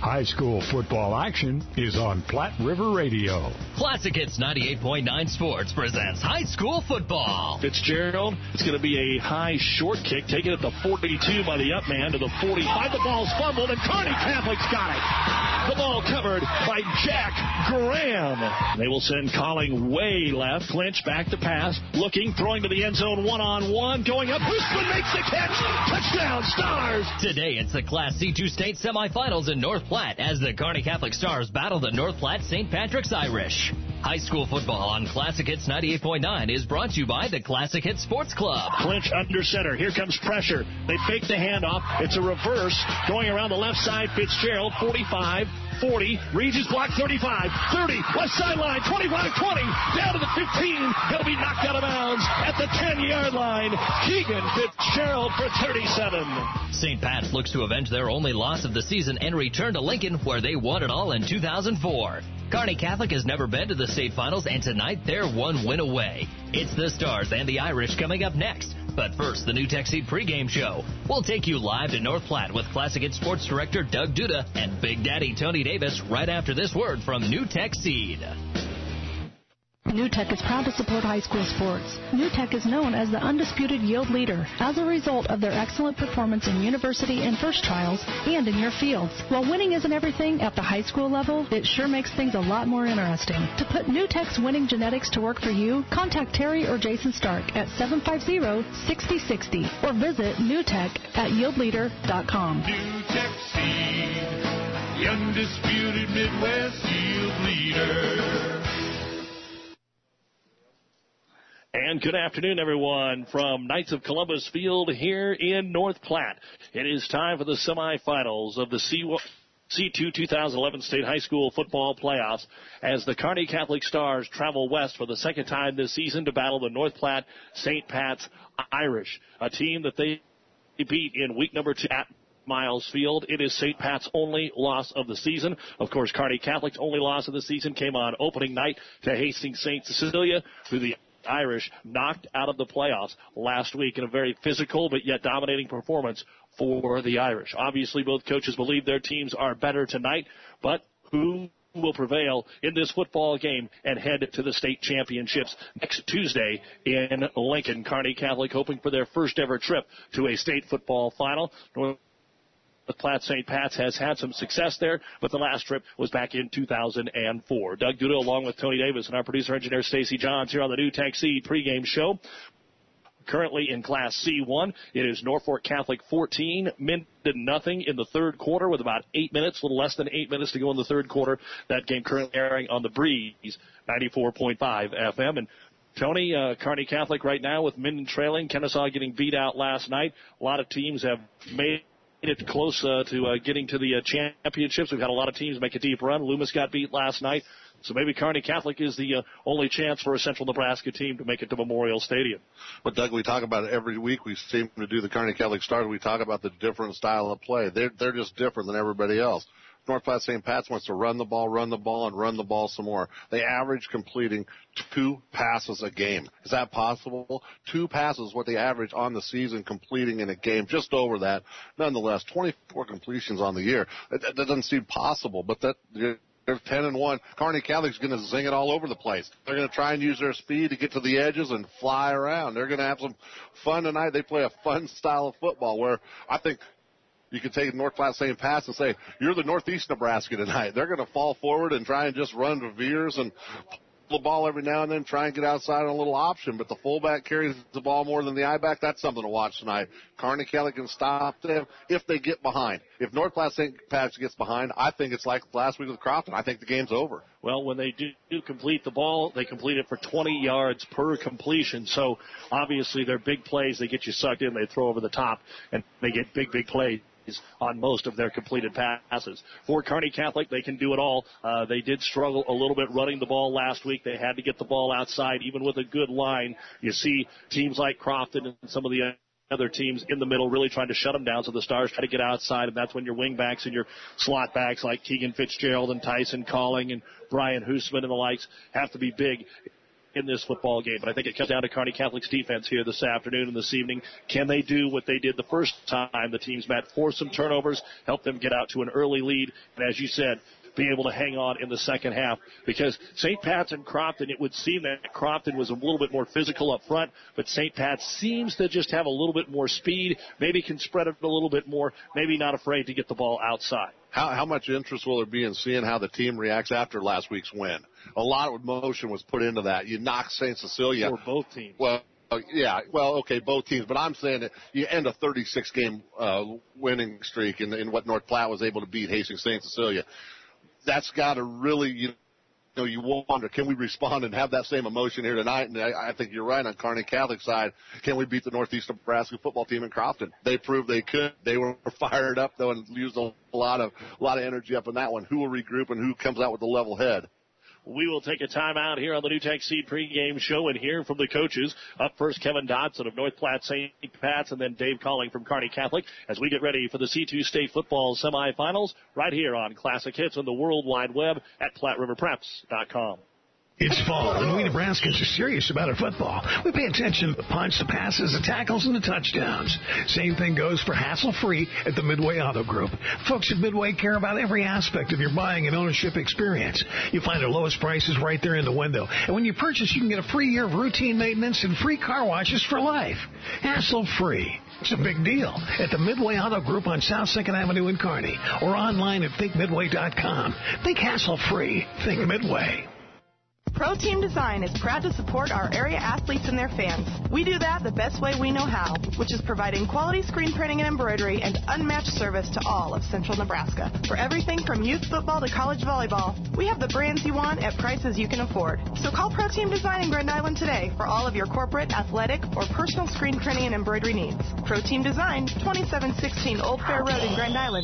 High school football action is on Platte River Radio. Classic Hits 98.9 Sports presents high school football. Fitzgerald, it's going to be a high short kick, taken at the 42 by the up man to the 45. The ball's fumbled, and Kearney Catholic's got it. The ball covered by Jack Graham. They will send Calling way left. Clinch back to pass. Looking, throwing to the end zone one-on-one. Going up. Houston makes the catch. Touchdown, Stars. Today, it's the Class C2 state semifinals in North Platte as the Kearney Catholic Stars battle the North Platte St. Patrick's Irish. High school football on Classic Hits 98.9 is brought to you by the Classic Hits Sports Club. Clinch under center. Here comes pressure. They fake the handoff. It's a reverse. Going around the left side, Fitzgerald, 45, 40. Regis block 35, 30. West sideline, 25, 20. Down to the 15. He'll be knocked out of bounds at the 10-yard line. Keegan Fitzgerald for 37. St. Pat's looks to avenge their only loss of the season and return to Lincoln, where they won it all in 2004. Kearney Catholic has never been to the state finals, and tonight they're one win away. It's the Stars and the Irish coming up next. But first, the New Tech Seed pregame show. We'll take you live to North Platte with Classic Hits Sports Director Doug Duda and Big Daddy Tony Davis right after this word from New Tech Seed. New Tech is proud to support high school sports. New Tech is known as the undisputed yield leader as a result of their excellent performance in university and first trials and in your fields. While winning isn't everything at the high school level, it sure makes things a lot more interesting. To put New Tech's winning genetics to work for you, contact Terry or Jason Stark at 750-6060 or visit newtech@yieldleader.com. New Tech Seed, the undisputed Midwest yield leader. And good afternoon, everyone, from Knights of Columbus Field here in North Platte. It is time for the semifinals of the C2 2011 State High School Football Playoffs as the Kearney Catholic Stars travel west for the second time this season to battle the North Platte St. Pat's Irish, a team that they beat in week number 2 at Miles Field. It is St. Pat's only loss of the season. Of course, Kearney Catholic's only loss of the season came on opening night to Hastings St. Cecilia, who the Irish knocked out of the playoffs last week in a very physical but yet dominating performance for the Irish. Obviously, both coaches believe their teams are better tonight, but who will prevail in this football game and head to the state championships next Tuesday in Lincoln? Kearney Catholic hoping for their first ever trip to a state football final. The Platte St. Pat's has had some success there, but the last trip was back in 2004. Doug Duda along with Tony Davis and our producer-engineer Stacy Johns here on the New Tech Seed pregame show. Currently in Class C1, it is Norfolk Catholic 14, Minden nothing in the third quarter with about 8 minutes, a little less than 8 minutes to go in the third quarter. That game currently airing on the Breeze, 94.5 FM. And Tony, Kearney Catholic right now with Minden trailing, Kennesaw getting beat out last night. A lot of teams have made it close to getting to the championships. We've had a lot of teams make a deep run. Loomis got beat last night. So maybe Kearney Catholic is the only chance for a Central Nebraska team to make it to Memorial Stadium. But, Doug, we talk about it every week. We seem to do the Kearney Catholic Stars. We talk about the different style of play. They're just different than everybody else. North Platte St. Pat's wants to run the ball, and run the ball some more. They average completing 2 passes a game. Is that possible? 2 passes, what they average on the season completing in a game, just over that. Nonetheless, 24 completions on the year. That doesn't seem possible, but they're 10-1. Kearney Catholic's going to zing it all over the place. They're going to try and use their speed to get to the edges and fly around. They're going to have some fun tonight. They play a fun style of football where I think you can take North Platte St. Pat's and say, you're the Northeast Nebraska tonight. They're going to fall forward and try and just run reveres and pull the ball every now and then, try and get outside on a little option. But the fullback carries the ball more than the I-back. That's something to watch tonight. Kearney Catholic can stop them if they get behind. If North Platte St. Pat's gets behind, I think it's like last week with Crofton. I think the game's over. Well, when they do complete the ball, they complete it for 20 yards per completion. So, obviously, they're big plays. They get you sucked in. They throw over the top, and they get big plays on most of their completed passes. For Kearney Catholic, they can do it all. They did struggle a little bit running the ball last week. They had to get the ball outside, even with a good line. You see teams like Crofton and some of the other teams in the middle really trying to shut them down, so the Stars try to get outside, and that's when your wing backs and your slot backs like Keegan Fitzgerald and Tyson Calling and Brian Hoosman and the likes have to be big in this football game. But I think it comes down to Kearney Catholic's defense here this afternoon and this evening. Can they do what they did the first time the teams met? Force some turnovers, help them get out to an early lead, and as you said, be able to hang on in the second half. Because St. Pat's and Crofton, it would seem that Crofton was a little bit more physical up front, but St. Pat's seems to just have a little bit more speed, maybe can spread it a little bit more, maybe not afraid to get the ball outside. How much interest will there be in seeing how the team reacts after last week's win? A lot of emotion was put into that. You knock St. Cecilia. For both teams. Well, yeah, well, okay, both teams. But I'm saying that you end a 36-game winning streak in what North Platte was able to beat Hastings St. Cecilia. That's got to really, you wonder, can we respond and have that same emotion here tonight? And I think you're right on Kearney Catholic side. Can we beat the Northeast Nebraska football team in Crofton? They proved they could. They were fired up, though, and used a lot of energy up in that one. Who will regroup and who comes out with a level head? We will take a timeout here on the NewTek Seed pregame show and hear from the coaches. Up first, Kevin Dodson of North Platte St. Pat's, and then Dave Calling from Kearney Catholic as we get ready for the C2 State Football semifinals right here on Classic Hits on the World Wide Web at PlatteRiverPreps.com. It's fall, and we Nebraskans are serious about our football. We pay attention to the punts, the passes, the tackles, and the touchdowns. Same thing goes for hassle-free at the Midway Auto Group. Folks at Midway care about every aspect of your buying and ownership experience. You find their lowest prices right there in the window. And when you purchase, you can get a free year of routine maintenance and free car washes for life. Hassle-free. It's a big deal at the Midway Auto Group on South 2nd Avenue in Kearney or online at thinkmidway.com. Think hassle-free. Think Midway. Pro Team Design is proud to support our area athletes and their fans. We do that the best way we know how, which is providing quality screen printing and embroidery and unmatched service to all of Central Nebraska. For everything from youth football to college volleyball, we have the brands you want at prices you can afford. So call Pro Team Design in Grand Island today for all of your corporate, athletic, or personal screen printing and embroidery needs. Pro Team Design, 2716 Old Fair Road in Grand Island,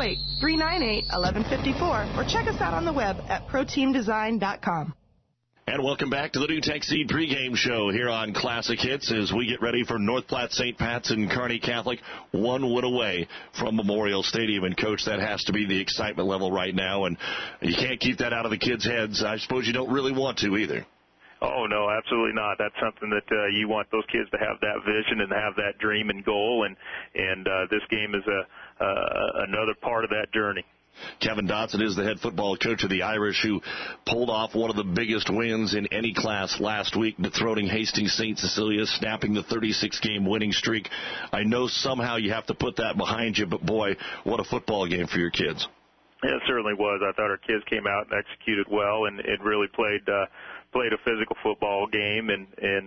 308-398-1154, or check us out on the web at proteamdesign.com. And welcome back to the NewTek Seed pregame show here on Classic Hits as we get ready for North Platte St. Pat's and Kearney Catholic, one win away from Memorial Stadium. And, Coach, that has to be the excitement level right now, and you can't keep that out of the kids' heads. I suppose you don't really want to either. Oh, no, absolutely not. That's something that you want those kids to have that vision and have that dream and goal, and this game is another part of that journey. Kevin Dodson is the head football coach of the Irish, who pulled off one of the biggest wins in any class last week, dethroning Hastings St. Cecilia, snapping the 36-game winning streak. I know somehow you have to put that behind you, but, boy, what a football game for your kids. Yeah, it certainly was. I thought our kids came out and executed well, and it really played a physical football game, and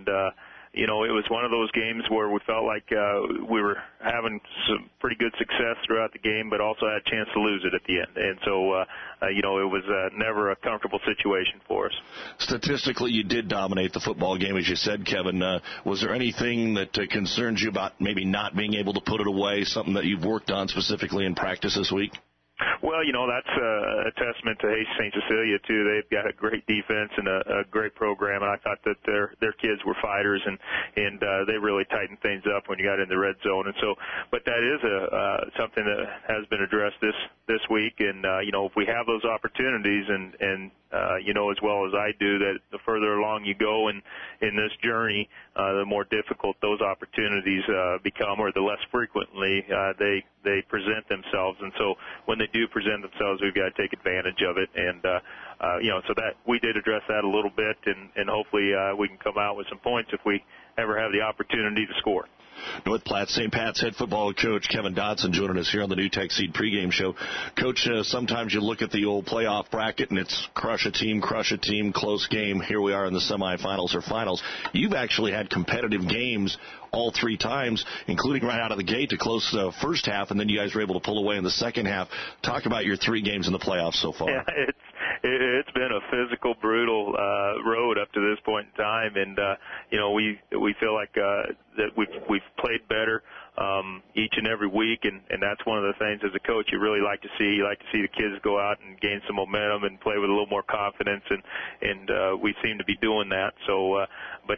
it was one of those games where we felt like we were having some pretty good success throughout the game, but also had a chance to lose it at the end. And so, it was never a comfortable situation for us. Statistically, you did dominate the football game, as you said, Kevin. Was there anything that concerns you about maybe not being able to put it away, something that you've worked on specifically in practice this week? Well, that's a testament to Hastings St. Cecilia, too. They've got a great defense and a great program, and I thought that their kids were fighters, and they really tightened things up when you got in the red zone. And so, but that is something that has been addressed this week, and if we have those opportunities, and as well as I do, that the further along you go in this journey, the more difficult those opportunities become, or the less frequently they present themselves. And so when they do present themselves, we've got to take advantage of it. And so that we did address that a little bit, and hopefully we can come out with some points if we ever have the opportunity to score. North Platte St. Pat's head football coach Kevin Dodson joining us here on the NewTek Seed pregame show. Coach, sometimes you look at the old playoff bracket and it's crush a team, close game. Here we are in the semifinals or finals. You've actually had competitive games all three times, including right out of the gate to close the first half, and then you guys were able to pull away in the second half. Talk about your three games in the playoffs so far. Yeah, it's been a physical, brutal road up to this point in time, and we feel like that we've played better each and every week, and that's one of the things as a coach you really like to see. You like to see the kids go out and gain some momentum and play with a little more confidence, and we seem to be doing that. So,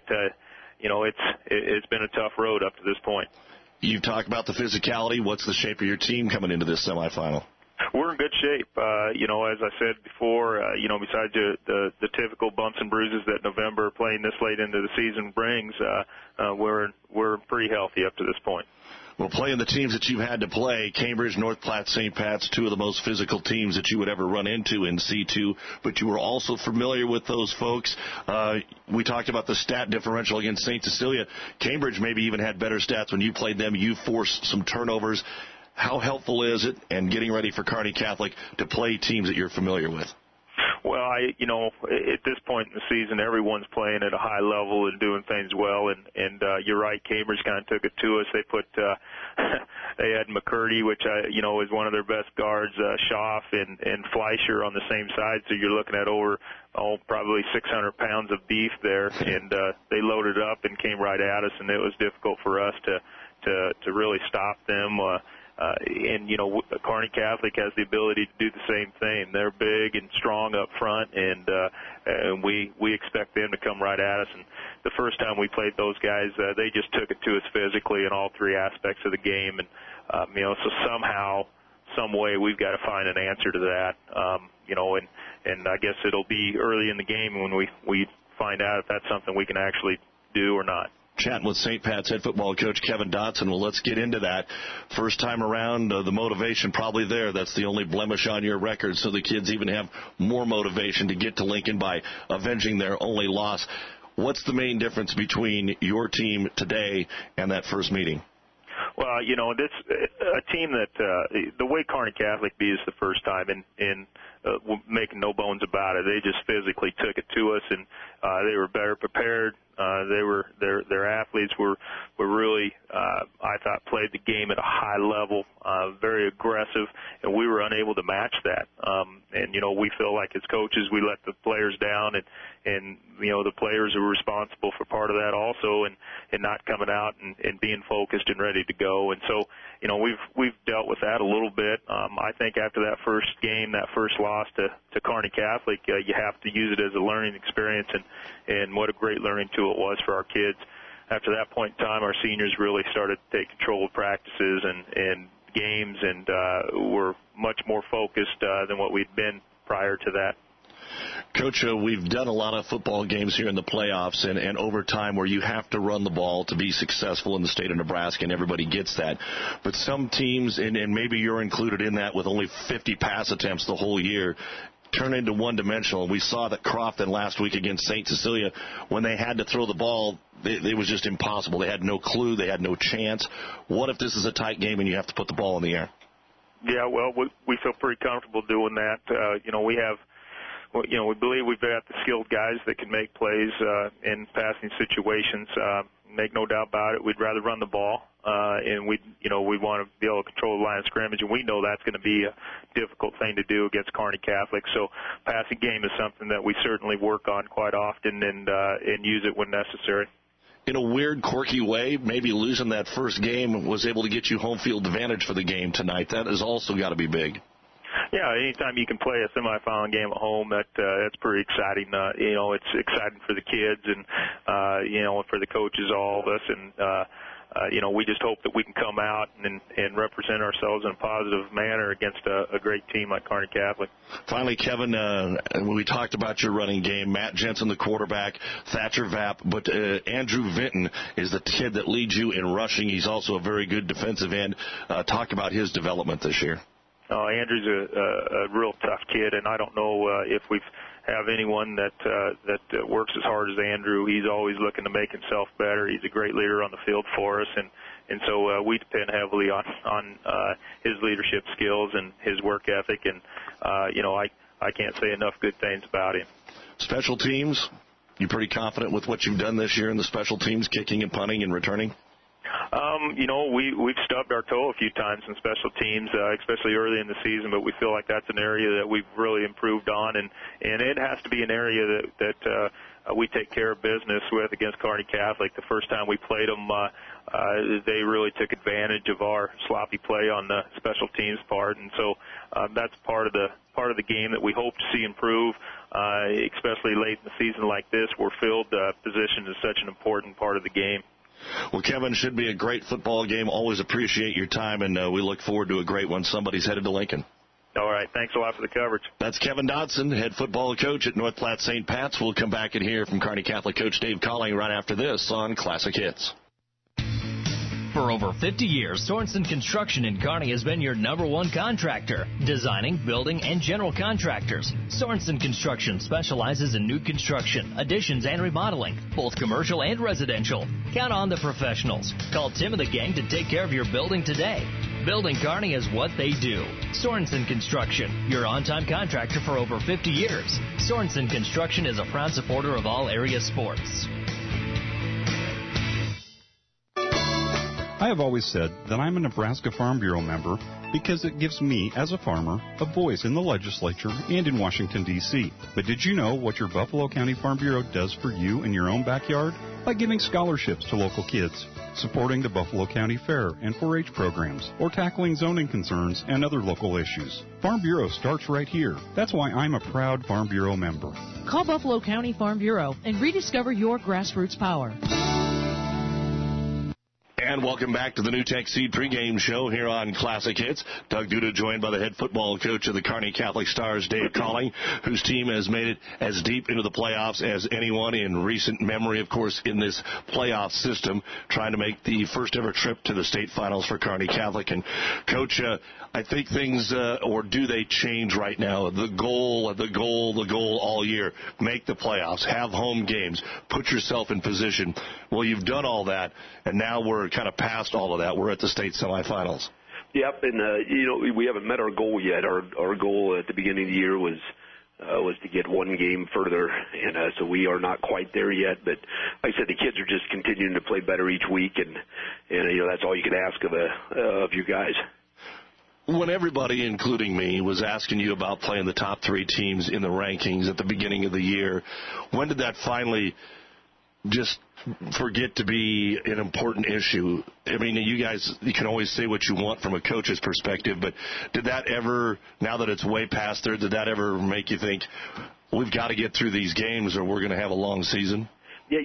it's been a tough road up to this point. You've talked about the physicality. What's the shape of your team coming into this semifinal? We're in good shape. As I said before, besides the typical bumps and bruises that November playing this late into the season brings, we're pretty healthy up to this point. Well, playing the teams that you had to play, Cambridge, North Platte, St. Pat's, two of the most physical teams that you would ever run into in C2, but you were also familiar with those folks. We talked about the stat differential against St. Cecilia. Cambridge maybe even had better stats when you played them. You forced some turnovers. How helpful is it, and getting ready for Kearney Catholic, to play teams that you're familiar with? Well, at this point in the season, everyone's playing at a high level and doing things well. And you're right, Cambridge kind of took it to us. They they had McCurdy, which is one of their best guards, Schaff and Fleischer on the same side. So you're looking at over probably 600 pounds of beef there, and they loaded up and came right at us, and it was difficult for us to really stop them. Kearney Catholic has the ability to do the same thing. They're big and strong up front, and we expect them to come right at us. And the first time we played those guys, they just took it to us physically in all three aspects of the game. And so somehow, some way, we've got to find an answer to that. And I guess it'll be early in the game when we find out if that's something we can actually do or not. Chatting with St. Pat's head football coach Kevin Dotson. Well, let's get into that. First time around, the motivation probably there. That's the only blemish on your record, so the kids even have more motivation to get to Lincoln by avenging their only loss. What's the main difference between your team today and that first meeting? Well, this a team that the way Kearney Catholic beat us the first time, and making no bones about it, they just physically took it to us, and they were better prepared. Their athletes were really, I thought, played the game at a high level, very aggressive, and we were unable to match that. We feel like as coaches we let the players down, and the players are responsible for part of that also, and not coming out and being focused and ready to go. And so, we've dealt with that a little bit. I think after that first game, that first loss to Kearney Catholic, you have to use it as a learning experience, and what a great learning tool it was for our kids. After that point in time, our seniors really started to take control of practices and games, and were much more focused than what we'd been prior to that. Coach, we've done a lot of football games here in the playoffs and overtime where you have to run the ball to be successful in the state of Nebraska, and everybody gets that. But some teams, and maybe you're included in that with only 50 pass attempts the whole year, turn into one-dimensional. We saw that Crofton last week against St. Cecilia, when they had to throw the ball, it was just impossible. They had no clue. They had no chance. What if this is a tight game and you have to put the ball in the air? Yeah, well, we feel pretty comfortable doing that. We believe we've got the skilled guys that can make plays in passing situations. Make no doubt about it. We'd rather run the ball, and we want to be able to control the line of scrimmage, and we know that's going to be a difficult thing to do against Kearney Catholic. So, passing game is something that we certainly work on quite often and use it when necessary. In a weird, quirky way, maybe losing that first game was able to get you home field advantage for the game tonight. That has also got to be big. Yeah, anytime you can play a semifinal game at home, that's pretty exciting. It's exciting for the kids and for the coaches, all of us, and we just hope that we can come out and represent ourselves in a positive manner against a great team like Kearney Catholic. Finally, Kevin, when we talked about your running game, Matt Jensen, the quarterback, Thatcher Vapp, but Andrew Vinton is the kid that leads you in rushing. He's also a very good defensive end. Talk about his development this year. Andrew's a real tough kid, and I don't know if we have anyone that works as hard as Andrew. He's always looking to make himself better. He's a great leader on the field for us, and so we depend heavily on his leadership skills and his work ethic. And I can't say enough good things about him. Special teams, you pretty confident with what you've done this year in the special teams, kicking and punting and returning? We've stubbed our toe a few times in special teams, especially early in the season, but we feel like that's an area that we've really improved on, and it has to be an area that we take care of business with against Kearney Catholic. The first time we played them, they really took advantage of our sloppy play on the special teams part, and so that's part of the game that we hope to see improve, especially late in the season like this, where field position is such an important part of the game. Well, Kevin, should be a great football game. Always appreciate your time, and we look forward to a great one. Somebody's headed to Lincoln. right. Thanks a lot for the coverage. That's Kevin Dodson, head football coach at North Platte St. Pat's. We'll come back and hear from Kearney Catholic coach Dave Colling right after this on Classic Hits. For over 50 years, Sorensen Construction in Kearney has been your #1 contractor. Designing, building, and general contractors. Sorensen Construction specializes in new construction, additions, and remodeling, both commercial and residential. Count on the professionals. Call Tim and the gang to take care of your building today. Building Kearney is what they do. Sorensen Construction, your on-time contractor for over 50 years. Sorensen Construction is a proud supporter of all area sports. I have always said that I'm a Nebraska Farm Bureau member because it gives me, as a farmer, a voice in the legislature and in Washington, D.C. But did you know what your Buffalo County Farm Bureau does for you in your own backyard? By giving scholarships to local kids, supporting the Buffalo County Fair and 4-H programs, or tackling zoning concerns and other local issues. Farm Bureau starts right here. That's why I'm a proud Farm Bureau member. Call Buffalo County Farm Bureau and rediscover your grassroots power. And welcome back to the New Tech Seed pregame show here on Classic Hits. Doug Duda joined by the head football coach of the Kearney Catholic Stars, Dave Colling, whose team has made it as deep into the playoffs as anyone in recent memory, of course, in this playoff system, trying to make the first ever trip to the state finals for Kearney Catholic. And, Coach, I think things, or do they change right now? The goal all year, make the playoffs, have home games, put yourself in position. Well, you've done all that, and now we're kind of past all of that. We're at the state semifinals. Yep, and we haven't met our goal yet. Our goal at the beginning of the year was to get one game further, and so we are not quite there yet. But like I said, the kids are just continuing to play better each week, and that's all you can ask of you guys. When everybody, including me, was asking you about playing the top 3 teams in the rankings at the beginning of the year, when did that finally just forget to be an important issue? I mean, you can always say what you want from a coach's perspective, but did that ever, now that it's way past there, did that ever make you think, we've got to get through these games or we're going to have a long season? Yeah,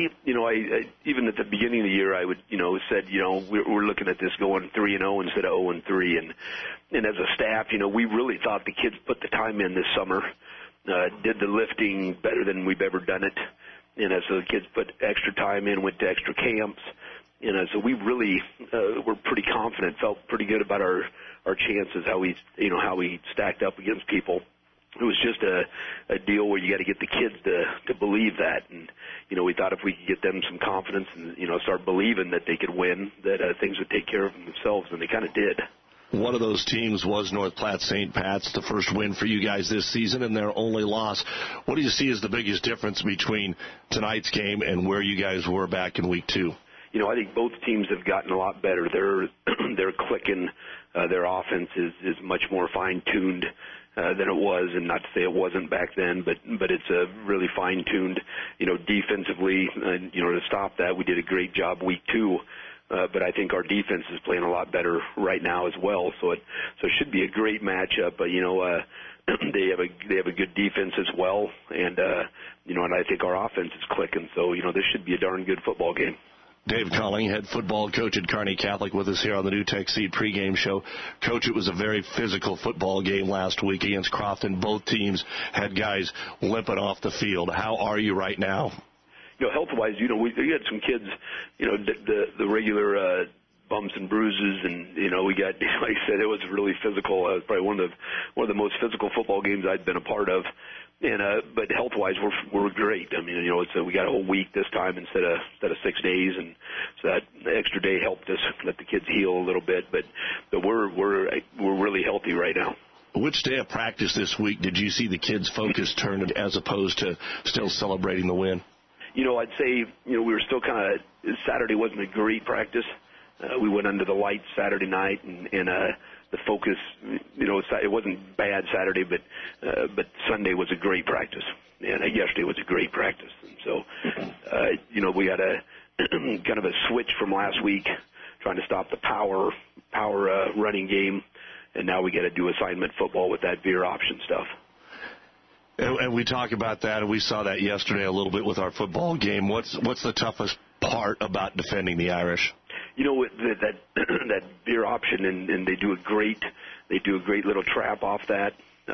I even at the beginning of the year, I would, said, we're looking at this going 3-0 instead of 0-3, and as a staff, we really thought the kids put the time in this summer, did the lifting better than we've ever done it, and so the kids put extra time in, went to extra camps, so we really were pretty confident, felt pretty good about our chances, how we stacked up against people. It was just a deal where you got to get the kids to believe that, and we thought if we could get them some confidence and start believing that they could win, that things would take care of themselves, and they kind of did. One of those teams was North Platte St. Pat's, the first win for you guys this season and their only loss. What do you see as the biggest difference between tonight's game and where you guys were back in week 2? I think both teams have gotten a lot better. They're clicking. Their offense is much more fine-tuned than it was, and not to say it wasn't back then, but it's really fine-tuned, defensively, and, to stop that, we did a great job week 2, but I think our defense is playing a lot better right now as well, so it should be a great matchup, but, they have a good defense as well, and, and I think our offense is clicking, so, this should be a darn good football game. Dave Colling, head football coach at Kearney Catholic, with us here on the New Tech Seed pregame show. Coach, it was a very physical football game last week against Crofton. Both teams had guys limping off the field. How are you right now? Health-wise, we had some kids, the regular bumps and bruises, and we got, like I said, it was really physical. It was probably one of the most physical football games I'd been a part of. And but health-wise, we're great. I mean, we got a whole week this time instead of 6 days, and so that extra day helped us let the kids heal a little bit. But we're really healthy right now. Which day of practice this week did you see the kids' focus turned as opposed to still celebrating the win? I'd say we were still kind of, Saturday wasn't a great practice. We went under the lights Saturday night, and the focus, it wasn't bad Saturday, but Sunday was a great practice, and yesterday was a great practice. And so, we had a kind of a switch from last week, trying to stop the power running game, and now we got to do assignment football with that veer option stuff. And we talk about that, and we saw that yesterday a little bit with our football game. What's the toughest part about defending the Irish? That veer option, and they do a great They do a great little trap off that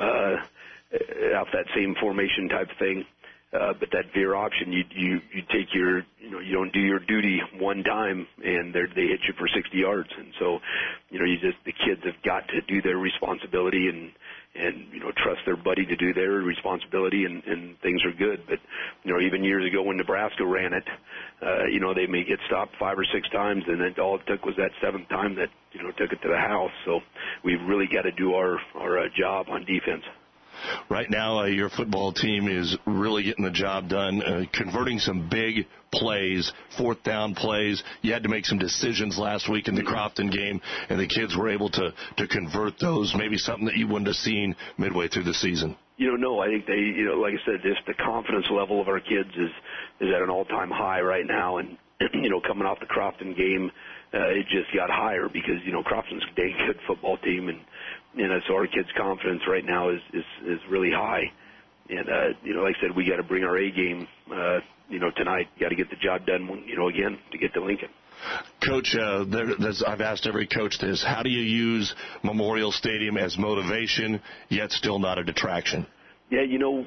same formation type thing. But that veer option, you take your, you don't do your duty one time, and they hit you for 60 yards. And so, the kids have got to do their responsibility and trust their buddy to do their responsibility, and things are good. But, even years ago when Nebraska ran it, they may get stopped 5 or 6 times, and then all it took was that 7th time that, took it to the house. So we've really got to do our job on defense. Right now, your football team is really getting the job done, converting some big plays, 4th down plays. You had to make some decisions last week in the Crofton game, and the kids were able to convert those, maybe something that you wouldn't have seen midway through the season. No, I think they, like I said, just the confidence level of our kids is at an all-time high right now. And, coming off the Crofton game, it just got higher because, Crofton's a dang good football team, and so our kids' confidence right now is really high. And, like I said, we got to bring our A game, tonight. Got to get the job done, again, to get to Lincoln. Coach, I've asked every coach this. How do you use Memorial Stadium as motivation, yet still not a detraction? Yeah,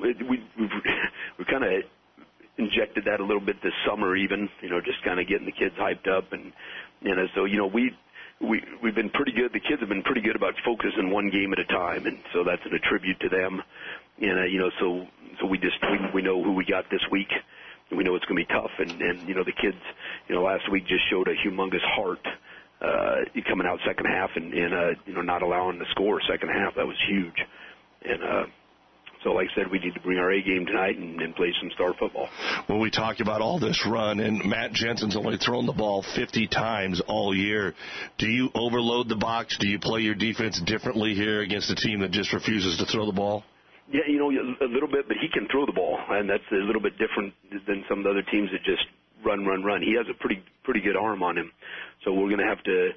we kind of injected that a little bit this summer even, just kind of getting the kids hyped up. And, so, we've been pretty good. The kids have been pretty good about focusing one game at a time, and so that's an attribute to them. And so we know who we got this week. We know it's going to be tough, and the kids, last week just showed a humongous heart coming out second half and not allowing the score second half. That was huge. And so, like I said, we need to bring our A game tonight and play some star football. Well, we talk about all this run, and Matt Jensen's only thrown the ball 50 times all year. Do you overload the box? Do you play your defense differently here against a team that just refuses to throw the ball? Yeah, a little bit, but he can throw the ball, and that's a little bit different than some of the other teams that just run. He has a pretty good arm on him, so we're going to have to,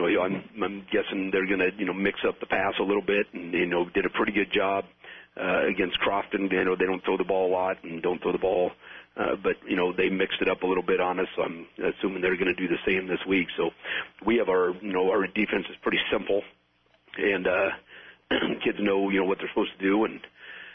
I'm guessing they're going to, mix up the pass a little bit, and did a pretty good job against Crofton. They don't throw the ball a lot and don't throw the ball, but they mixed it up a little bit on us. So I'm assuming they're going to do the same this week. So we have our defense is pretty simple, and kids know what they're supposed to do, and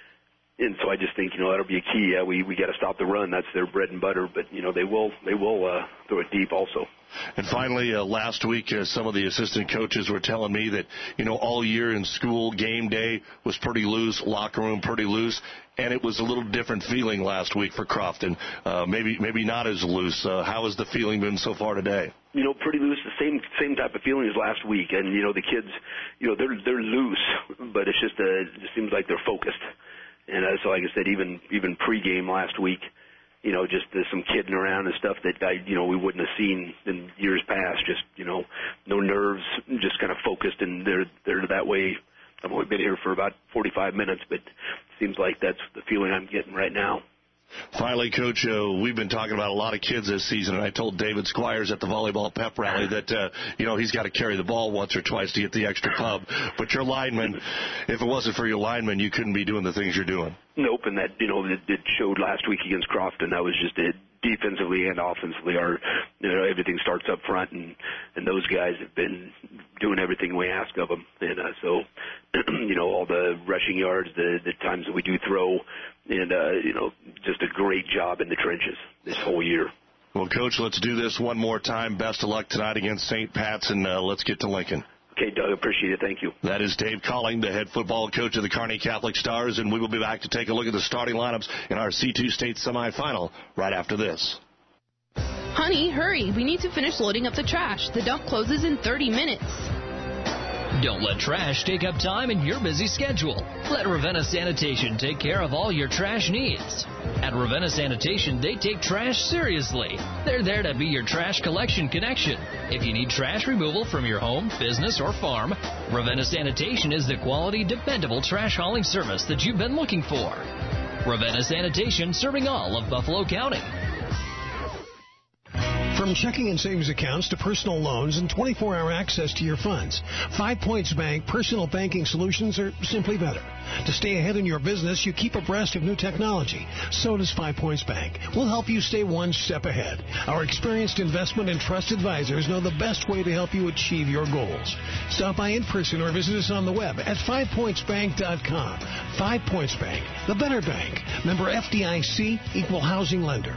so I just think, that'll be a key. Yeah, we got to stop the run. That's their bread and butter. But, they will throw it deep also. And finally, last week, some of the assistant coaches were telling me that, all year in school, game day was pretty loose, locker room pretty loose, and it was a little different feeling last week for Crofton. Maybe not as loose. How has the feeling been so far today? Pretty loose, the same type of feeling as last week. And, the kids, they're loose, but it just seems like they're focused. And so, like I said, even pregame last week, just some kidding around and stuff that we wouldn't have seen in years past. Just no nerves, just kind of focused, and they're that way. I've only been here for about 45 minutes, but it seems like that's the feeling I'm getting right now. Finally, Coach, we've been talking about a lot of kids this season, and I told David Squires at the volleyball pep rally that, he's got to carry the ball once or twice to get the extra pub. But your linemen, if it wasn't for your linemen, you couldn't be doing the things you're doing. Nope, and that, it showed last week against Crofton. That was just it. Defensively and offensively, everything starts up front, and those guys have been doing everything we ask of them. And so, all the rushing yards, the times that we do throw, and just a great job in the trenches this whole year. Well, Coach, let's do this one more time. Best of luck tonight against St. Pat's, and let's get to Lincoln. Okay, Doug, appreciate it. Thank you. That is Dave Colling, the head football coach of the Kearney Catholic Stars, and we will be back to take a look at the starting lineups in our C2 state semifinal right after this. Honey, hurry. We need to finish loading up the trash. The dump closes in 30 minutes. Don't let trash take up time in your busy schedule. Let Ravenna Sanitation take care of all your trash needs. At Ravenna Sanitation, they take trash seriously. They're there to be your trash collection connection. If you need trash removal from your home, business, or farm, Ravenna Sanitation is the quality, dependable trash hauling service that you've been looking for. Ravenna Sanitation, serving all of Buffalo County. From checking and savings accounts to personal loans and 24-hour access to your funds, 5 Points Bank personal banking solutions are simply better. To stay ahead in your business, you keep abreast of new technology. So does 5 Points Bank. We'll help you stay one step ahead. Our experienced investment and trust advisors know the best way to help you achieve your goals. Stop by in person or visit us on the web at 5pointsbank.com. 5 Points Bank, the better bank. Member FDIC, equal housing lender.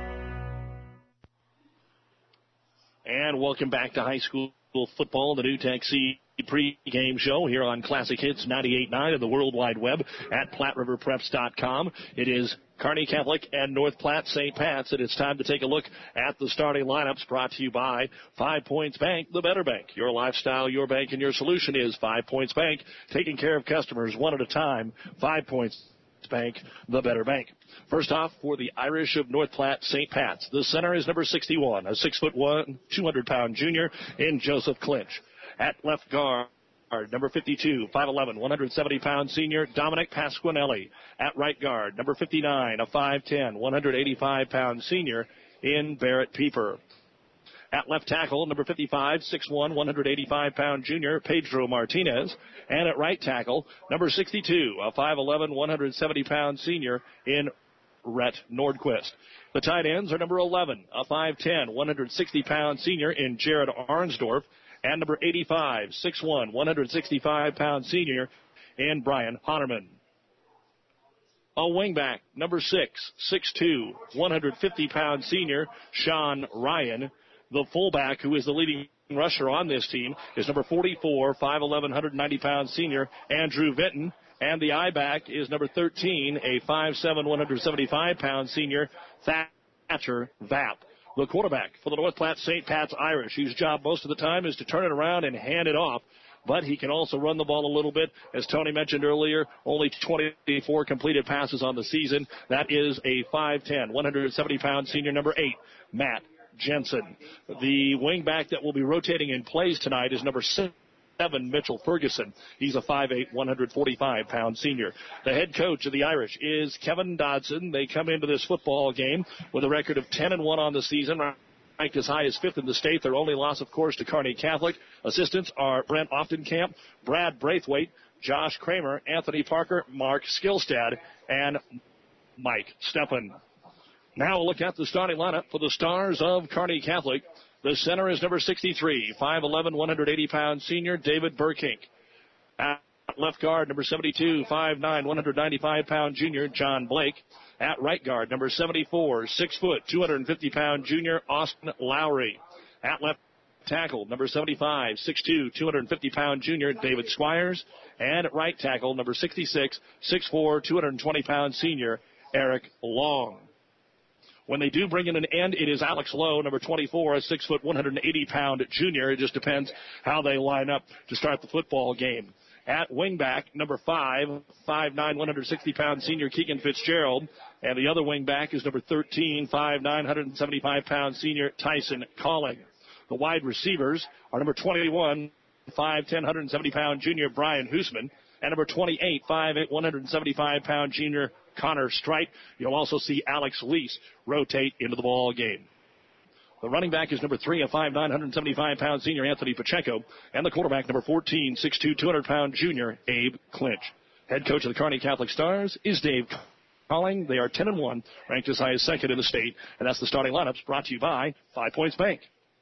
And welcome back to high school football, the NewTek Seed pregame show here on Classic Hits 98.9 and the World Wide Web at PlatteRiverPreps.com. It is Kearney Catholic and North Platte St. Pat's, and it's time to take a look at the starting lineups brought to you by 5 Points Bank, the better bank. Your lifestyle, your bank, and your solution is 5 Points Bank, taking care of customers one at a time. 5 Points Bank, the better bank. First off, for the Irish of North Platte St. Pat's, the center is number 61, a 6'1", 200-pound junior in Joseph Clinch. At left guard, number 52, 5'11", 170-pound senior Dominic Pasquinelli. At right guard, number 59, a 5'10", 185-pound senior in Barrett Pieper. At left tackle, number 55, 6'1", 185-pound junior Pedro Martinez. And at right tackle, number 62, a 5'11", 170-pound senior in Rhett Nordquist. The tight ends are number 11, a 5'10", 160-pound senior in Jared Arnsdorf. And number 85, 6'1", 165-pound senior in Brian Honnerman. A wingback, number 6, 6'2", 150-pound senior Sean Ryan. The fullback, who is the leading rusher on this team, is number 44, 5'11", 190-pound senior Andrew Vinton. And the I-back is number 13, a 5'7", 175-pound senior Thatcher Vapp. The quarterback for the North Platte St. Pat's Irish, whose job most of the time is to turn it around and hand it off. But he can also run the ball a little bit. As Tony mentioned earlier, only 24 completed passes on the season. That is a 5'10", 170-pound senior number 8, Matt Jensen. The wingback that will be rotating in plays tonight is number 7, Mitchell Ferguson. He's a 5'8", 145-pound senior. The head coach of the Irish is Kevin Dodson. They come into this football game with a record of 10-1 on the season, ranked as high as 5th in the state. Their only loss, of course, to Kearney Catholic. Assistants are Brent Oftenkamp, Brad Braithwaite, Josh Kramer, Anthony Parker, Mark Skillstad, and Mike Steppen. Now we'll look at the starting lineup for the Stars of Kearney Catholic. The center is number 63, 5'11", 180-pound senior David Burkink. At left guard, number 72, 5'9", 195-pound junior John Blake. At right guard, number 74, 6 foot, 250-pound junior Austin Lowry. At left tackle, number 75, 6'2", 250-pound junior David Squires. And at right tackle, number 66, 6'4", 220-pound senior Eric Long. When they do bring in an end, it is Alex Lowe, number 24, a 6 foot, 180-pound junior. It just depends how they line up to start the football game. At wingback, number 5, 5'9", 160-pound senior Keegan Fitzgerald. And the other wingback is number 13, 5'9", 175-pound senior Tyson Calling. The wide receivers are number 21, 5'10", 170-pound junior Brian Hoosman. And number 28, 5'8", 175-pound junior Connor Strite. You'll also see Alex Lease rotate into the ball game. The running back is number 3, a 5'9", 175-pound senior Anthony Pacheco. And the quarterback, number 14, 6'2", 200-pound junior Abe Clinch. Head coach of the Kearney Catholic Stars is Dave Calling. They are 10-1, ranked as high as 2nd in the state. And that's the starting lineups brought to you by 5 Points Bank.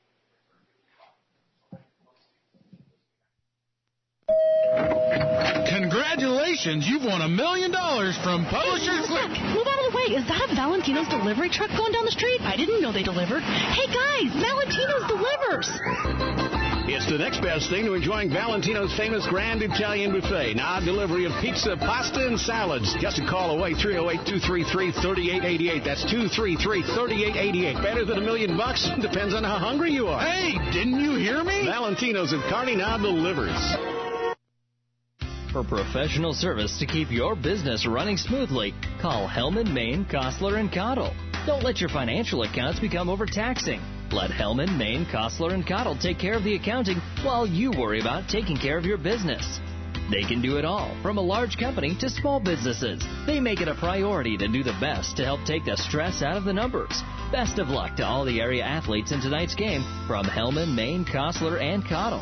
Congratulations, you've won $1 million from Publishers Clicks. Move out of the way. Is that Valentino's delivery truck going down the street? I didn't know they delivered. Hey, guys, Valentino's delivers. It's the next best thing to enjoying Valentino's famous Grand Italian Buffet. Now, delivery of pizza, pasta, and salads. Just a call away, 308-233-3888. That's 233-3888. Better than $1 million? Depends on how hungry you are. Hey, didn't you hear me? Valentino's of Kearney now delivers. For professional service to keep your business running smoothly, call Hellman, Maine, Kostler, and Cottle. Don't let your financial accounts become overtaxing. Let Hellman, Maine, Kostler, and Cottle take care of the accounting while you worry about taking care of your business. They can do it all, from a large company to small businesses. They make it a priority to do the best to help take the stress out of the numbers. Best of luck to all the area athletes in tonight's game from Hellman, Maine, Kostler, and Cottle.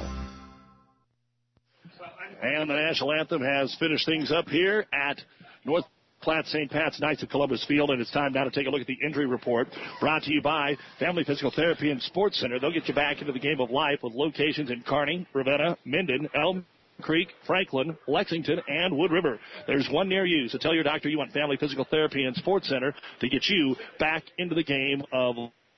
And the national anthem has finished things up here at North Platte St. Pat's Knights of Columbus Field, and it's time now to take a look at the injury report brought to you by Family Physical Therapy and Sports Center. They'll get you back into the game of life with locations in Kearney, Ravenna, Minden, Elm Creek, Franklin, Lexington, and Wood River. There's one near you, so tell your doctor you want Family Physical Therapy and Sports Center to get you back into the game of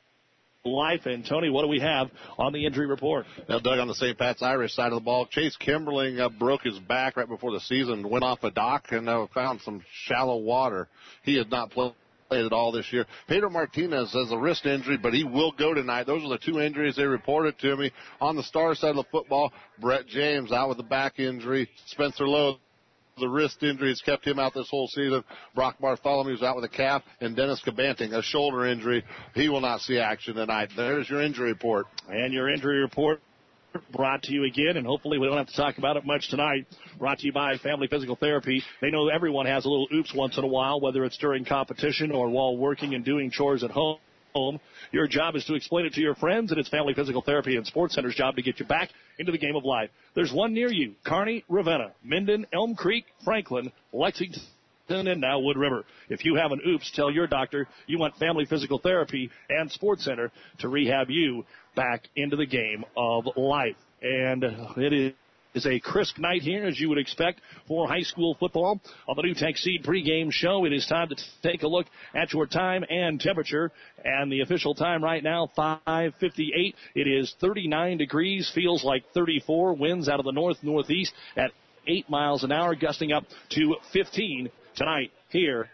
life. And Tony, what do we have on the injury report? Now, Doug, on the St. Pat's Irish side of the ball, Chase Kimberling broke his back right before the season, went off a dock and found some shallow water. He has not played at all this year. Pedro Martinez has a wrist injury, but he will go tonight. Those are the two injuries they reported to me. On the star side of the football, Brett James out with a back injury. Spencer Lowe, the wrist injury has kept him out this whole season. Brock Bartholomew's out with a calf, and Dennis Cabanting, a shoulder injury. He will not see action tonight. There's your injury report. And your injury report brought to you again, and hopefully we don't have to talk about it much tonight. Brought to you by Family Physical Therapy. They know everyone has a little oops once in a while, whether it's during competition or while working and doing chores at home. Your job is to explain it to your friends, and it's Family Physical Therapy and Sports Center's job to get you back into the game of life. There's one near you: Kearney, Ravenna, Minden, Elm Creek, Franklin, Lexington, and now Wood River. If you have an oops, tell your doctor you want Family Physical Therapy and Sports Center to rehab you back into the game of life. And it is a crisp night here, as you would expect, for high school football. On the NewTek Seed pregame show, it is time to take a look at your time and temperature. And the official time right now, 5:58. It is 39 degrees, feels like 34. Winds out of the north-northeast at 8 miles an hour, gusting up to 15 tonight here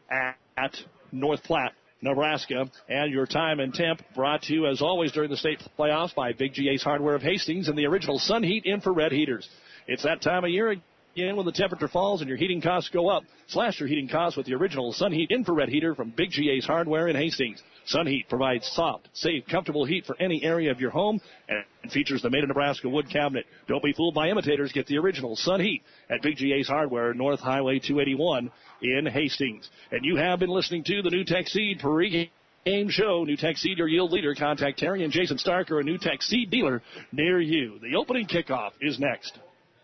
at North Platte, Nebraska. And your time and temp brought to you, as always, during the state playoffs by Big G Ace Hardware of Hastings and the original Sun Heat infrared heaters. It's that time of year again when the temperature falls and your heating costs go up. Slash your heating costs with the original Sun Heat infrared heater from Big G Ace Hardware in Hastings. Sun Heat provides soft, safe, comfortable heat for any area of your home and features the Made in Nebraska wood cabinet. Don't be fooled by imitators. Get the original Sun Heat at Big G Ace Hardware, North Highway 281 in Hastings. And you have been listening to the NewTek Seed pregame show. NewTek Seed, your yield leader. Contact Terry and Jason Stark or a NewTek Seed dealer near you. The opening kickoff is next.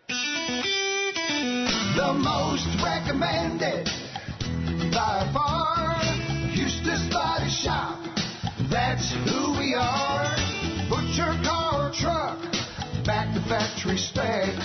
The most recommended by far, Eustace Body Shop. That's who we are. Put your car or truck back to factory specs.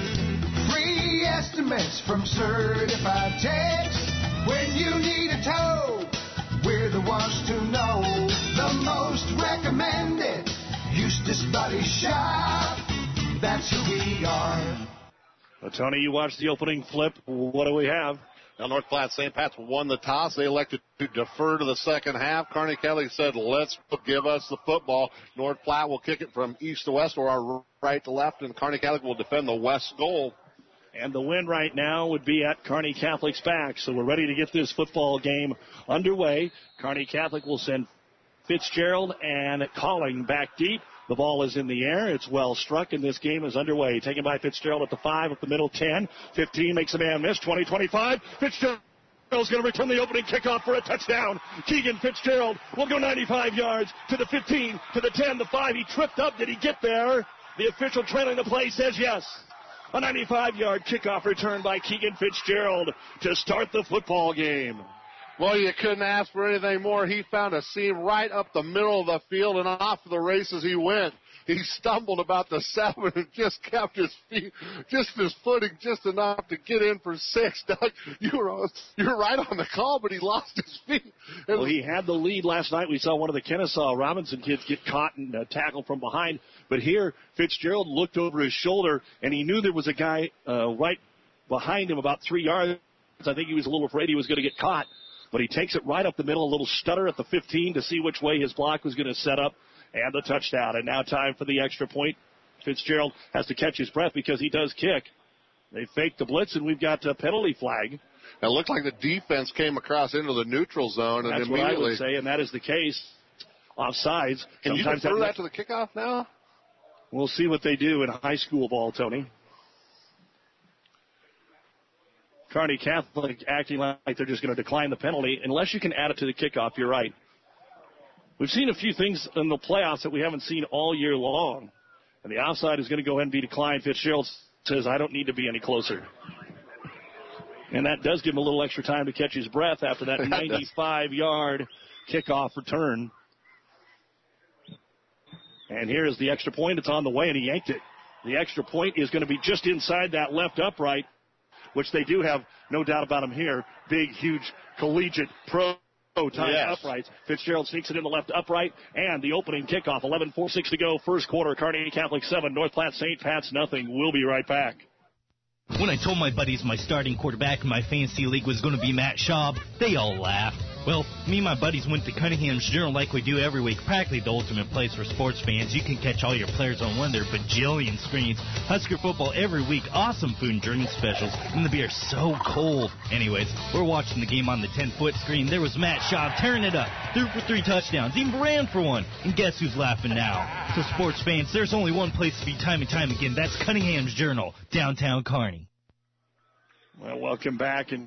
Free estimates from certified techs. When you need a tow, we're the ones to know. The most recommended Eustace Body Shop. That's who we are. Well, Tony, you watched the opening flip. What do we have? Now, North Platte St. Pat's won the toss. They elected to defer to the second half. Kearney Catholic said, let's give us the football. North Platte will kick it from east to west or our right to left, and Kearney Catholic will defend the west goal. And the wind right now would be at Kearney Catholic's back, so we're ready to get this football game underway. Kearney Catholic will send Fitzgerald and Calling back deep. The ball is in the air. It's well struck, and this game is underway. Taken by Fitzgerald at the 5, up the middle, 10. 15 makes a man miss. 20, 25. Fitzgerald's going to return the opening kickoff for a touchdown. Keegan Fitzgerald will go 95 yards to the 15, to the 10, the 5. He tripped up. Did he get there? The official trailing the play says yes. A 95-yard kickoff return by Keegan Fitzgerald to start the football game. Well, you couldn't ask for anything more. He found a seam right up the middle of the field, and off the races he went. He stumbled about the 7 and just kept his feet, just his footing just enough to get in for 6. Doug, you're right on the call, but he lost his feet. Well, he had the lead last night. We saw one of the Kennesaw Robinson kids get caught and tackled from behind. But here, Fitzgerald looked over his shoulder, and he knew there was a guy right behind him about 3 yards. I think he was a little afraid he was going to get caught. But he takes it right up the middle, a little stutter at the 15 to see which way his block was going to set up, and the touchdown. And now time for the extra point. Fitzgerald has to catch his breath because he does kick. They faked the blitz, and we've got a penalty flag. It looked like the defense came across into the neutral zone. That's and what immediately, I would say, and that is the case. Offsides. Can you defer that to the kickoff now? We'll see what they do in high school ball, Tony. Kearney Catholic acting like they're just going to decline the penalty unless you can add it to the kickoff. You're right. We've seen a few things in the playoffs that we haven't seen all year long. And the offside is going to go ahead and be declined. Fitzgerald says, I don't need to be any closer. And that does give him a little extra time to catch his breath after that 95-yard kickoff return. And here is the extra point. It's on the way, and he yanked it. The extra point is going to be just inside that left upright, which they do have, no doubt about him here, big, huge, collegiate pro type uprights. Fitzgerald sneaks it in the left upright, and the opening kickoff, 11:46 to go, first quarter, Kearney Catholic 7, North Platte St. Pat's nothing. We'll be right back. When I told my buddies my starting quarterback in my fantasy league was going to be Matt Schaub, they all laughed. Well, me and my buddies went to Cunningham's Journal like we do every week, practically the ultimate place for sports fans. You can catch all your players on one of their bajillion screens. Husker football every week, awesome food and drink specials, and the beer's so cold. Anyways, we're watching the game on the 10-foot screen. There was Matt Schaub tearing it up, threw for 3 touchdowns, even ran for 1. And guess who's laughing now? So sports fans, there's only one place to be time and time again. That's Cunningham's Journal, downtown Kearney. Well, welcome back, and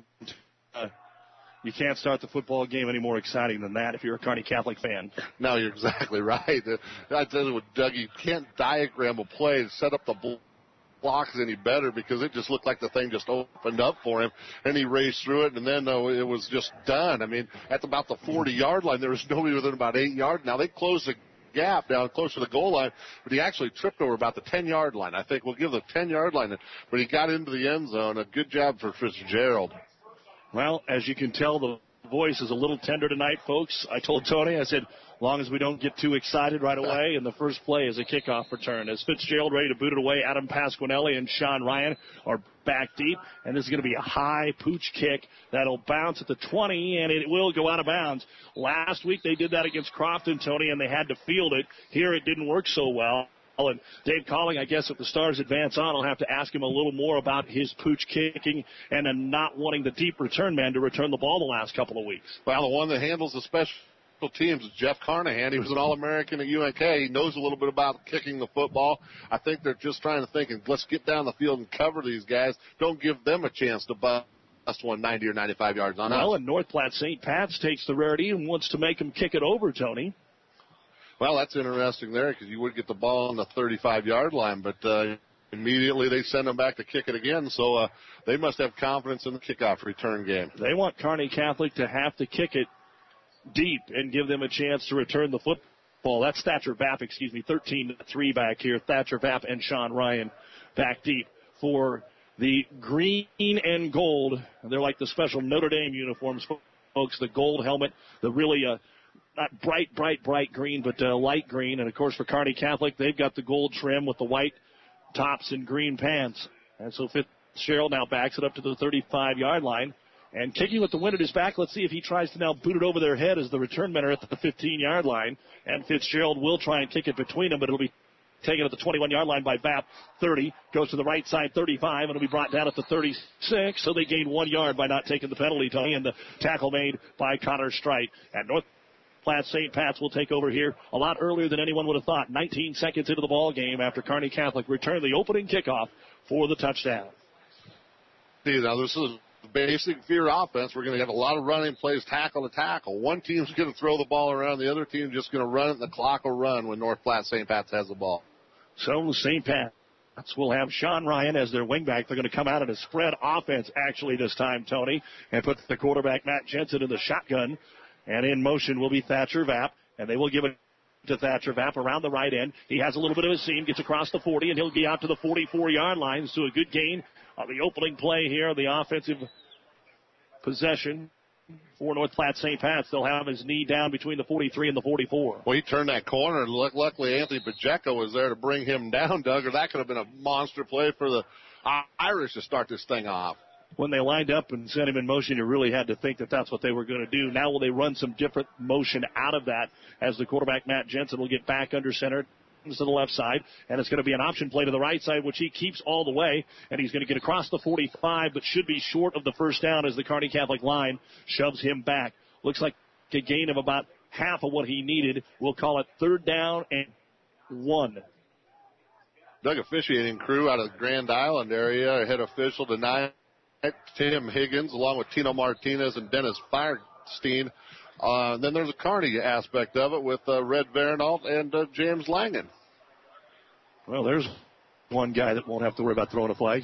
you can't start the football game any more exciting than that if you're a Kearney Catholic fan. No, you're exactly right. I tell you what, Doug, you can't diagram a play and set up the blocks any better because it just looked like the thing just opened up for him, and he raced through it, and then it was just done. I mean, at about the 40-yard line, there was nobody within about 8 yards. Now, they closed the gap down close to the goal line, but he actually tripped over about the 10-yard line. I think we'll give the 10-yard line, but he got into the end zone. A good job for Fitzgerald. Well, as you can tell, the voice is a little tender tonight, folks. I told Tony, I said, as long as we don't get too excited right away, and the first play is a kickoff return. As Fitzgerald ready to boot it away, Adam Pasquinelli and Sean Ryan are back deep, and this is going to be a high pooch kick that'll bounce at the 20, and it will go out of bounds. Last week they did that against Crofton, Tony, and they had to field it. Here it didn't work so well. And Dave Calling, I guess if the Stars advance on, I'll have to ask him a little more about his pooch kicking and not wanting the deep return man to return the ball the last couple of weeks. Well, the one that handles the special teams is Jeff Carnahan. He was an All-American at UNK. He knows a little bit about kicking the football. I think they're just trying to think, let's get down the field and cover these guys. Don't give them a chance to bust one 90 or 95 yards on us. Well, and North Platte St. Pat's takes the rarity and wants to make them kick it over, Tony. Well, that's interesting there because you would get the ball on the 35-yard line, but immediately they send them back to kick it again, so they must have confidence in the kickoff return game. They want Kearney Catholic to have to kick it deep and give them a chance to return the football. That's Thatcher Vapp, 13-3 back here. Thatcher Vapp and Sean Ryan back deep for the green and gold. They're like the special Notre Dame uniforms, folks. The gold helmet, the really not bright green, but light green. And, of course, for Kearney Catholic, they've got the gold trim with the white tops and green pants. And so Fitzgerald now backs it up to the 35-yard line. And kicking with the wind at his back, let's see if he tries to now boot it over their head as the return men are at the 15-yard line. And Fitzgerald will try and kick it between them, but it'll be taken at the 21-yard line by Vapp. 30, goes to the right side, 35, and it'll be brought down at the 36. So they gained 1 yard by not taking the penalty, Tony, and the tackle made by Connor Strite. And North Platte St. Pat's will take over here a lot earlier than anyone would have thought. 19 seconds into the ball game after Kearney Catholic returned the opening kickoff for the touchdown. See, now this is basic fear offense. We're going to have a lot of running plays, tackle to tackle. One team's going to throw the ball around, the other team's just going to run it, and the clock will run when North Platte St. Pat's has the ball. So St. Pat's will have Sean Ryan as their wingback. They're going to come out in a spread offense actually this time, Tony, and put the quarterback Matt Jensen in the shotgun. And in motion will be Thatcher Vapp, and they will give it to Thatcher Vapp around the right end. He has a little bit of a seam, gets across the 40, and he'll be out to the 44-yard line. So a good gain on the opening play here, the offensive possession for North Platte St. Pat's. They'll have his knee down between the 43 and the 44. Well, he turned that corner, and luckily Anthony Pacheco was there to bring him down, Doug, or that could have been a monster play for the Irish to start this thing off. When they lined up and sent him in motion, you really had to think that that's what they were going to do. Now will they run some different motion out of that as the quarterback, Matt Jensen, will get back under center to the left side, and it's going to be an option play to the right side, which he keeps all the way, and he's going to get across the 45, but should be short of the first down as the Kearney Catholic line shoves him back. Looks like a gain of about half of what he needed. We'll call it 3rd down and 1. Doug, officiating crew out of the Grand Island area, head official denying Tim Higgins, along with Tino Martinez and Dennis Firestein. Then there's a Kearney aspect of it with Red Veronalt and James Langen. Well, there's one guy that won't have to worry about throwing a flag.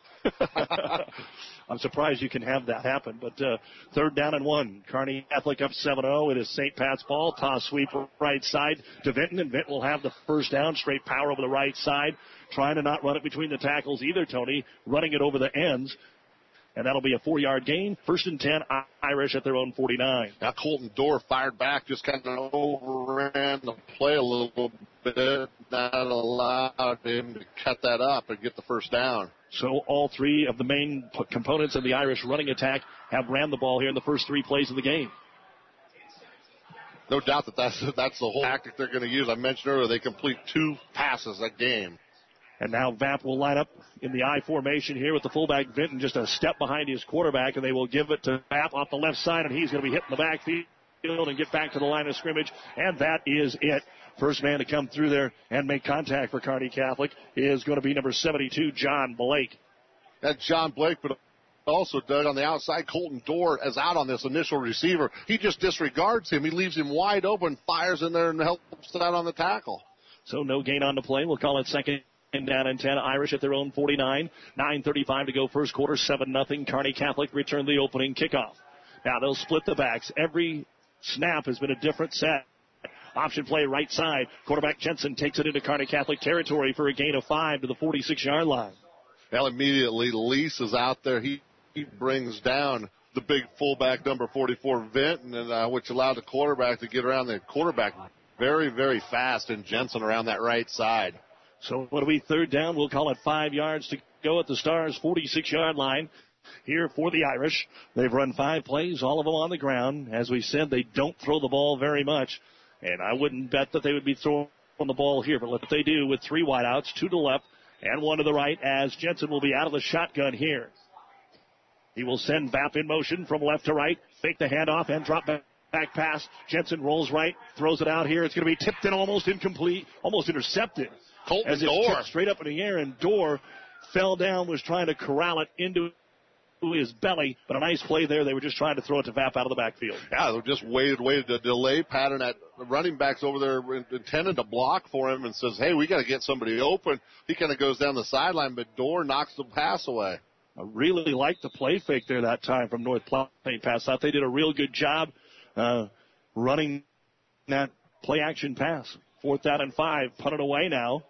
I'm surprised you can have that happen. But 3rd down and 1. Kearney Catholic up 7-0. It is St. Pat's ball. Toss sweep right side to Vinton, and Vinton will have the first down. Straight power over the right side. Trying to not run it between the tackles either, Tony. Running it over the ends. And that'll be a 4-yard gain. 1st and 10, Irish at their own 49. Now Colton Dorr fired back, just kind of overran the play a little bit. That allowed him to cut that up and get the first down. So all 3 of the main components of the Irish running attack have ran the ball here in the first 3 plays of the game. No doubt that's the whole tactic they're going to use. I mentioned earlier they complete 2 passes a game. And now Vapp will line up in the I formation here with the fullback Vinton just a step behind his quarterback, and they will give it to Vapp off the left side, and he's going to be hitting the backfield and get back to the line of scrimmage, and that is it. First man to come through there and make contact for Kearney Catholic is going to be number 72, John Blake. That's John Blake, but also, Doug, on the outside, Colton Dorr is out on this initial receiver. He just disregards him. He leaves him wide open, fires in there, and helps out on the tackle. So no gain on the play. We'll call it 2nd down and 10. Irish at their own 49. 9:35 to go first quarter. 7-0. Kearney Catholic returned the opening kickoff. Now they'll split the backs. Every snap has been a different set. Option play right side. Quarterback Jensen takes it into Kearney Catholic territory for a gain of 5 to the 46-yard line. Well, immediately Lease is out there. He brings down the big fullback number 44 Vinton, and which allowed the quarterback to get around the quarterback very, very fast, and Jensen around that right side. So it'll be 3rd down. We'll call it 5 yards to go at the Stars' 46-yard line here for the Irish. They've run 5 plays, all of them on the ground. As we said, they don't throw the ball very much. And I wouldn't bet that they would be throwing the ball here, but what they do with 3 wideouts, 2 to the left and 1 to the right, as Jensen will be out of the shotgun here. He will send Vapp in motion from left to right, fake the handoff and drop back pass. Jensen rolls right, throws it out here. It's going to be tipped in, almost incomplete, almost intercepted. Colton as it's tipped straight up in the air, and Dorr fell down, was trying to corral it into his belly, but a nice play there. They were just trying to throw it to Vapp out of the backfield. Yeah, they just waited a delay pattern. That the running back's over there intended to block for him and says, hey, we got to get somebody open. He kind of goes down the sideline, but Dorr knocks the pass away. I really liked the play fake there that time from North Platte pass. Thought they did a real good job running that play action pass. 4th down and 5, punted away now.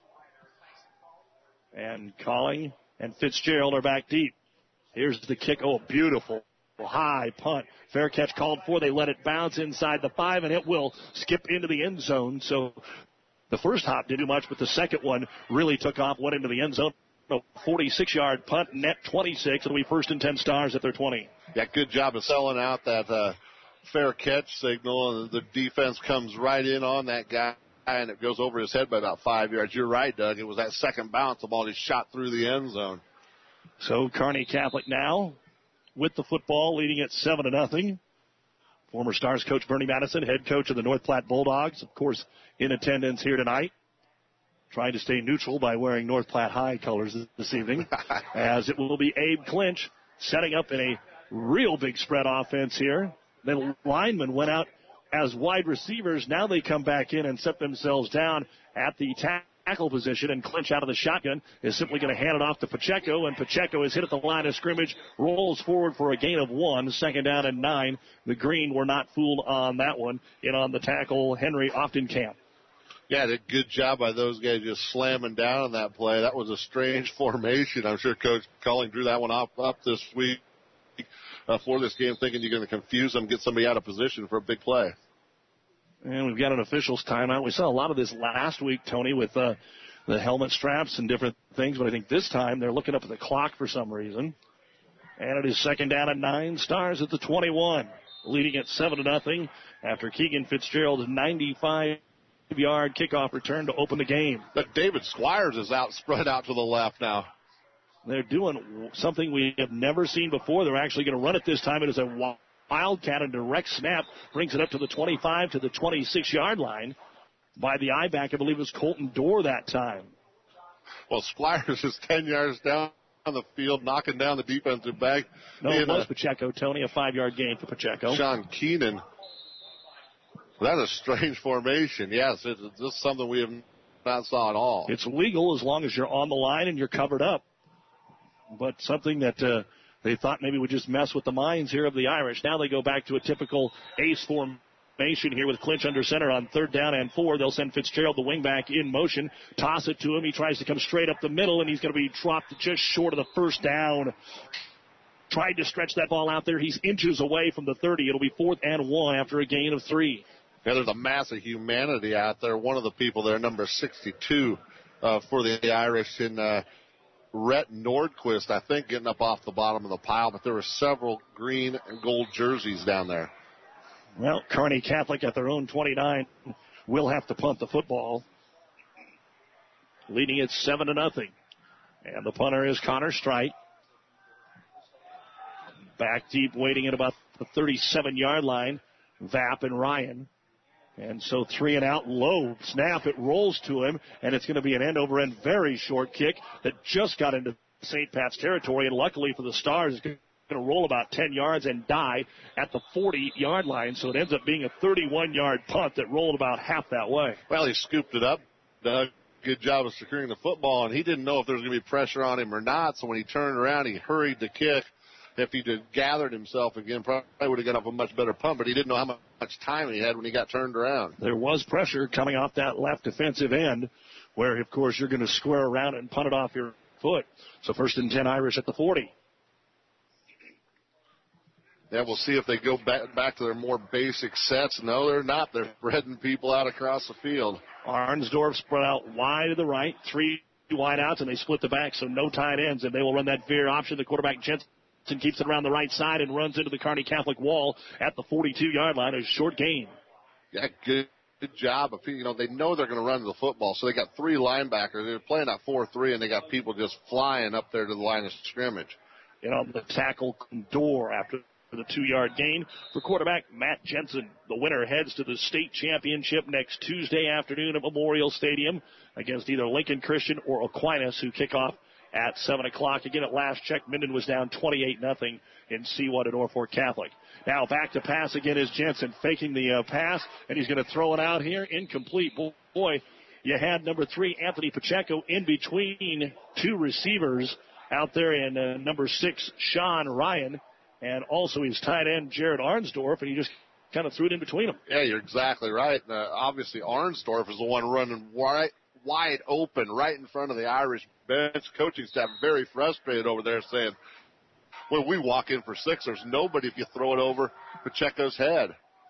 And Calling and Fitzgerald are back deep. Here's the kick. Oh, beautiful high punt. Fair catch called for. They let it bounce inside the 5, and it will skip into the end zone. So the first hop didn't do much, but the second one really took off, went into the end zone. A 46-yard punt, net 26. It'll be 1st and 10 Stars at their 20. Yeah, good job of selling out that fair catch signal, and the defense comes right in on that guy, and it goes over his head by about 5 yards. You're right, Doug. It was that second bounce. The ball just shot through the end zone. So Kearney Catholic now with the football, leading at 7-0. Former Stars coach Bernie Madison, head coach of the North Platte Bulldogs, of course, in attendance here tonight. Trying to stay neutral by wearing North Platte High colors this evening. As it will be Abe Clinch setting up in a real big spread offense here. The linemen went out as wide receivers. Now they come back in and set themselves down at the tackle position, and Clinch out of the shotgun is simply going to hand it off to Pacheco, and Pacheco is hit at the line of scrimmage, rolls forward for a gain of 1, 2nd down and 9. The Green were not fooled on that one. In on the tackle, Henry Oftenkamp. Yeah, did a good job by those guys just slamming down on that play. That was a strange formation. I'm sure Coach Culling drew that one up this week for this game, thinking you're going to confuse them, get somebody out of position for a big play. And we've got an official's timeout. We saw a lot of this last week, Tony, with the helmet straps and different things, but I think this time they're looking up at the clock for some reason. And it is 2nd down and 9. Stars at the 21, leading at 7-0 after Keegan Fitzgerald's 95-yard kickoff return to open the game. But David Squires is spread out to the left now. They're doing something we have never seen before. They're actually going to run it this time. It is a wildcat, and direct snap brings it up to the 25 to the 26-yard line. By the I-back, I believe it was Colton Dorr that time. Well, Squires is 10 yards down the field, knocking down the defensive back. No, it was Pacheco, Tony, a 5-yard gain for Pacheco. Sean Keenan. That's a strange formation. Yes, it's just something we have not saw at all. It's legal as long as you're on the line and you're covered up. But something that they thought maybe would just mess with the minds here of the Irish. Now they go back to a typical ace formation here with Clinch under center on 3rd down and 4. They'll send Fitzgerald, the wingback, in motion. Toss it to him. He tries to come straight up the middle, and he's going to be dropped just short of the first down. Tried to stretch that ball out there. He's inches away from the 30. It'll be 4th and 1 after a gain of 3. Yeah, there's a massive humanity out there. One of the people there, number 62 for the Irish in Rhett Nordquist, I think, getting up off the bottom of the pile. But there were several green and gold jerseys down there. Well, Kearney Catholic at their own 29 will have to punt the football, leading it 7-0. And the punter is Connor Strite. Back deep, waiting at about the 37-yard line, Vapp and Ryan. And so 3 and out, low snap. It rolls to him, and it's going to be an end-over-end, very short kick that just got into St. Pat's territory. And luckily for the Stars, it's going to roll about 10 yards and die at the 40-yard line. So it ends up being a 31-yard punt that rolled about half that way. Well, he scooped it up, Doug. Good job of securing the football, and he didn't know if there was going to be pressure on him or not. So when he turned around, he hurried to kick. If he'd gathered himself again, probably would have got up a much better punt, but he didn't know how much time he had when he got turned around. There was pressure coming off that left defensive end where, of course, you're going to square around and punt it off your foot. So 1st and 10 Irish at the 40. Yeah, we'll see if they go back to their more basic sets. No, they're not. They're spreading people out across the field. Arnsdorf spread out wide to the right, 3 wide outs, and they split the back, so no tight ends, and they will run that veer option. The quarterback, Jensen, keeps it around the right side and runs into the Kearney Catholic wall at the 42-yard line. A short gain. Yeah, good job. They know they're going to run the football, so they got 3 linebackers. They're playing at 4-3, and they got people just flying up there to the line of scrimmage. And on the tackle door after the 2-yard gain for quarterback Matt Jensen. The winner heads to the state championship next Tuesday afternoon at Memorial Stadium against either Lincoln Christian or Aquinas, who kick off at 7 o'clock. Again, at last check, Minden was down 28-0 in C1 at Norfolk Catholic. Now back to pass again is Jensen, faking the pass, and he's going to throw it out here. Incomplete. Boy, you had number 3, Anthony Pacheco, in between 2 receivers out there, in number 6, Sean Ryan, and also his tight end, Jared Arnsdorf, and he just kind of threw it in between them. Yeah, you're exactly right. Obviously, Arnsdorf is the one running wide open right in front of the Irish bench. Coaching staff very frustrated over there, saying, when we walk in for 6, there's nobody if you throw it over Pacheco's head.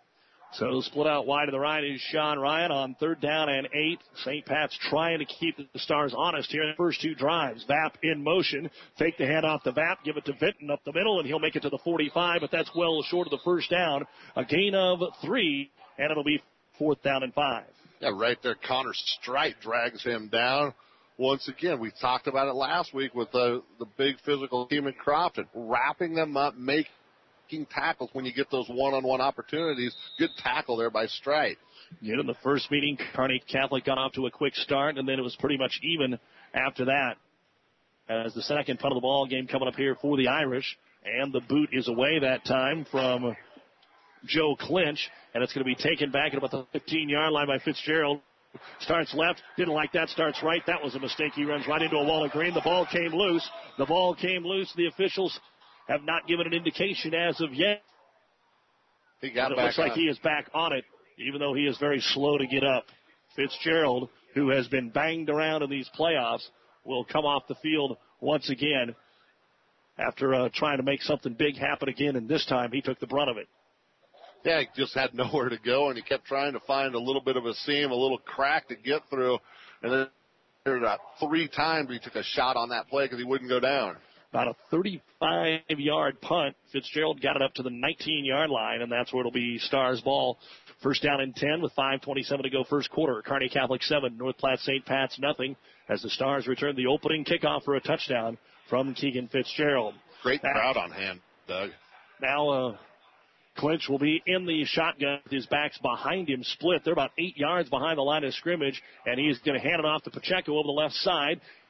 So split out wide to the right is Sean Ryan on 3rd down and 8. St. Pat's trying to keep the Stars honest here in the first 2 drives. Vapp in motion. Fake the handoff to Vapp. Give it to Vinton up the middle, and he'll make it to the 45, but that's well short of the first down. A gain of 3, and it'll be 4th down and 5. Yeah, right there, Connor Strite drags him down. Once again, we talked about it last week with the big physical team in Crofton. Wrapping them up, making tackles when you get those one-on-one opportunities. Good tackle there by Strite. Yet in the first meeting, Kearney Catholic got off to a quick start, and then it was pretty much even after that. As the second punt of the ball game coming up here for the Irish, and the boot is away that time from Joe Clinch, and it's going to be taken back at about the 15-yard line by Fitzgerald. Starts left, didn't like that, starts right. That was a mistake. He runs right into a wall of green. The ball came loose. The officials have not given an indication as of yet. He got it back looks like on. He is back on it, even though he is very slow to get up. Fitzgerald, who has been banged around in these playoffs, will come off the field once again after trying to make something big happen again, and this time he took the brunt of it. Yeah, he just had nowhere to go, and he kept trying to find a little bit of a seam, a little crack to get through, and then there about 3 times he took a shot on that play because he wouldn't go down. About a 35-yard punt. Fitzgerald got it up to the 19-yard line, and that's where it'll be Stars ball. First down and 10 with 5:27 to go first quarter. Kearney Catholic 7, North Platte St. Pat's nothing, as the Stars return the opening kickoff for a touchdown from Keegan Fitzgerald. Great crowd on hand, Doug. Now Clinch will be in the shotgun with his backs behind him split. They're about 8 yards behind the line of scrimmage, and he's going to hand it off to Pacheco over the left side.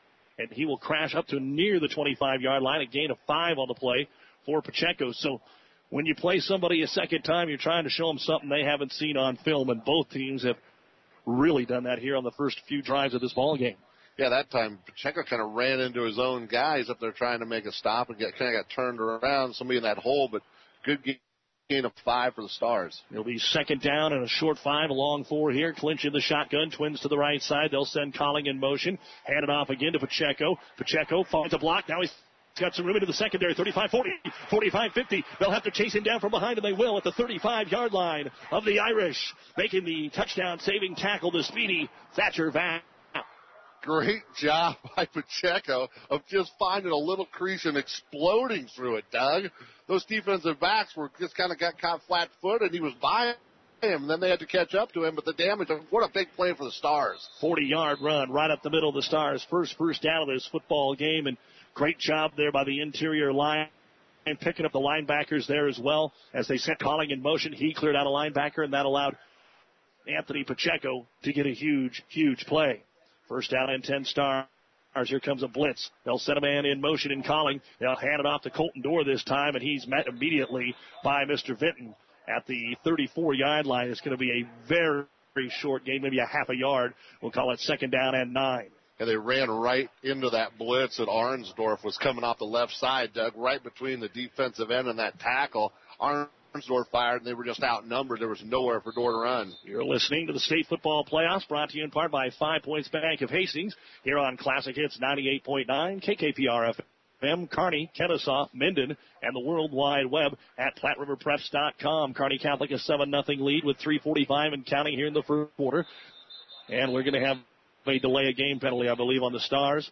and he will crash up to near the 25-yard line, a gain of 5 on the play for Pacheco. So when you play somebody a second time, you're trying to show them something they haven't seen on film, and both teams have really done that here on the first few drives of this ball game. Yeah, that time Pacheco kind of ran into his own guys up there trying to make a stop and kind of got turned around, somebody in that hole, but good gain of 5 for the Stars. It'll be second down and a short 5, a long 4 here. Clinch in the shotgun, twins to the right side. They'll send Colling in motion. Hand it off again to Pacheco. Pacheco finds a block. Now he's got some room into the secondary. 35-40, 45-50. They'll have to chase him down from behind, and they will at the 35-yard line of the Irish. Making the touchdown-saving tackle, the speedy Thatcher Van. Great job by Pacheco of just finding a little crease and exploding through it, Doug. Those defensive backs were just kind of got caught flat-footed. He was by him, and then they had to catch up to him. But the damage, what a big play for the Stars. 40-yard run right up the middle of the Stars. First down of this football game, and great job there by the interior line. And picking up the linebackers there as well as they sent Colling in motion. He cleared out a linebacker, and that allowed Anthony Pacheco to get a huge, huge play. First down and 10 Stars. Here comes a blitz. They'll set a man in motion in Colling. They'll hand it off to Colton Dorr this time, and he's met immediately by Mr. Vinton at the 34-yard line. It's going to be a very, very short game, maybe a half a yard. We'll call it second down and 9. And they ran right into that blitz that Arnsdorf was coming off the left side, Doug, right between the defensive end and that tackle. Arnsdorf fired, and they were just outnumbered. There was nowhere for Dorr to run. You're listening to the State Football Playoffs, brought to you in part by 5 Points Bank of Hastings, here on Classic Hits 98.9, KKPR FM, Kearney, Kennesaw, Minden, and the World Wide Web at PlatteRiverPreps.com. Kearney Catholic a 7-0 lead with 3:45 and counting here in the first quarter. And we're going to have a delay of game penalty, I believe, on the Stars.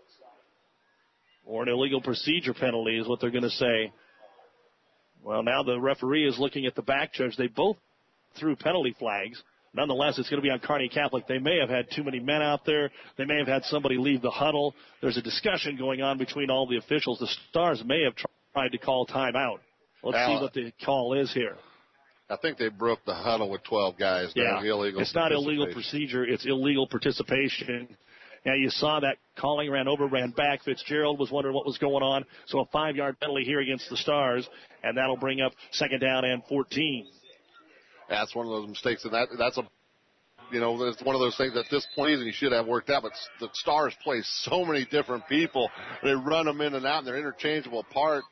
Or an illegal procedure penalty is what they're going to say. Well, now the referee is looking at the back judge. They both threw penalty flags. Nonetheless, it's going to be on Kearney Catholic. They may have had too many men out there. They may have had somebody leave the huddle. There's a discussion going on between all the officials. The Stars may have tried to call timeout. Let's see what the call is here. I think they broke the huddle with 12 guys. Yeah, it's not illegal procedure. It's illegal participation. Now, you saw that Colling ran back. Fitzgerald was wondering what was going on. So a 5-yard penalty here against the Stars, and that'll bring up second down and 14. That's one of those mistakes, and that's one of those things at this point you should have worked out. But the Stars play so many different people. They run them in and out, and they're interchangeable parts.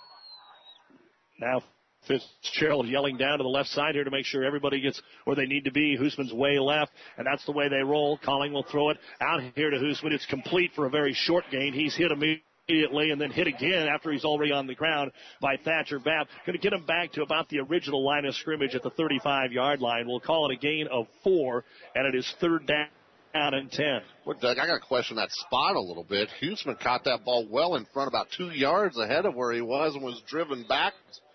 Now Fitzgerald yelling down to the left side here to make sure everybody gets where they need to be. Hoosman's way left, and that's the way they roll. Colling will throw it out here to Hoosman. It's complete for a very short gain. He's hit immediately and then hit again after he's already on the ground by Thatcher Babb. Going to get him back to about the original line of scrimmage at the 35-yard line. We'll call it a gain of 4, and it is third down and 10. Well, Doug, I got to question that spot a little bit. Hoosman caught that ball well in front, about 2 yards ahead of where he was, and was driven back.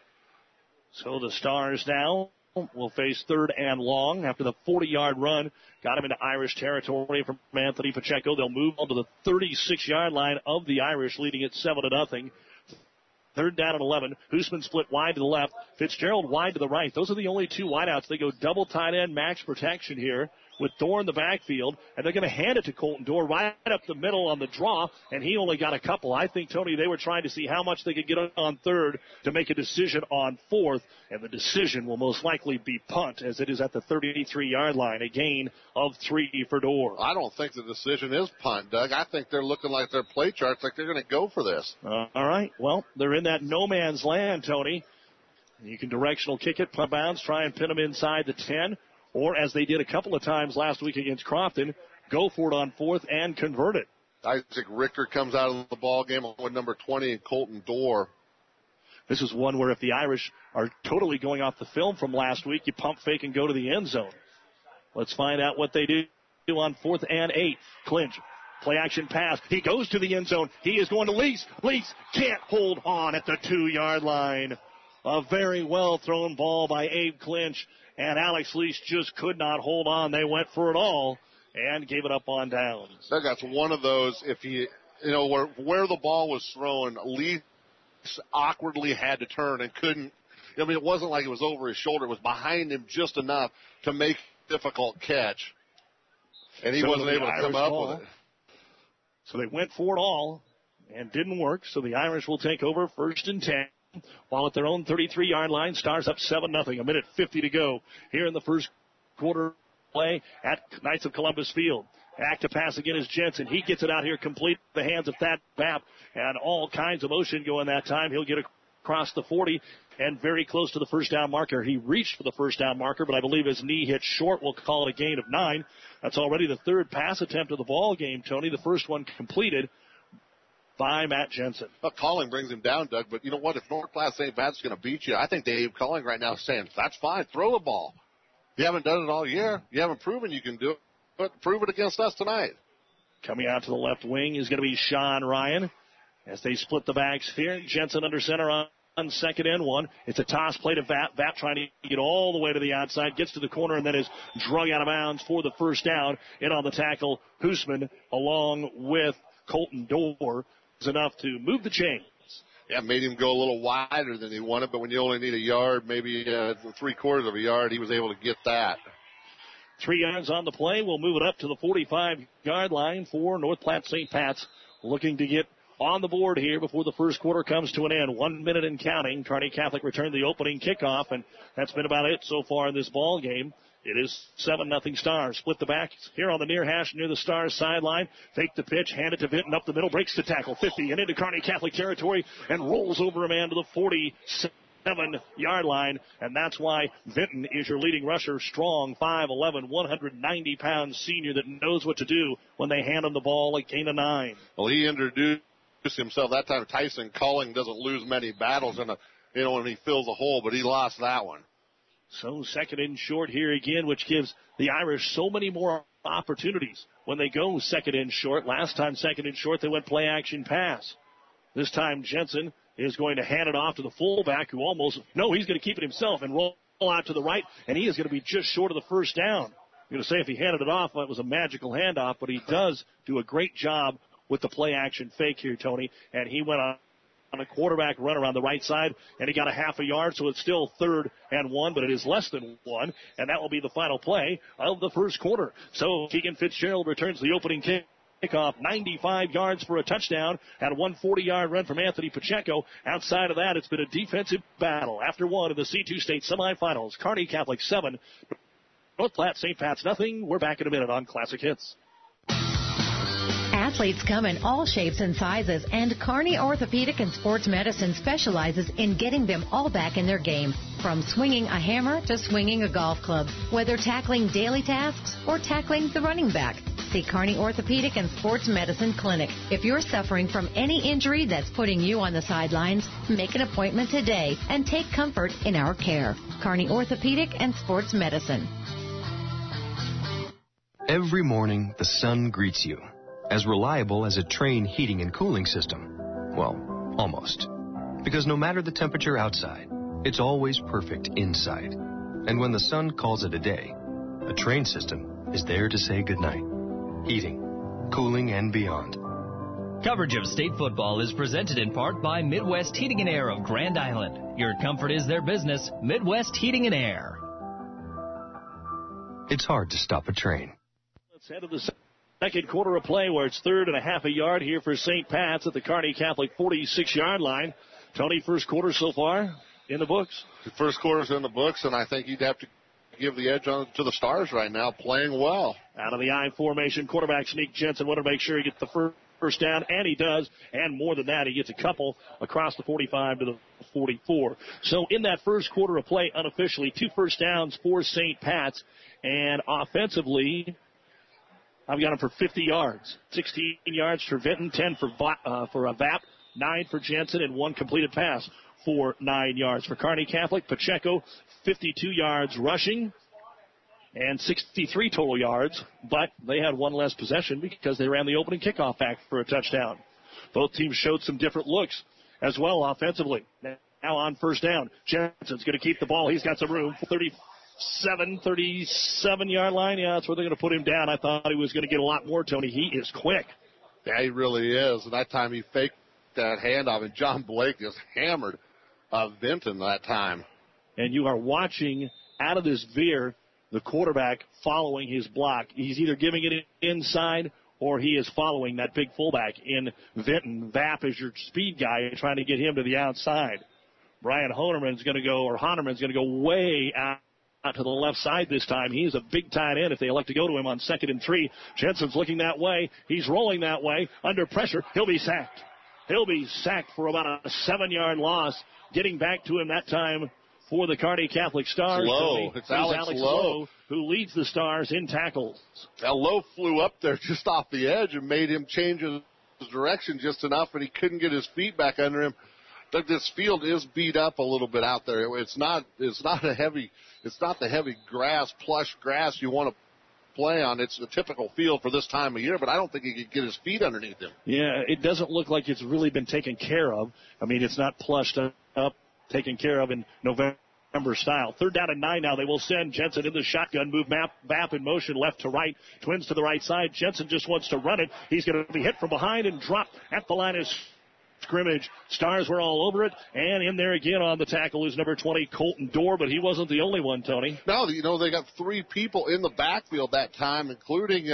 So the Stars now will face third and long after the 40-yard run. Got him into Irish territory from Anthony Pacheco. They'll move on to the 36-yard line of the Irish, leading it 7-0. Third down and 11. Hoosman split wide to the left. Fitzgerald wide to the right. Those are the only two wideouts. They go double tight end max protection here with Dorr in the backfield, and they're going to hand it to Colton Dorr right up the middle on the draw, and he only got a couple. I think, Tony, they were trying to see how much they could get on third to make a decision on fourth, and the decision will most likely be punt, as it is at the 33-yard line, a gain of 3 for Dorr. I don't think the decision is punt, Doug. I think they're looking like their play charts, like they're going to go for this. All right. Well, they're in that no man's land, Tony. You can directional kick it, punt bounce, try and pin them inside the 10, or as they did a couple of times last week against Crofton, go for it on fourth and convert it. Isaac Richter comes out of the ball game with number 20 and Colton Dorr. This is one where if the Irish are totally going off the film from last week, you pump fake and go to the end zone. Let's find out what they do on 4th and 8. Clinch. Play action pass. He goes to the end zone. He is going to Lease. Lease can't hold on at the 2-yard line. A very well thrown ball by Abe Clinch, and Alex Lease just could not hold on. They went for it all and gave it up on downs. That's one of those, if he, where the ball was thrown, Lease awkwardly had to turn and couldn't. I mean, it wasn't like it was over his shoulder. It was behind him just enough to make a difficult catch. And he wasn't able to come up with it. So they went for it all and didn't work. So the Irish will take over 1st and 10. While at their own 33-yard line, Stars up 7-0. 1:50 to go here in the first quarter play at Knights of Columbus Field. Back to pass again is Jensen. He gets it out here complete. The hands of Thad Bapp. And all kinds of motion going that time. He'll get across the 40 and very close to the first down marker. He reached for the first down marker, but I believe his knee hit short. We'll call it a gain of 9. That's already the third pass attempt of the ball game, Tony. The first one completed by Matt Jensen. Well, Calling brings him down, Doug, but you know what? If North Platte St. Pat's going to beat you, I think Dave Calling right now is saying, that's fine, throw the ball. You haven't done it all year. You haven't proven you can do it, but prove it against us tonight. Coming out to the left wing is going to be Sean Ryan as they split the backs here. Jensen under center on 2nd and 1. It's a toss play to Vapp. Vapp trying to get all the way to the outside, gets to the corner, and then is drug out of bounds for the first down. In on the tackle, Hoosman, along with Colton Dorr, is enough to move the chains. Yeah, made him go a little wider than he wanted, but when you only need a yard, maybe 3/4 of a yard, he was able to get that. 3 yards on the play. We'll move it up to the 45-yard line for North Platte St. Pat's, looking to get on the board here before the first quarter comes to an end. 1 minute and counting. Kearney Catholic returned the opening kickoff, and that's been about it so far in this ball game. It is 7-0 Stars. Split the backs here on the near hash near the Stars sideline. Fake the pitch, hand it to Vinton up the middle, breaks the tackle, 50 and into Kearney Catholic territory and rolls over a man to the 47-yard line. And that's why Vinton is your leading rusher. Strong, 5'11", 190-pound senior that knows what to do when they hand him the ball at gain of 9. Well, he introduced himself that time. Tyson Calling doesn't lose many battles when he fills a hole, but he lost that one. So 2nd and short here again, which gives the Irish so many more opportunities when they go 2nd and short. Last time 2nd and short, they went play action pass. This time Jensen is going to hand it off to the fullback who he's going to keep it himself and roll out to the right, and he is going to be just short of the first down. I'm going to say if he handed it off, it was a magical handoff, but he does do a great job with the play action fake here, Tony, and he went on a quarterback run around the right side, and he got a half a yard, so it's still 3rd and 1, but it is less than 1, and that will be the final play of the first quarter. So Keegan Fitzgerald returns the opening kickoff, 95 yards for a touchdown, and a 140-yard run from Anthony Pacheco. Outside of that, it's been a defensive battle. After one in the C2 State semifinals, Kearney Catholic 7, North Platte St. Pat's nothing. We're back in a minute on Classic Hits. Athletes come in all shapes and sizes, and Kearney Orthopedic and Sports Medicine specializes in getting them all back in their game. From swinging a hammer to swinging a golf club, whether tackling daily tasks or tackling the running back. See Kearney Orthopedic and Sports Medicine Clinic. If you're suffering from any injury that's putting you on the sidelines, make an appointment today and take comfort in our care. Kearney Orthopedic and Sports Medicine. Every morning, the sun greets you. As reliable as a Trane heating and cooling system. Well, almost. Because no matter the temperature outside, it's always perfect inside. And when the sun calls it a day, a Trane system is there to say goodnight. Heating, cooling, and beyond. Coverage of state football is presented in part by Midwest Heating and Air of Grand Island. Your comfort is their business. Midwest Heating and Air. It's hard to stop a train. Let's head to the second quarter of play where it's 3rd and a half a yard here for St. Pat's at the Kearney Catholic 46-yard line. Tony, first quarter so far in the books? The first quarter's in the books, and I think you'd have to give the edge to the Stars right now, playing well. Out of the I formation, quarterback sneak Jensen wanted to make sure he gets the first down, and he does. And more than that, he gets a couple across the 45 to the 44. So in that first quarter of play, unofficially, 2 first downs for St. Pat's. And offensively, I've got him for 50 yards. 16 yards for Vinton, 10 for Vapp, 9 for Jensen, and 1 completed pass for 9 yards. For Kearney Catholic, Pacheco, 52 yards rushing and 63 total yards, but they had 1 less possession because they ran the opening kickoff back for a touchdown. Both teams showed some different looks as well offensively. Now on first down, Jensen's going to keep the ball. He's got some room. 37-yard line. Yeah, that's where they're going to put him down. I thought he was going to get a lot more, Tony. He is quick. Yeah, he really is. And that time he faked that handoff, and John Blake just hammered Vinton that time. And you are watching out of this veer the quarterback following his block. He's either giving it inside or he is following that big fullback in Vinton. Vapp is your speed guy, trying to get him to the outside. Brian Honerman's going to go way out to the left side this time. He's a big tight end if they elect to go to him on 2nd and 3. Jensen's looking that way. He's rolling that way. Under pressure. He'll be sacked. He'll be sacked for about a 7-yard loss. Getting back to him that time for the Kearney Catholic Stars. It's Alex Lowe, who leads the Stars in tackles. Now, Lowe flew up there just off the edge and made him change his direction just enough, and he couldn't get his feet back under him. This field is beat up a little bit out there. It's not the heavy grass, plush grass you want to play on. It's a typical field for this time of year, but I don't think he could get his feet underneath him. Yeah, it doesn't look like it's really been taken care of. I mean, it's not plushed up, taken care of in November style. 3rd down and 9 now. They will send Jensen in the shotgun, move Vapp in motion left to right, twins to the right side. Jensen just wants to run it. He's going to be hit from behind and drop at the line of scrimmage. Stars were all over it, and in there again on the tackle is number 20, Colton Dorr, but he wasn't the only one, Tony. No, they got 3 people in the backfield that time, including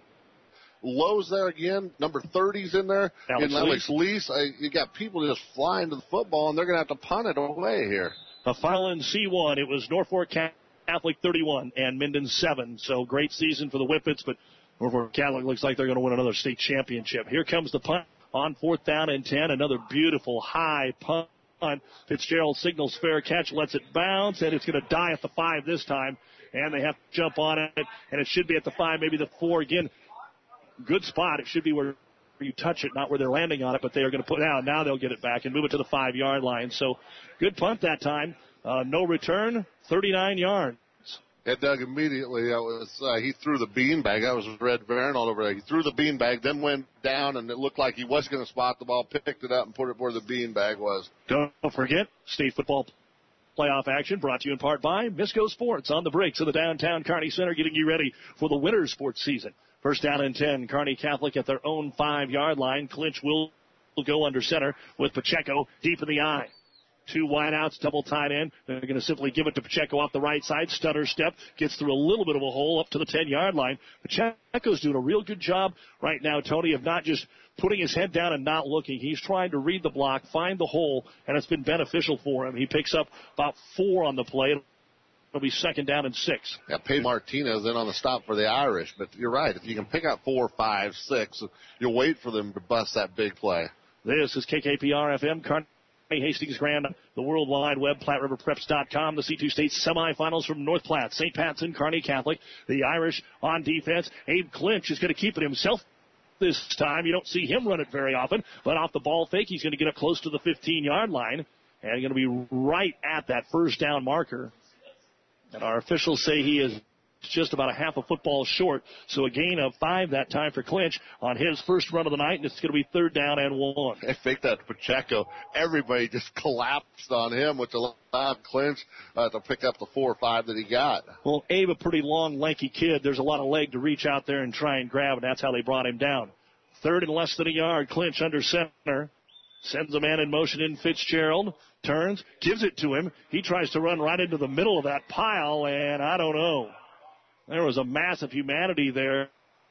Lowe's there again. Number 30's in there. Alex Lease. You got people just flying to the football, and they're going to have to punt it away here. The final in C1, it was Norfolk Catholic 31 and Minden 7. So great season for the Whippets, but Norfolk Catholic looks like they're going to win another state championship. Here comes the punt on 4th down and 10. Another beautiful high punt. Fitzgerald signals fair catch, lets it bounce, and it's going to die at the 5 this time. And they have to jump on it, and it should be at the 5, maybe the 4 again. Good spot. It should be where you touch it, not where they're landing on it, but they are going to put it out. Now they'll get it back and move it to the 5-yard line. So good punt that time. No return, 39 yards. And Doug, immediately, he threw the beanbag. That was Red Varon all over there. He threw the beanbag, then went down, and it looked like he was going to spot the ball, picked it up, and put it where the beanbag was. Don't forget, state football playoff action brought to you in part by Misco Sports on the breaks of the downtown Kearney Center, getting you ready for the winter sports season. 1st down and 10, Kearney Catholic at their own 5-yard line. Clinch will go under center with Pacheco deep in the eye. 2 wideouts, double tight end. They're going to simply give it to Pacheco off the right side. Stutter step, gets through a little bit of a hole up to the 10-yard line. Pacheco's doing a real good job right now, Tony, of not just putting his head down and not looking. He's trying to read the block, find the hole, and it's been beneficial for him. He picks up about 4 on the play. It'll be 2nd down and 6. Yeah, Pay Martinez in on the stop for the Irish, but you're right. If you can pick up 4, 5, 6, you'll wait for them to bust that big play. This is KKPR-FM, Kearney Hastings Grand, the World Wide Web, PlatteRiverPreps.com. The C2 State semifinals from North Platte, St. Pat's and Kearney Catholic. The Irish on defense. Abe Clinch is going to keep it himself this time. You don't see him run it very often, but off the ball fake, he's going to get up close to the 15-yard line and going to be right at that 1st down marker. And our officials say he is just about a half a football short. So a gain of 5 that time for Clinch on his first run of the night, and it's going to be 3rd down and 1. They faked that to Pacheco. Everybody just collapsed on him, which allowed Clinch to pick up the 4 or 5 that he got. Well, Abe, a pretty long, lanky kid. There's a lot of leg to reach out there and try and grab, and that's how they brought him down. 3rd and less than a yard. Clinch under center. Sends a man in motion in Fitzgerald. Turns, gives it to him. He tries to run right into the middle of that pile, and I don't know. There was a mass of humanity there.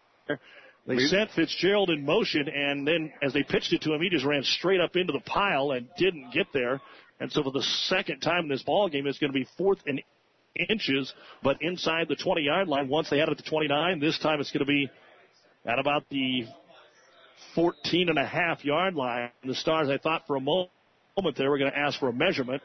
They sent Fitzgerald in motion, and then as they pitched it to him, he just ran straight up into the pile and didn't get there. And so for the 2nd time in this ball game, it's going to be 4th and inches, but inside the 20-yard line. Once they had it to 29, this time it's going to be at about the 14.5-yard line. And the Stars, I thought for a moment there, were going to ask for a measurement.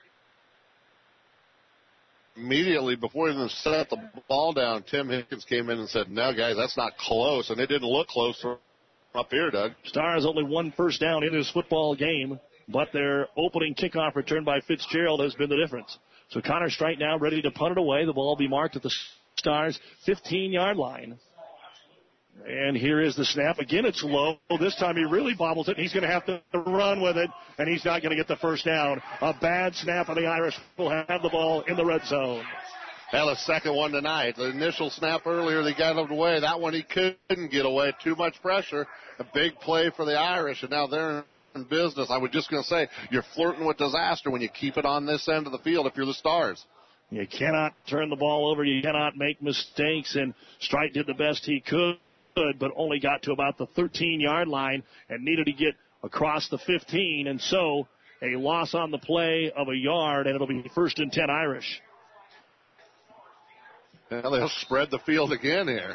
Immediately, before he even set the ball down, Tim Hickens came in and said, no, guys, that's not close. And it didn't look close from up here, Doug. Stars only 1 first down in this football game, but their opening kickoff return by Fitzgerald has been the difference. So Connor Strite now ready to punt it away. The ball will be marked at the Stars' 15-yard line. And here is the snap. Again, it's low. This time he really bobbles it, and he's going to have to run with it, and he's not going to get the first down. A bad snap, and the Irish will have the ball in the red zone. Well, the 2nd one tonight. The initial snap earlier, they got it away. That one he couldn't get away. Too much pressure. A big play for the Irish, and now they're in business. I was just going to say, you're flirting with disaster when you keep it on this end of the field if you're the Stars. You cannot turn the ball over. You cannot make mistakes, and Strite did the best he could. but only got to about the 13-yard line and needed to get across the 15, and so a loss on the play of a yard, and it'll be 1st and 10 Irish. Now they'll spread the field again here.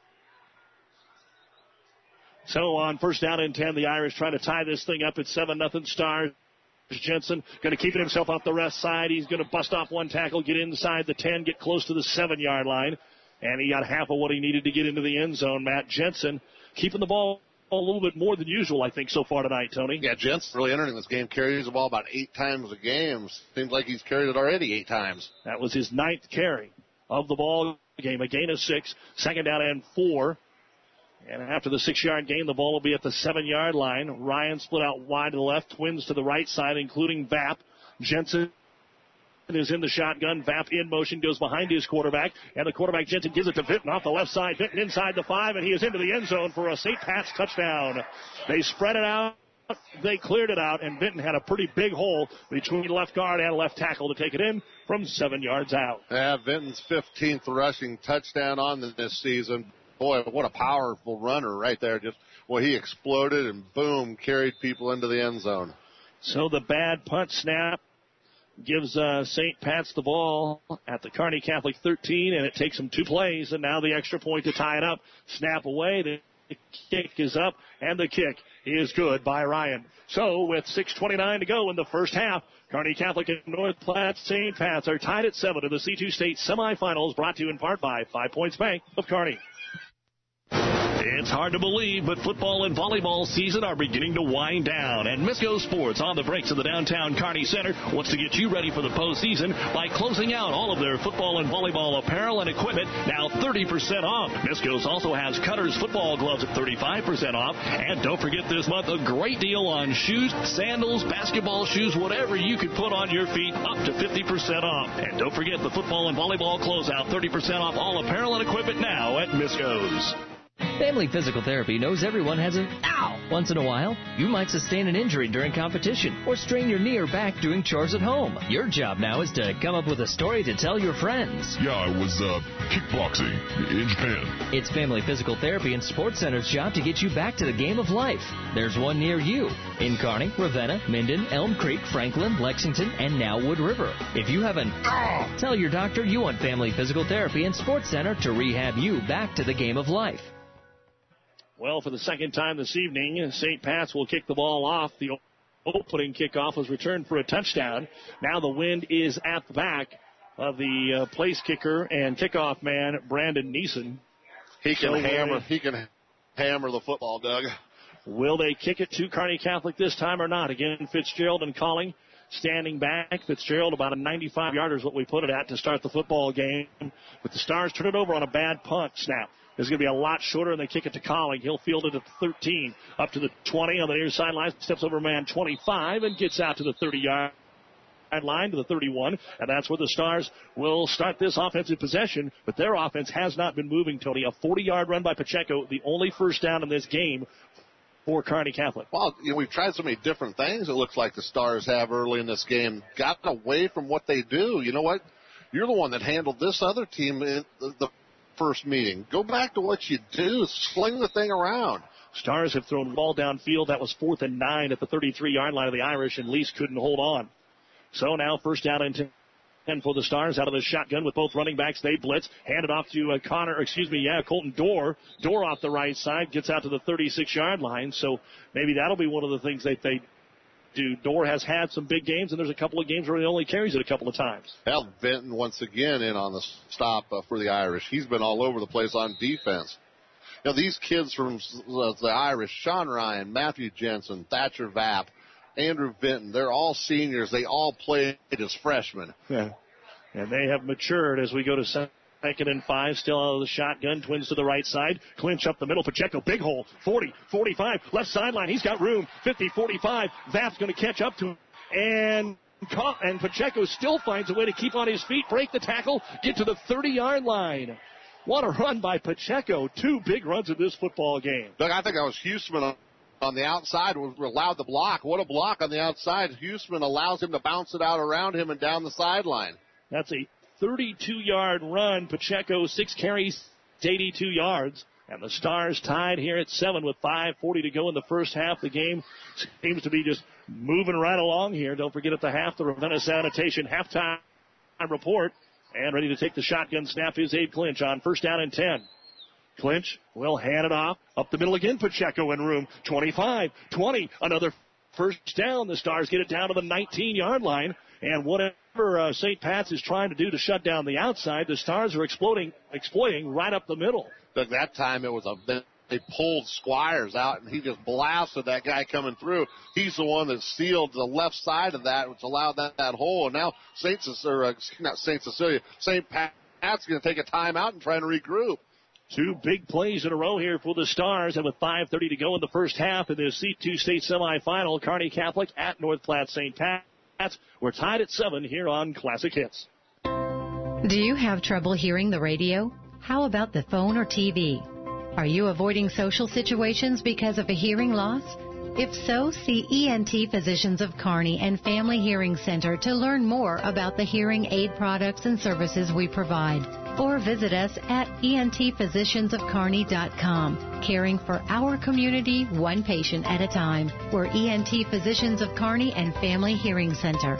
So on 1st down and 10, the Irish trying to tie this thing up at 7-0 Stars. Jensen going to keep it himself off the left side. He's going to bust off one tackle, get inside the 10, get close to the 7-yard line. And he got half of what he needed to get into the end zone. Matt Jensen keeping the ball a little bit more than usual, I think, so far tonight, Tony. Yeah, Jensen's really entering this game. Carries the ball about 8 times a game. Seems like he's carried it already 8 times. That was his 9th carry of the ball game. A gain of 6. 2nd down and 4. And after the 6-yard gain, the ball will be at the 7-yard line. Ryan split out wide to the left, twins to the right side, including Vapp. Jensen is in the shotgun. Vapp in motion, goes behind his quarterback. And the quarterback, Jensen, gives it to Vinton off the left side. Vinton inside the 5, and he is into the end zone for a St. Pat's touchdown. They spread it out. They cleared it out, and Vinton had a pretty big hole between left guard and left tackle to take it in from 7 yards out. Yeah, Vinton's 15th rushing touchdown on this season. Boy, what a powerful runner right there. He exploded and boom, carried people into the end zone. So the bad punt snap gives St. Pat's the ball at the Kearney Catholic 13, and it takes them 2 plays, and now the extra point to tie it up. Snap away, the kick is up, and the kick is good by Ryan. So with 6:29 to go in the first half, Kearney Catholic and North Platte St. Pat's are tied at 7 in the C2 State semifinals, brought to you in part by 5 Points Bank of Kearney. It's hard to believe, but football and volleyball season are beginning to wind down. And Misco Sports, on the brakes of the downtown Kearney Center, wants to get you ready for the postseason by closing out all of their football and volleyball apparel and equipment, now 30% off. Misco's also has Cutters football gloves at 35% off. And don't forget this month, a great deal on shoes, sandals, basketball shoes, whatever you could put on your feet, up to 50% off. And don't forget the football and volleyball closeout, 30% off all apparel and equipment now at Misco's. Family Physical Therapy knows everyone has an ow once in a while. You might sustain an injury during competition or strain your knee or back doing chores at home. Your job now is to come up with a story to tell your friends. Yeah, I was kickboxing in Japan. It's Family Physical Therapy and Sports Center's job to get you back to the game of life. There's one near you in Kearney, Ravenna, Minden, Elm Creek, Franklin, Lexington, and now Wood River. If you have an ow, tell your doctor you want Family Physical Therapy and Sports Center to rehab you back to the game of life. Well, for the second time this evening, St. Pat's will kick the ball off. The opening kickoff was returned for a touchdown. Now the wind is at the back of the place kicker and kickoff man, Brandon Neeson. He can hammer the football, Doug. Will they kick it to Kearney Catholic this time or not? Again, Fitzgerald and Calling standing back. Fitzgerald about a 95-yarder is what we put it at to start the football game. But the Stars turn it over on a bad punt snap. It's going to be a lot shorter, and they kick it to Colling. He'll field it at the 13, up to the 20 on the near sideline, steps over man 25, and gets out to the 30-yard line to the 31, and that's where the Stars will start this offensive possession, but their offense has not been moving, Tony. A 40-yard run by Pacheco, the only first down in this game for Kearney Catholic. Well, we've tried so many different things it looks like the Stars have early in this game. Got away from what they do. You know what? You're the one that handled this other team in the first meeting. Go back to what you do. Sling the thing around. Stars have thrown the ball downfield. That was 4th and 9 at the 33-yard line of the Irish, and Lease couldn't hold on. So now first down and 10 for the Stars out of the shotgun with both running backs. They blitz. Hand it off to Colton Dorr. Dorr off the right side. Gets out to the 36-yard line. So maybe that'll be one of the things that they do. Dorr has had some big games, and there's a couple of games where he only carries it a couple of times. Hell, Benton once again in on the stop for the Irish. He's been all over the place on defense. These kids from the Irish, Sean Ryan, Matthew Jensen, Thatcher Vapp, Andrew Vinton, they're all seniors. They all played as freshmen. Yeah. And they have matured as we go to 2nd and 5, still out of the shotgun. Twins to the right side. Clinch up the middle. Pacheco, big hole. 40, 45. Left sideline. He's got room. 50, 45. Vapp's going to catch up to him. And Pacheco still finds a way to keep on his feet, break the tackle, get to the 30-yard line. What a run by Pacheco. 2 big runs in this football game. Doug, I think that was Huseman on the outside, was allowed the block. What a block on the outside. Huseman allows him to bounce it out around him and down the sideline. That's a 32-yard run. Pacheco, 6 carries, 82 yards. And the Stars tied here at 7 with 5:40 to go in the first half. The game seems to be just moving right along here. Don't forget at the half, the Ravenna Sanitation halftime report. And ready to take the shotgun snap is Abe Clinch on first down and 10. Clinch will hand it off. Up the middle again, Pacheco in room. 25, 20, another first down. The Stars get it down to the 19-yard line. And whatever St. Pat's is trying to do to shut down the outside, the Stars are exploiting right up the middle. Look, that time it was they pulled Squires out, and he just blasted that guy coming through. He's the one that sealed the left side of that, which allowed that hole. And now St. Pat's going to take a timeout and try to regroup. Two big plays in a row here for the Stars, and with 5:30 to go in the first half of the C2 state semifinal, Kearney Catholic at North Platte St. Pat's. We're tied at 7 here on Classic Hits. Do you have trouble hearing the radio? How about the phone or TV? Are you avoiding social situations because of a hearing loss? If so, see ENT Physicians of Kearney and Family Hearing Center to learn more about the hearing aid products and services we provide. Or visit us at entphysiciansofkearney.com. Caring for our community, one patient at a time. We're ENT Physicians of Kearney and Family Hearing Center.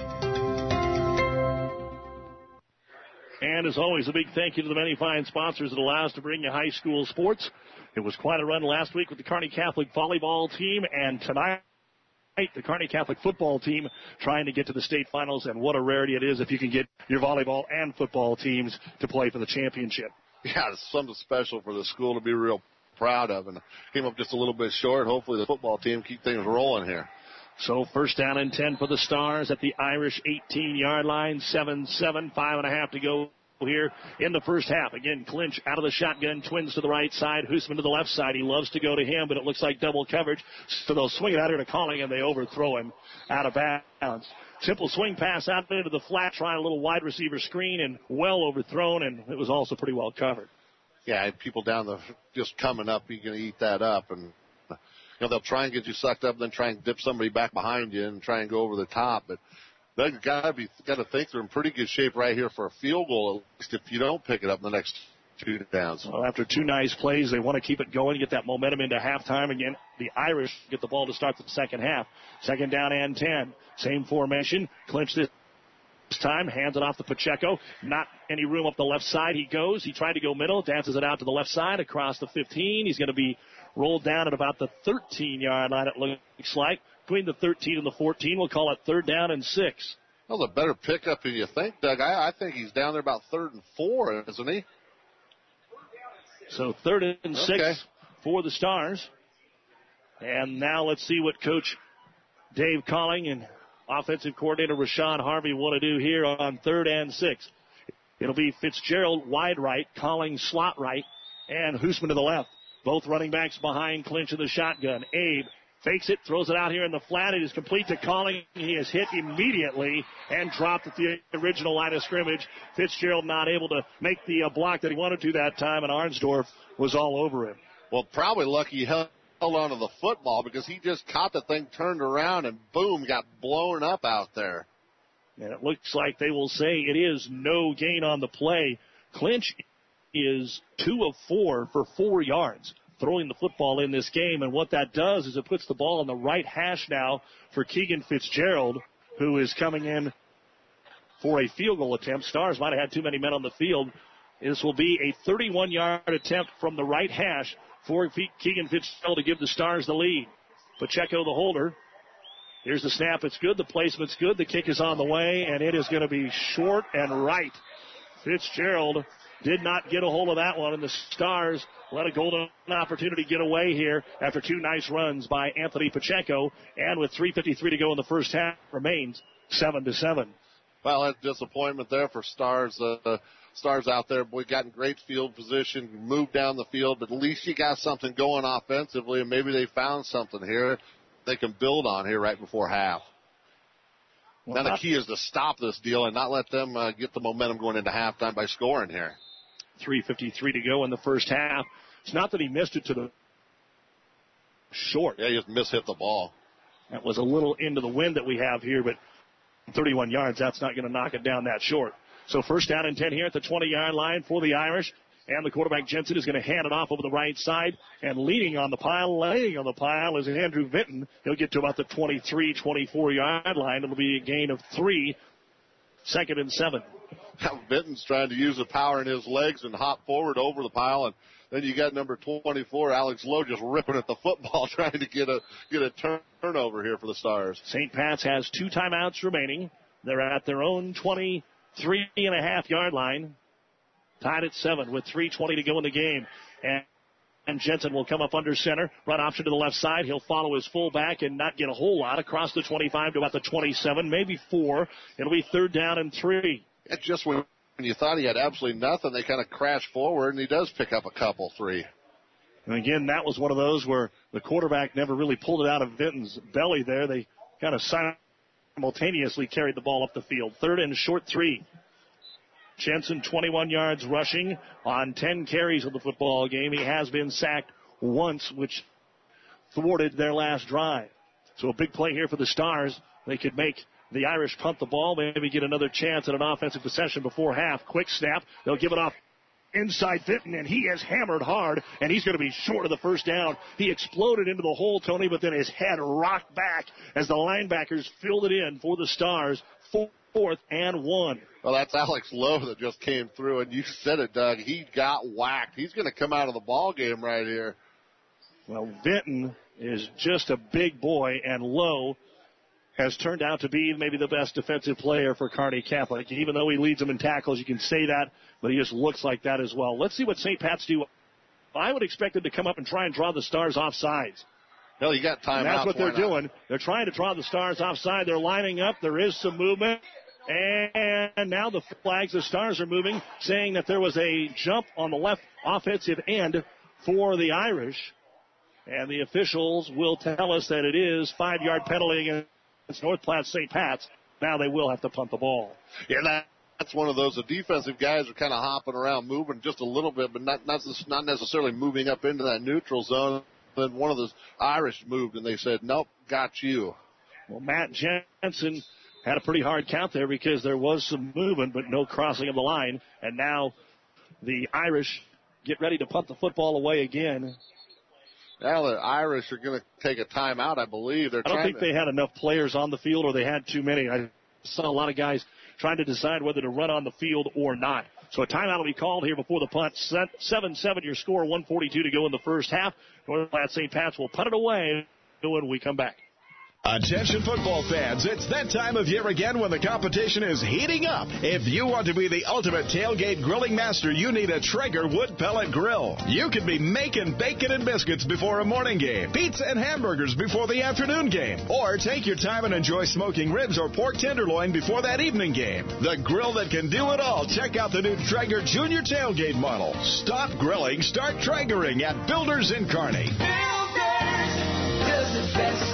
And as always, a big thank you to the many fine sponsors that allow us to bring you high school sports. It was quite a run last week with the Kearney Catholic volleyball team, and tonight the Kearney Catholic football team trying to get to the state finals, and what a rarity it is if you can get your volleyball and football teams to play for the championship. Yeah, it's something special for the school to be real proud of, and came up just a little bit short. Hopefully the football team keep things rolling here. So first down and 10 for the Stars at the Irish 18-yard line, 7-7, 5.5 to go here in the first half. Again, Clinch out of the shotgun, twins to the right side, Hoosman to the left side. He loves to go to him, but it looks like double coverage. So they'll swing it out here to Calling, and they overthrow him out of bounds. Simple swing pass out into the flat, trying a little wide receiver screen, and well overthrown, and it was also pretty well covered. Yeah, people down just coming up, you're going to eat that up, and they'll try and get you sucked up, and then try and dip somebody back behind you and try and go over the top, but they've got to think they're in pretty good shape right here for a field goal, at least if you don't pick it up in the next 2 downs. Well, after 2 nice plays, they want to keep it going, get that momentum into halftime. Again, the Irish get the ball to start the second half. Second down and 10. Same formation. Clinch this time, hands it off to Pacheco. Not any room up the left side. He goes. He tried to go middle, dances it out to the left side across the 15. He's going to be rolled down at about the 13-yard line, it looks like. Between the 13 and the 14, we'll call it third down and 6. Well, the better pickup than you think, Doug. I think he's down there about 3rd and 4, isn't he? So 3rd and 6 for the Stars. And now let's see what Coach Dave Calling and offensive coordinator Rashawn Harvey want to do here on 3rd and 6. It'll be Fitzgerald wide right, Calling slot right, and Hoosman to the left. Both running backs behind Clinch in the shotgun. Abe fakes it, throws it out here in the flat. It is complete to Calling. He is hit immediately and dropped at the original line of scrimmage. Fitzgerald not able to make the block that he wanted to that time, and Arnsdorf was all over him. Well, probably lucky he held onto the football because he just caught the thing, turned around, and boom, got blown up out there. And it looks like they will say it is no gain on the play. Clinch is 2 of 4 for 4 yards throwing the football in this game, and what that does is it puts the ball on the right hash now for Keegan Fitzgerald, who is coming in for a field goal attempt. Stars might have had too many men on the field. This will be a 31-yard attempt from the right hash for Keegan Fitzgerald to give the Stars the lead. Pacheco, the holder. Here's the snap. It's good. The placement's good. The kick is on the way, and it is going to be short and right. Fitzgerald did not get a hold of that one, and the Stars let a golden opportunity get away here after 2 nice runs by Anthony Pacheco, and with 3:53 to go in the first half, remains 7-7. Well, that's disappointment there for Stars. Stars out there, boy, got in great field position, moved down the field, but at least you got something going offensively, and maybe they found something here they can build on here right before half. Well, now the key is to stop this deal and not let them get the momentum going into halftime by scoring here. 3:53 to go in the first half. It's not that he missed it to the short. Yeah, he just mishit the ball. That was a little into the wind that we have here, but 31 yards, that's not going to knock it down that short. So first down and 10 here at the 20-yard line for the Irish. And the quarterback, Jensen, is going to hand it off over the right side. And laying on the pile is Andrew Vinton. He'll get to about the 23, 24-yard line. It'll be a gain of 3, 2nd and 7. Vinton's trying to use the power in his legs and hop forward over the pile. And then you got number 24, Alex Lowe, just ripping at the football, trying to get a turnover here for the Stars. St. Pat's has 2 timeouts remaining. They're at their own 23.5-yard line. Tied at 7 with 3:20 to go in the game. And Jensen will come up under center. Run option to the left side. He'll follow his fullback and not get a whole lot. Across the 25 to about the 27, maybe 4. It'll be 3rd down and 3. It's just when you thought he had absolutely nothing, they kind of crash forward, and he does pick up a couple, 3. And again, that was one of those where the quarterback never really pulled it out of Vinton's belly there. They kind of simultaneously carried the ball up the field. 3rd and short 3. Jensen, 21 yards rushing on 10 carries of the football game. He has been sacked once, which thwarted their last drive. So a big play here for the Stars. They could make the Irish punt the ball, maybe get another chance at an offensive possession before half. Quick snap. They'll give it off inside Vinton, and he is hammered hard, and he's going to be short of the first down. He exploded into the hole, Tony, but then his head rocked back as the linebackers filled it in for the Stars. 4th and 1. Well, that's Alex Lowe that just came through, and you said it, Doug. He got whacked. He's going to come out of the ball game right here. Well, Vinton is just a big boy, and Lowe has turned out to be maybe the best defensive player for Kearney Catholic. Even though he leads them in tackles, you can say that, but he just looks like that as well. Let's see what St. Pat's do. I would expect them to come up and try and draw the Stars off sides. Hell, you got time. That's what they're doing. They're trying to draw the Stars offside. They're lining up. There is some movement. And now the flags, the Stars are moving, saying that there was a jump on the left offensive end for the Irish. And the officials will tell us that it is 5-yard penalty against North Platte St. Pat's. Now they will have to punt the ball. Yeah, that's one of those. The defensive guys are kind of hopping around, moving just a little bit, but not necessarily moving up into that neutral zone. Then one of the Irish moved, and they said, nope, got you. Well, Matt Jensen had a pretty hard count there because there was some movement, but no crossing of the line. And now the Irish get ready to punt the football away again. Now the Irish are going to take a timeout, I believe. I don't think they had enough players on the field, or they had too many. I saw a lot of guys trying to decide whether to run on the field or not. So a timeout will be called here before the punt. 7-7 your score, 1:42 to go in the first half. North Platte St. Pat's will punt it away when we come back. Attention football fans, it's that time of year again when the competition is heating up. If you want to be the ultimate tailgate grilling master, you need a Traeger wood pellet grill. You could be making bacon and biscuits before a morning game, pizza and hamburgers before the afternoon game, or take your time and enjoy smoking ribs or pork tenderloin before that evening game. The grill that can do it all. Check out the new Traeger Junior Tailgate model. Stop grilling, start Traegering at Builders in Kearney. Builders does it best.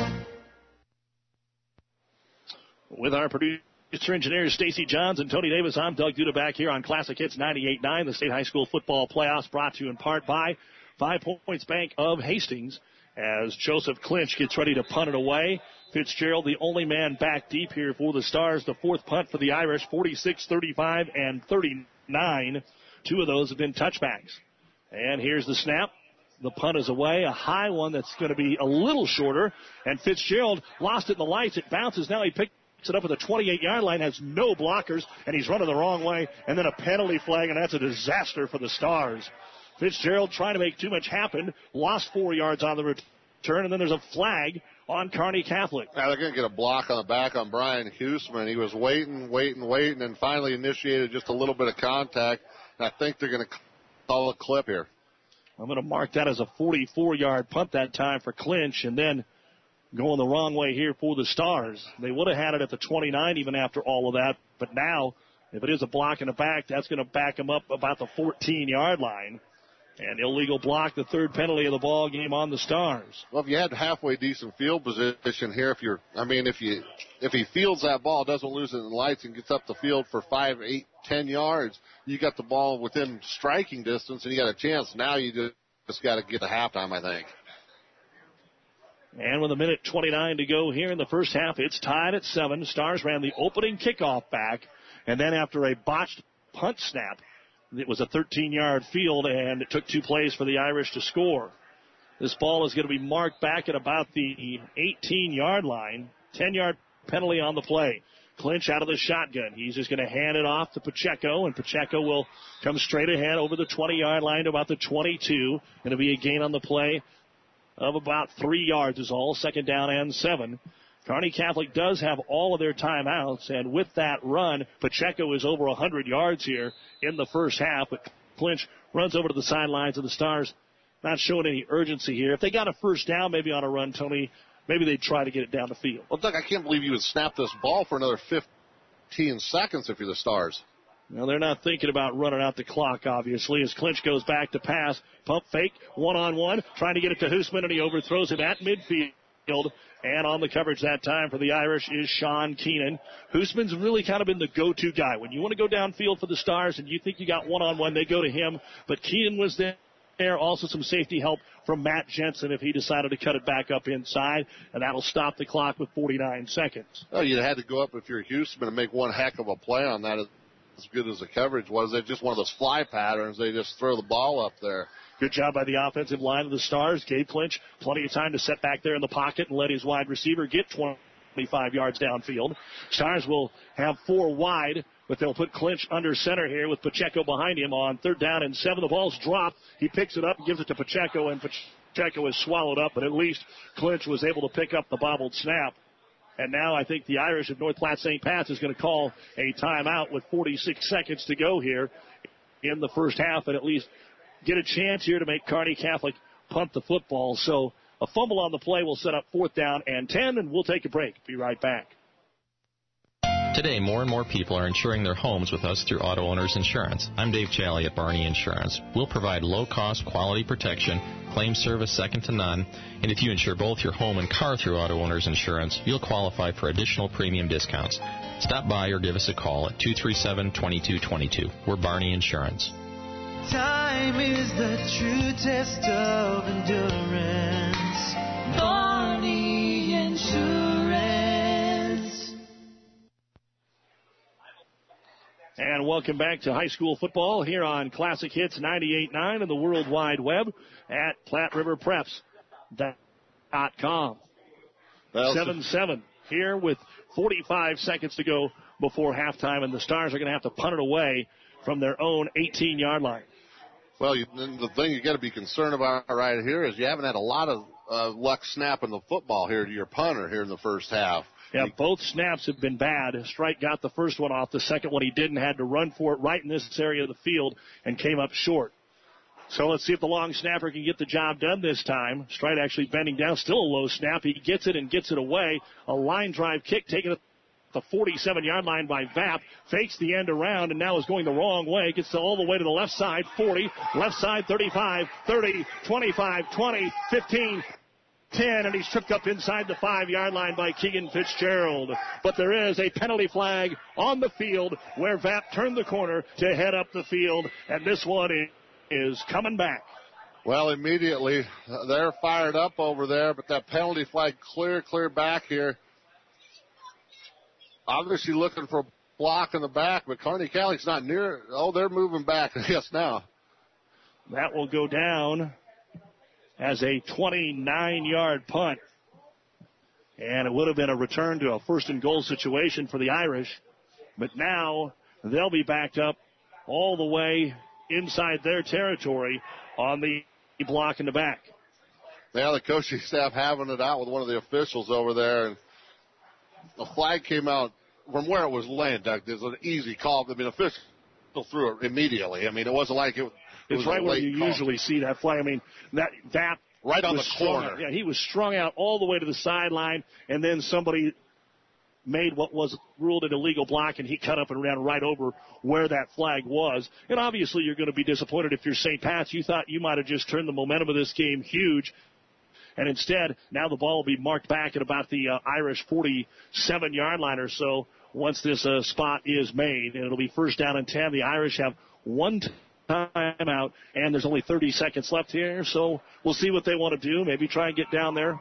With our producer engineers Stacy Johns and Tony Davis, I'm Doug Duda back here on Classic Hits 98.9. The state high school football playoffs brought to you in part by 5 Points Bank of Hastings. As Joseph Clinch gets ready to punt it away, Fitzgerald, the only man back deep here for the Stars. The 4th punt for the Irish, 46, 35, and 39. 2 of those have been touchbacks. And here's the snap. The punt is away, a high one that's going to be a little shorter. And Fitzgerald lost it in the lights. It bounces. Now he picks it up at the 28-yard line, has no blockers, and he's running the wrong way, and then a penalty flag, and that's a disaster for the Stars. Fitzgerald trying to make too much happen, lost 4 yards on the return, and then there's a flag on Kearney Catholic. Now they're going to get a block on the back on Brian Huseman. He was waiting, and finally initiated just a little bit of contact, and I think they're going to call a clip here. I'm going to mark that as a 44-yard punt that time for Clinch, and then going the wrong way here for the Stars. They would have had it at the 29 even after all of that, but now if it is a block in the back, that's going to back them up about the 14-yard line. And illegal block, the 3rd penalty of the ball game on the Stars. Well, if you had halfway decent field position here, if he fields that ball, doesn't lose it in the lights, and gets up the field for 5, 8, 10 yards, you got the ball within striking distance, and you got a chance. Now you just got to get to halftime, I think. And with 1:29 to go here in the first half, it's tied at 7. Stars ran the opening kickoff back, and then after a botched punt snap, It was a 13-yard field, and it took 2 plays for the Irish to score. This ball is going to be marked back at about the 18-yard line. 10-yard penalty on the play. Clinch out of the shotgun. He's just going to hand it off to Pacheco, and Pacheco will come straight ahead over the 20-yard line to about the 22. Going to be a gain on the play of about 3 yards is all. 2nd down and 7. Kearney Catholic does have all of their timeouts, and with that run, Pacheco is over 100 yards here in the first half, but Clinch runs over to the sidelines, and the Stars not showing any urgency here. If they got a first down maybe on a run, Tony, maybe they'd try to get it down the field. Well, Doug, I can't believe you would snap this ball for another 15 seconds if you're the Stars. Well, they're not thinking about running out the clock, obviously, as Clinch goes back to pass. Pump fake, one-on-one, trying to get it to Hoosman, and he overthrows him at midfield. And on the coverage that time for the Irish is Sean Keenan. Hoosman's really kind of been the go-to guy. When you want to go downfield for the Stars and you think you got one-on-one, they go to him. But Keenan was there. Also some safety help from Matt Jensen if he decided to cut it back up inside, and that'll stop the clock with 49 seconds. Well, you had to go up if you're Houston and make one heck of a play on that as good as the coverage was. They're just one of those fly patterns. They just throw the ball up there. Good job by the offensive line of the Stars. Gave Clinch plenty of time to set back there in the pocket and let his wide receiver get 25 yards downfield. Stars will have 4 wide, but they'll put Clinch under center here with Pacheco behind him on 3rd down and 7. The ball's dropped. He picks it up and gives it to Pacheco, and Pacheco is swallowed up, but at least Clinch was able to pick up the bobbled snap. And now I think the Irish of North Platte St. Pat's is going to call a timeout with 46 seconds to go here in the first half, and at least get a chance here to make Kearney Catholic punt the football. So a fumble on the play will set up 4th down and 10, and we'll take a break. Be right back. Today, more and more people are insuring their homes with us through Auto Owners Insurance. I'm Dave Challey at Barney Insurance. We'll provide low-cost, quality protection, claim service second to none, and if you insure both your home and car through Auto Owners Insurance, you'll qualify for additional premium discounts. Stop by or give us a call at 237-2222. We're Barney Insurance. Time is the true test of endurance. Barney Insurance. And welcome back to high school football here on Classic Hits 98.9 and the World Wide Web at PlatteRiverPreps.com. 7-7 here with 45 seconds to go before halftime, and the Stars are going to have to punt it away from their own 18-yard line. Well, the thing you got to be concerned about right here is you haven't had a lot of luck snapping the football here to your punter here in the first half. Yeah, both snaps have been bad. Strike got the first one off. The second one he didn't. Had to run for it right in this area of the field and came up short. So let's see if the long snapper can get the job done this time. Stride actually bending down. Still a low snap. He gets it and gets it away. A line drive kick taken at the 47-yard line by Vapp. Fakes the end around and now is going the wrong way. Gets all the way to the left side. 40. Left side 35. 30. 25. 20. 15. 10, and he's tripped up inside the 5-yard line by Keegan Fitzgerald. But there is a penalty flag on the field where Vapp turned the corner to head up the field, and this one is coming back. Well, immediately, they're fired up over there, but that penalty flag clear back here. Obviously looking for a block in the back, but Kearney Catholic's not near. Oh, they're moving back, yes, now. That will go down as a 29-yard punt. And it would have been a return to a first-and-goal situation for the Irish. But now they'll be backed up all the way inside their territory on the block in the back. Yeah, the coaching staff having it out with one of the officials over there. And the flag came out from where it was laying, Doug. There's an easy call. I mean, the official threw it immediately. I mean, it wasn't like it it's right where you usually see that flag. I mean, that right on the corner. Yeah, he was strung out all the way to the sideline, and then somebody made what was ruled an illegal block, and he cut up and ran right over where that flag was. And obviously you're going to be disappointed if you're St. Pat's. You thought you might have just turned the momentum of this game huge. And instead, now the ball will be marked back at about the Irish 47-yard line or so once this spot is made. And it'll be 1st down and 10. The Irish have one timeout, and there's only 30 seconds left here, so we'll see what they want to do. Maybe try and get down there.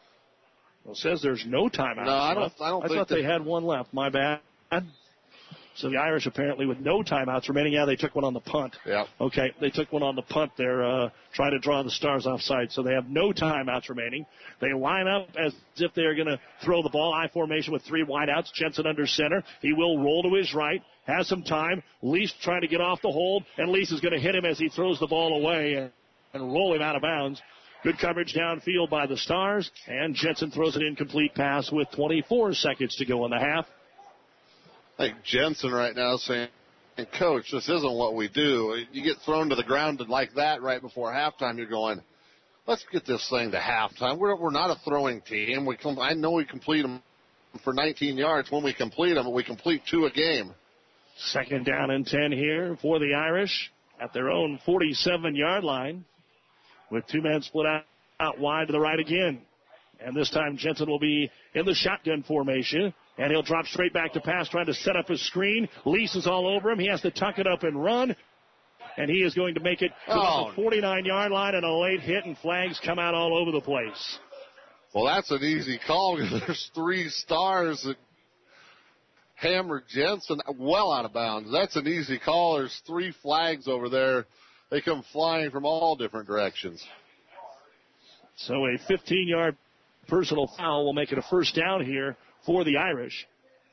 Well, it says there's no timeout. No, I don't I think thought they had one left. My bad. So the Irish apparently with no timeouts remaining. Yeah, they took one on the punt. Yeah. Okay, they took one on the punt there, trying to draw the Stars offside. So they have no timeouts remaining. They line up as if they're going to throw the ball. I formation with 3 wideouts. Jensen under center. He will roll to his right. Has some time. Lease trying to get off the hold, and Lease is going to hit him as he throws the ball away and roll him out of bounds. Good coverage downfield by the Stars, and Jensen throws an incomplete pass with 24 seconds to go in the half. I think Jensen right now is saying, Coach, this isn't what we do. You get thrown to the ground like that right before halftime, you're going, let's get this thing to halftime. We're not a throwing team. I know we complete them for 19 yards. When we complete them, we complete 2 a game. Second down and 10 here for the Irish at their own 47-yard line with 2 men split out wide to the right again. And this time Jensen will be in the shotgun formation, and he'll drop straight back to pass, trying to set up his screen. Lease is all over him. He has to tuck it up and run, and he is going to make it to the 49-yard line, and a late hit, and flags come out all over the place. Well, that's an easy call because there's 3 Stars that hammered Jensen well out of bounds. That's an easy call. There's 3 flags over there. They come flying from all different directions. So a 15-yard personal foul will make it a first down here for the Irish.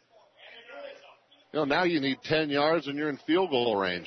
Now you need 10 yards and you're in field goal range.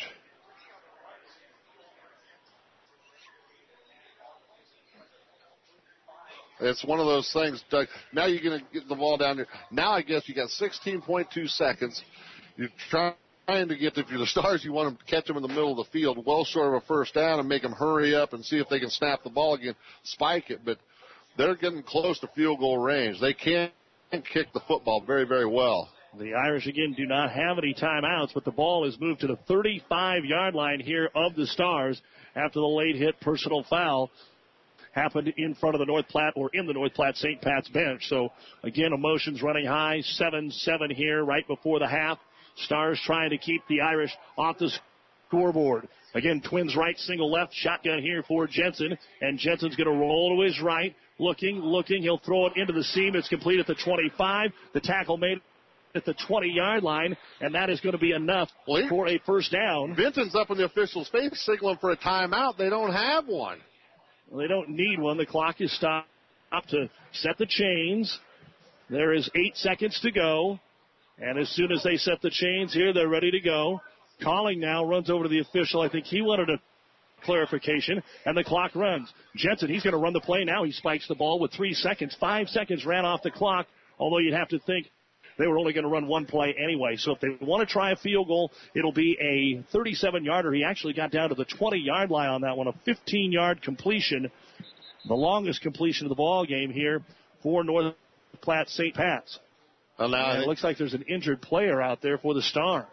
It's one of those things, Doug. Now you're going to get the ball down there. Now I guess you got 16.2 seconds. You're trying to get, if you're the Stars, you want to catch them in the middle of the field, well short of a first down, and make them hurry up and see if they can snap the ball again, spike it. But they're getting close to field goal range. They can kick the football very, very well. The Irish, again, do not have any timeouts, but the ball is moved to the 35-yard line here of the Stars after the late hit personal foul happened in front of the North Platte or in the North Platte St. Pat's bench. So, again, emotions running high, 7-7 here right before the half. Stars trying to keep the Irish off the scoreboard. Again, twins right, single left, shotgun here for Jensen, and Jensen's going to roll to his right, looking. He'll throw it into the seam. It's complete at the 25. The tackle made at the 20-yard line, and that is going to be enough for a first down. Vinton's up in the official's face signaling for a timeout. They don't have one. Well, they don't need one. The clock is stopped to set the chains. There is 8 seconds to go. And as soon as they set the chains here, they're ready to go. Calling now runs over to the official. I think he wanted a clarification, and the clock runs. Jensen, he's going to run the play now. He spikes the ball with 3 seconds. 5 seconds ran off the clock, although you'd have to think they were only going to run one play anyway. So if they want to try a field goal, it'll be a 37-yarder. He actually got down to the 20-yard line on that one, a 15-yard completion, the longest completion of the ball game here for North Platte St. Pat's. Well, now it looks like there's an injured player out there for the Stars.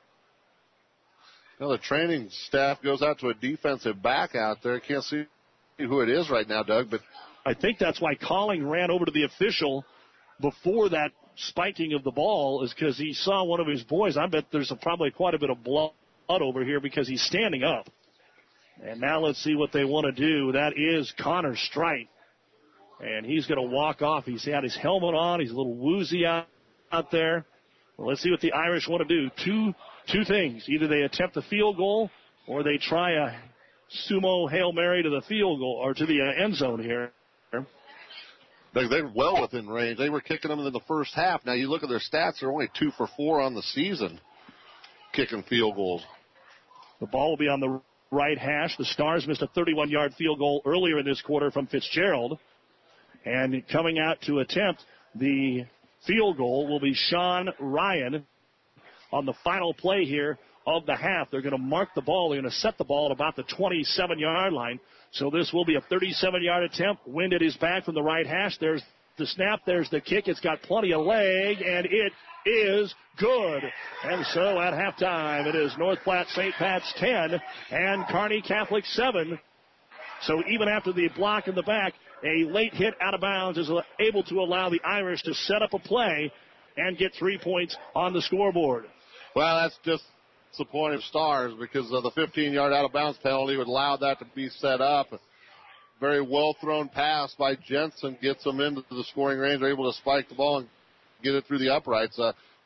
The training staff goes out to a defensive back out there. Can't see who it is right now, Doug, but I think that's why Calling ran over to the official before that spiking of the ball, is because he saw one of his boys. I bet there's probably quite a bit of blood over here because he's standing up. And now let's see what they want to do. That is Connor Strite. And he's going to walk off. He's had his helmet on. He's a little woozy out there. Well, let's see what the Irish want to do. Two things. Either they attempt the field goal or they try a sumo Hail Mary to the field goal or to the end zone here. They're well within range. They were kicking them in the first half. Now you look at their stats, they're only 2 for 4 on the season kicking field goals. The ball will be on the right hash. The Stars missed a 31-yard field goal earlier in this quarter from Fitzgerald. And coming out to attempt the field goal will be Sean Ryan on the final play here of the half. They're going to mark the ball. They're going to set the ball at about the 27-yard line. So this will be a 37-yard attempt. Wind at his back from the right hash. There's the snap. There's the kick. It's got plenty of leg, and it is good. And so at halftime, it is North Platte St. Pat's 10 and Kearney Catholic 7. So even after the block in the back, a late hit out of bounds is able to allow the Irish to set up a play and get 3 points on the scoreboard. Well, that's just disappointing Stars because of the 15-yard out-of-bounds penalty would allow that to be set up. Very well-thrown pass by Jensen gets them into the scoring range. They're able to spike the ball and get it through the uprights.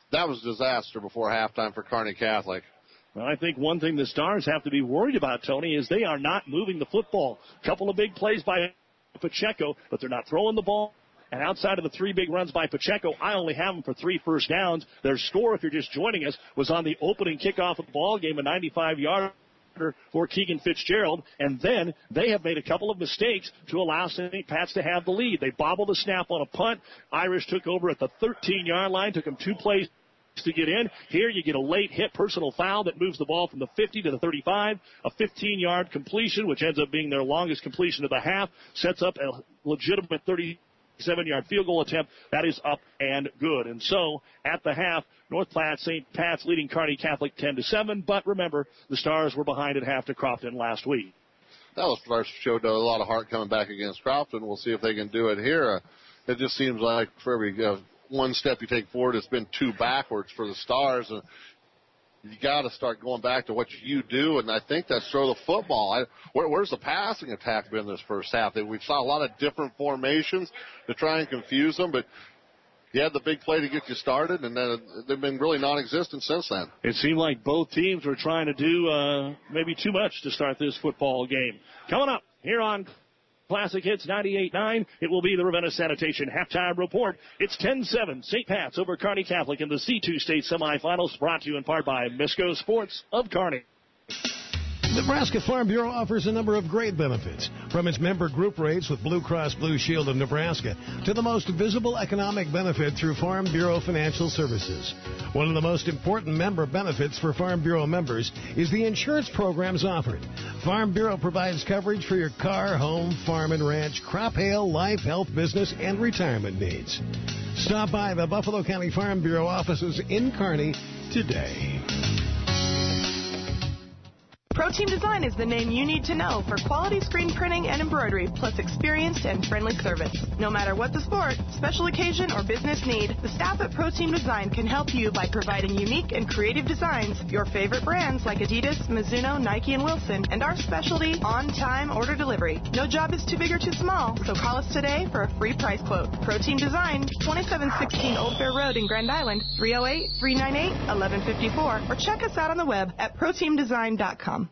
that was a disaster before halftime for Kearney Catholic. Well, I think one thing the Stars have to be worried about, Tony, is they are not moving the football. A couple of big plays by Pacheco, but they're not throwing the ball. And outside of the 3 big runs by Pacheco, I only have them for 3 first downs. Their score, if you're just joining us, was on the opening kickoff of the ball game, a 95-yarder for Keegan Fitzgerald. And then they have made a couple of mistakes to allow St. Pat's to have the lead. They bobbled a snap on a punt. Irish took over at the 13-yard line, took them 2 plays to get in. Here you get a late hit personal foul that moves the ball from the 50 to the 35. A 15-yard completion, which ends up being their longest completion of the half, sets up a legitimate 37-yard field goal attempt. That is up and good. And so at the half, North Platte St. Pat's leading Kearney Catholic 10-7. But remember, the Stars were behind at half to Crofton last week. That was first showed a lot of heart coming back against Crofton. We'll see if they can do it here. It just seems like for every one step you take forward, it's been 2 backwards for the Stars. And you got to start going back to what you do, and I think that's throw the football. Where's the passing attack been this first half? We saw a lot of different formations to try and confuse them, but you had the big play to get you started, and then they've been really non-existent since then. It seemed like both teams were trying to do maybe too much to start this football game. Coming up here on Classic Hits 98.9, it will be the Ravenna Sanitation halftime report. It's 10-7, St. Pat's over Kearney Catholic in the C2 state semifinals, brought to you in part by Misco Sports of Kearney. Nebraska Farm Bureau offers a number of great benefits, from its member group rates with Blue Cross Blue Shield of Nebraska to the most visible economic benefit through Farm Bureau Financial Services. One of the most important member benefits for Farm Bureau members is the insurance programs offered. Farm Bureau provides coverage for your car, home, farm and ranch, crop, hail, life, health, business, and retirement needs. Stop by the Buffalo County Farm Bureau offices in Kearney today. ProTeam Design is the name you need to know for quality screen printing and embroidery, plus experienced and friendly service. No matter what the sport, special occasion, or business need, the staff at ProTeam Design can help you by providing unique and creative designs, your favorite brands like Adidas, Mizuno, Nike, and Wilson, and our specialty, on-time order delivery. No job is too big or too small, so call us today for a free price quote. ProTeam Design, 2716 Old Fair Road in Grand Island, 308-398-1154, or check us out on the web at proteamdesign.com.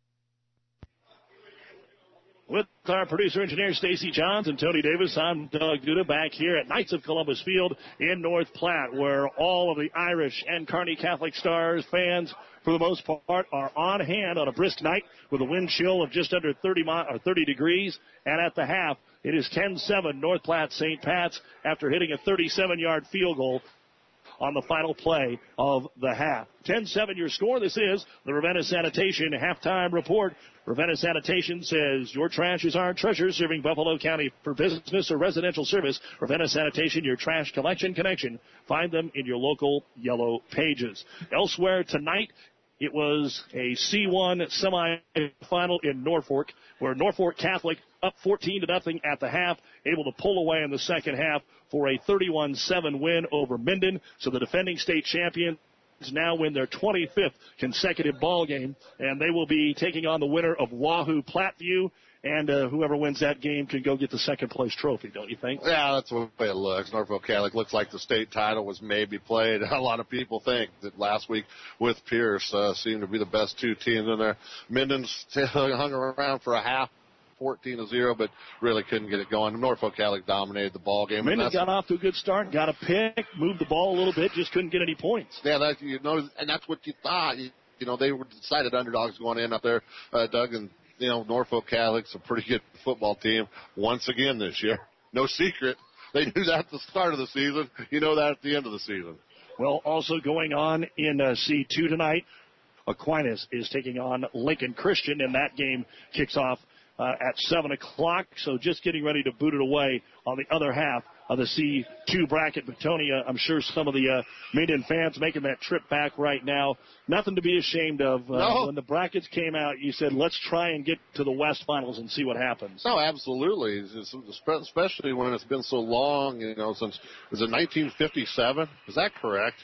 With our producer-engineer Stacy Johns and Tony Davis, I'm Doug Duda back here at Knights of Columbus Field in North Platte, where all of the Irish and Kearney Catholic Stars fans, for the most part, are on hand on a brisk night with a wind chill of just under 30 degrees. And at the half, it is 10-7 North Platte St. Pat's after hitting a 37-yard field goal on the final play of the half. 10-7 your score. This is the Ravenna Sanitation halftime report. Ravenna Sanitation says your trash is our treasure, serving Buffalo County for business or residential service. Ravenna Sanitation, your trash collection connection. Find them in your local yellow pages. Elsewhere tonight, it was a C1 semifinal in Norfolk, where Norfolk Catholic up 14-0 at the half, able to pull away in the second half for a 31-7 win over Minden. So the defending state champions now win their 25th consecutive ball game, and they will be taking on the winner of Wahoo Platteview. And whoever wins that game can go get the second-place trophy, don't you think? Yeah, that's the way it looks. Norfolk Catholic looks like the state title was maybe played. A lot of people think that last week with Pierce seemed to be the best 2 teams in there. Minden hung around for a half, 14-0, but really couldn't get it going. Norfolk Catholic dominated the ball game. Minden got off to a good start, got a pick, moved the ball a little bit, just couldn't get any points. Yeah, and that's what you thought. They were decided underdogs going in up there, Doug, and Norfolk Catholic's a pretty good football team once again this year. No secret. They knew that at the start of the season. You know that at the end of the season. Well, also going on in C2 tonight, Aquinas is taking on Lincoln Christian, and that game kicks off at 7 o'clock. So just getting ready to boot it away on the other half of the C2 bracket. But Tony, I'm sure some of the Minden fans making that trip back right now, nothing to be ashamed of. No. When the brackets came out, you said, let's try and get to the West Finals and see what happens. No, absolutely. Especially when it's been so long, since, was it 1957? Is that correct?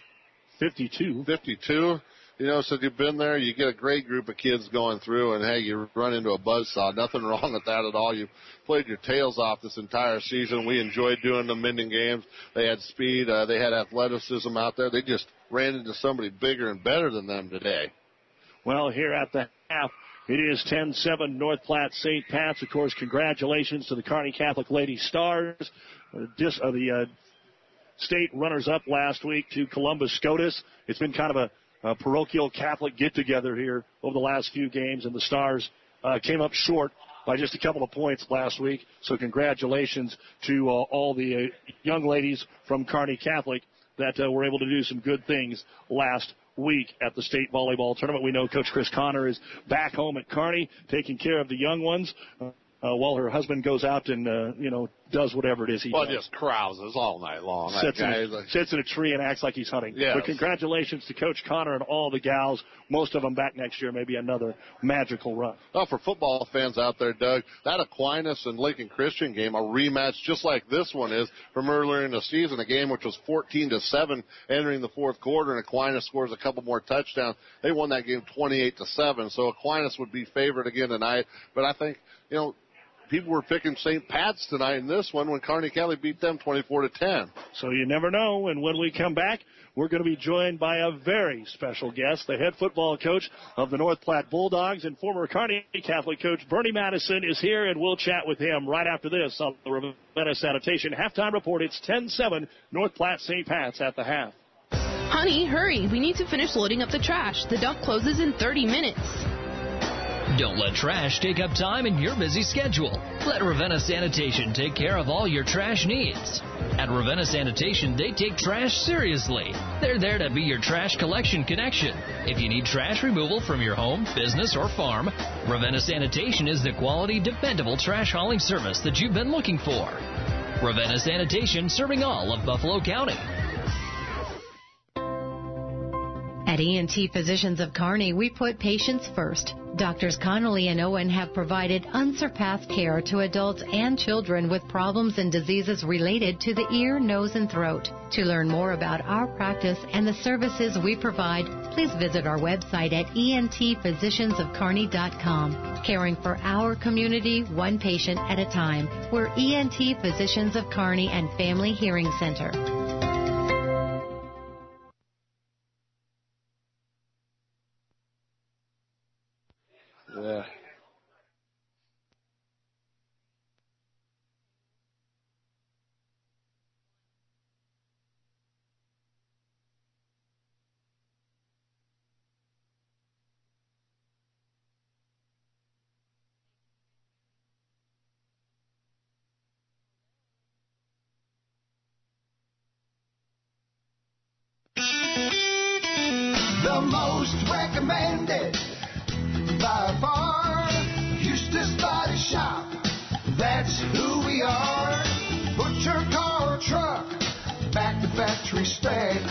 52. 52. Since you've been there, you get a great group of kids going through, and, hey, you run into a buzzsaw. Nothing wrong with that at all. You've played your tails off this entire season. We enjoyed doing the Minden games. They had speed. They had athleticism out there. They just ran into somebody bigger and better than them today. Well, here at the half, it is 10-7 North Platte St. Pat's. Of course, congratulations to the Kearney Catholic Lady Stars, the state runners-up last week to Columbus SCOTUS. It's been kind of a parochial Catholic get-together here over the last few games, and the Stars came up short by just a couple of points last week. So congratulations to all the young ladies from Kearney Catholic that were able to do some good things last week at the state volleyball tournament. We know Coach Chris Connor is back home at Kearney taking care of the young ones while her husband goes out and, does whatever it is he does. Just carouses all night long. Sits in a tree and acts like he's hunting. Yes. But congratulations to Coach Connor and all the gals, most of them back next year, maybe another magical run. Well, for football fans out there, Doug, that Aquinas and Lincoln Christian game, a rematch just like this one is from earlier in the season, a game which was 14-7 entering the fourth quarter, and Aquinas scores a couple more touchdowns. They won that game 28-7, so Aquinas would be favored again tonight. But I think, people were picking St. Pat's tonight in this one when Kearney Catholic beat them 24-10. So you never know. And when we come back, we're going to be joined by a very special guest, the head football coach of the North Platte Bulldogs and former Kearney Catholic coach Bernie Madison is here, and we'll chat with him right after this on the Ravenna Sanitation Halftime Report. It's 10-7 North Platte St. Pat's at the half. Honey, hurry. We need to finish loading up the trash. The dump closes in 30 minutes. Don't let trash take up time in your busy schedule. Let Ravenna Sanitation take care of all your trash needs. At Ravenna Sanitation, they take trash seriously. They're there to be your trash collection connection. If you need trash removal from your home, business, or farm, Ravenna Sanitation is the quality, dependable trash hauling service that you've been looking for. Ravenna Sanitation, serving all of Buffalo County. At ENT Physicians of Kearney, we put patients first. Doctors Connolly and Owen have provided unsurpassed care to adults and children with problems and diseases related to the ear, nose, and throat. To learn more about our practice and the services we provide, please visit our website at entphysiciansofkearney.com. Caring for our community, one patient at a time. We're ENT Physicians of Kearney and Family Hearing Center. Yeah. The most recommended by far, Eustace Body Shop. That's who we are. Put your car or truck back to factory specs.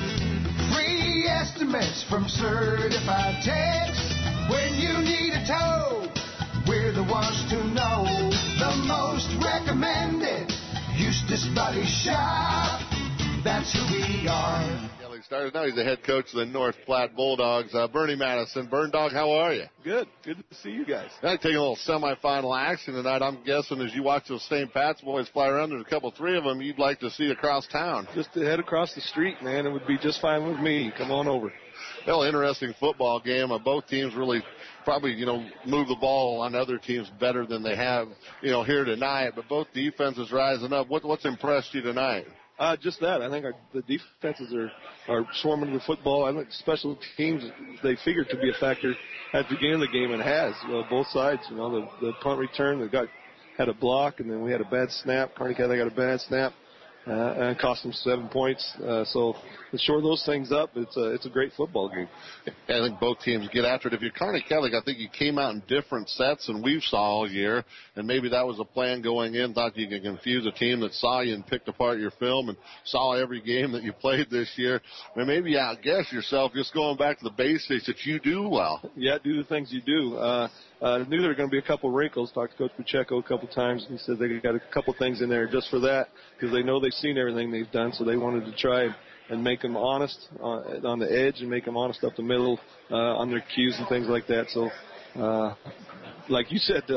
Free estimates from certified techs. When you need a tow, we're the ones to know. The most recommended, Eustace Body Shop. That's who we are. Started now. He's the head coach of the North Platte Bulldogs. Bernie Madison. Burn Dog, how are you? Good. Good to see you guys. Now taking a little semifinal action tonight. I'm guessing as you watch those St. Pat's boys fly around, there's three of them you'd like to see across town. Just to head across the street, man. It would be just fine with me. Come on over. Well, interesting football game. Both teams really probably, move the ball on other teams better than they have, here tonight. But both defenses rising up. What's impressed you tonight? Just that. I think the defenses are swarming the football. I think special teams, they figured to be a factor at the beginning of the game, and has. Both sides, the punt return, had a block, and then we had a bad snap. Kearney Catholic got a bad snap, and cost them 7 points. So to shore those things up, it's a great football game. I think both teams get after it. If you're Kearney Catholic, I think you came out in different sets than we've saw all year, and maybe that was a plan going in. Thought you could confuse a team that saw you and picked apart your film and saw every game that you played this year. I mean, maybe you outguess yourself just going back to the basics that you do well. Yeah, do the things you do. I knew there were going to be a couple wrinkles. Talked to Coach Pacheco a couple times, and he said they got a couple things in there just for that, because they know they've seen everything they've done, so they wanted to try and make them honest on the edge and make them honest up the middle on their cues and things like that. So, like you said,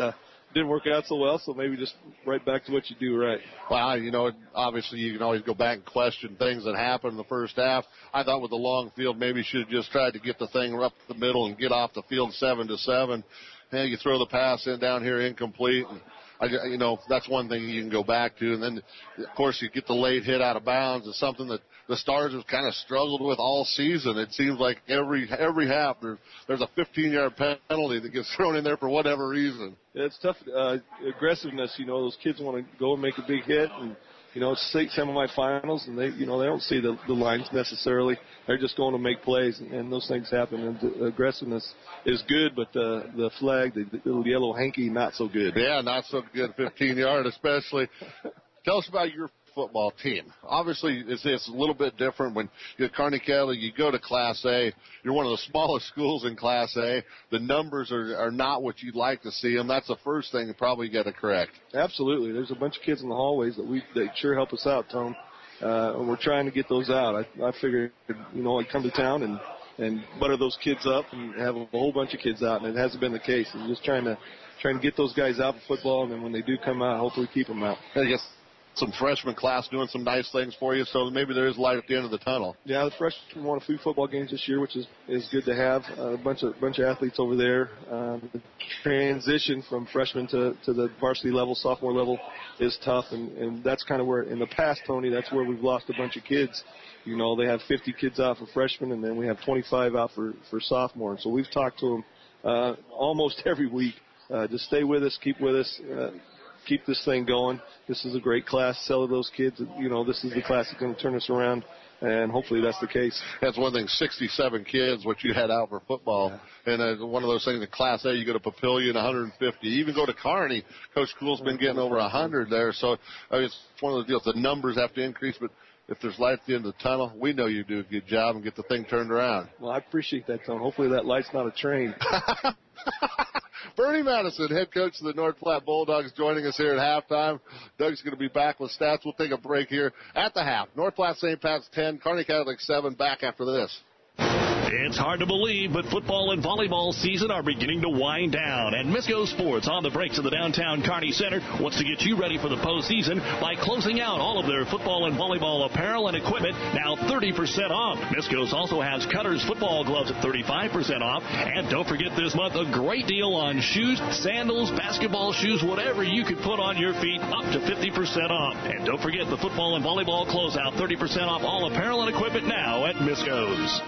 didn't work out so well, so maybe just right back to what you do right. Well, you know, obviously you can always go back and question things that happened in the first half. I thought with the long field, maybe you should have just tried to get the thing up the middle and get off the field 7-7. And you throw the pass in down here incomplete. And you know, that's one thing you can go back to. And then, of course, you get the late hit out of bounds. It's something that the Stars have kind of struggled with all season. It seems like every half there's a 15-yard penalty that gets thrown in there for whatever reason. Yeah, it's tough. Aggressiveness, you know, those kids want to go and make a big hit. And, you know, it's semifinals, and they don't see the lines necessarily. They're just going to make plays, and those things happen. And the aggressiveness is good, but the flag, the little yellow hanky, not so good. Yeah, not so good, 15-yard especially. Tell us about your football team. Obviously, it's a little bit different when you're at Kearney Catholic. You go to Class A. You're one of the smallest schools in Class A. The numbers are not what you'd like to see them. That's the first thing you probably got to correct. Absolutely. There's a bunch of kids in the hallways that sure help us out, Tone. And we're trying to get those out. I figured, you know, I'd come to town and butter those kids up and have a whole bunch of kids out, and it hasn't been the case. I'm just trying to get those guys out for football, and then when they do come out, hopefully keep them out. I guess some freshman class doing some nice things for you, so maybe there is light at the end of the tunnel. Yeah, the freshmen won a few football games this year, which is good to have. A bunch of athletes over there. The transition from freshman to the varsity level, sophomore level, is tough, and that's kind of where, in the past, Tony, that's where we've lost a bunch of kids. You know, they have 50 kids out for freshmen, and then we have 25 out for sophomore. And so we've talked to them almost every week. Just stay with us, keep with us. Keep this thing going. This is a great class. Sell to those kids. You know, this is the class that's going to turn us around, and hopefully that's the case. That's one thing, 67 kids, what you had out for football. And one of those things in Class A, you go to Papillion, 150. You even go to Kearney. Coach Kuhl's been getting over 100 there. So it's one of the deals. The numbers have to increase, but if there's light at the end of the tunnel, we know you do a good job and get the thing turned around. Well, I appreciate that, Tom. Hopefully that light's not a train. Bernie Madison, head coach of the North Platte Bulldogs, joining us here at halftime. Doug's going to be back with stats. We'll take a break here at the half. North Platte St. Pat's 10, Kearney Catholic 7. Back after this. It's hard to believe, but football and volleyball season are beginning to wind down. And Misco Sports, on the breaks of the downtown Kearney Center, wants to get you ready for the postseason by closing out all of their football and volleyball apparel and equipment, now 30% off. Misco's also has Cutters football gloves at 35% off. And don't forget this month, a great deal on shoes, sandals, basketball shoes, whatever you could put on your feet, up to 50% off. And don't forget the football and volleyball closeout, 30% off all apparel and equipment now at Misco's.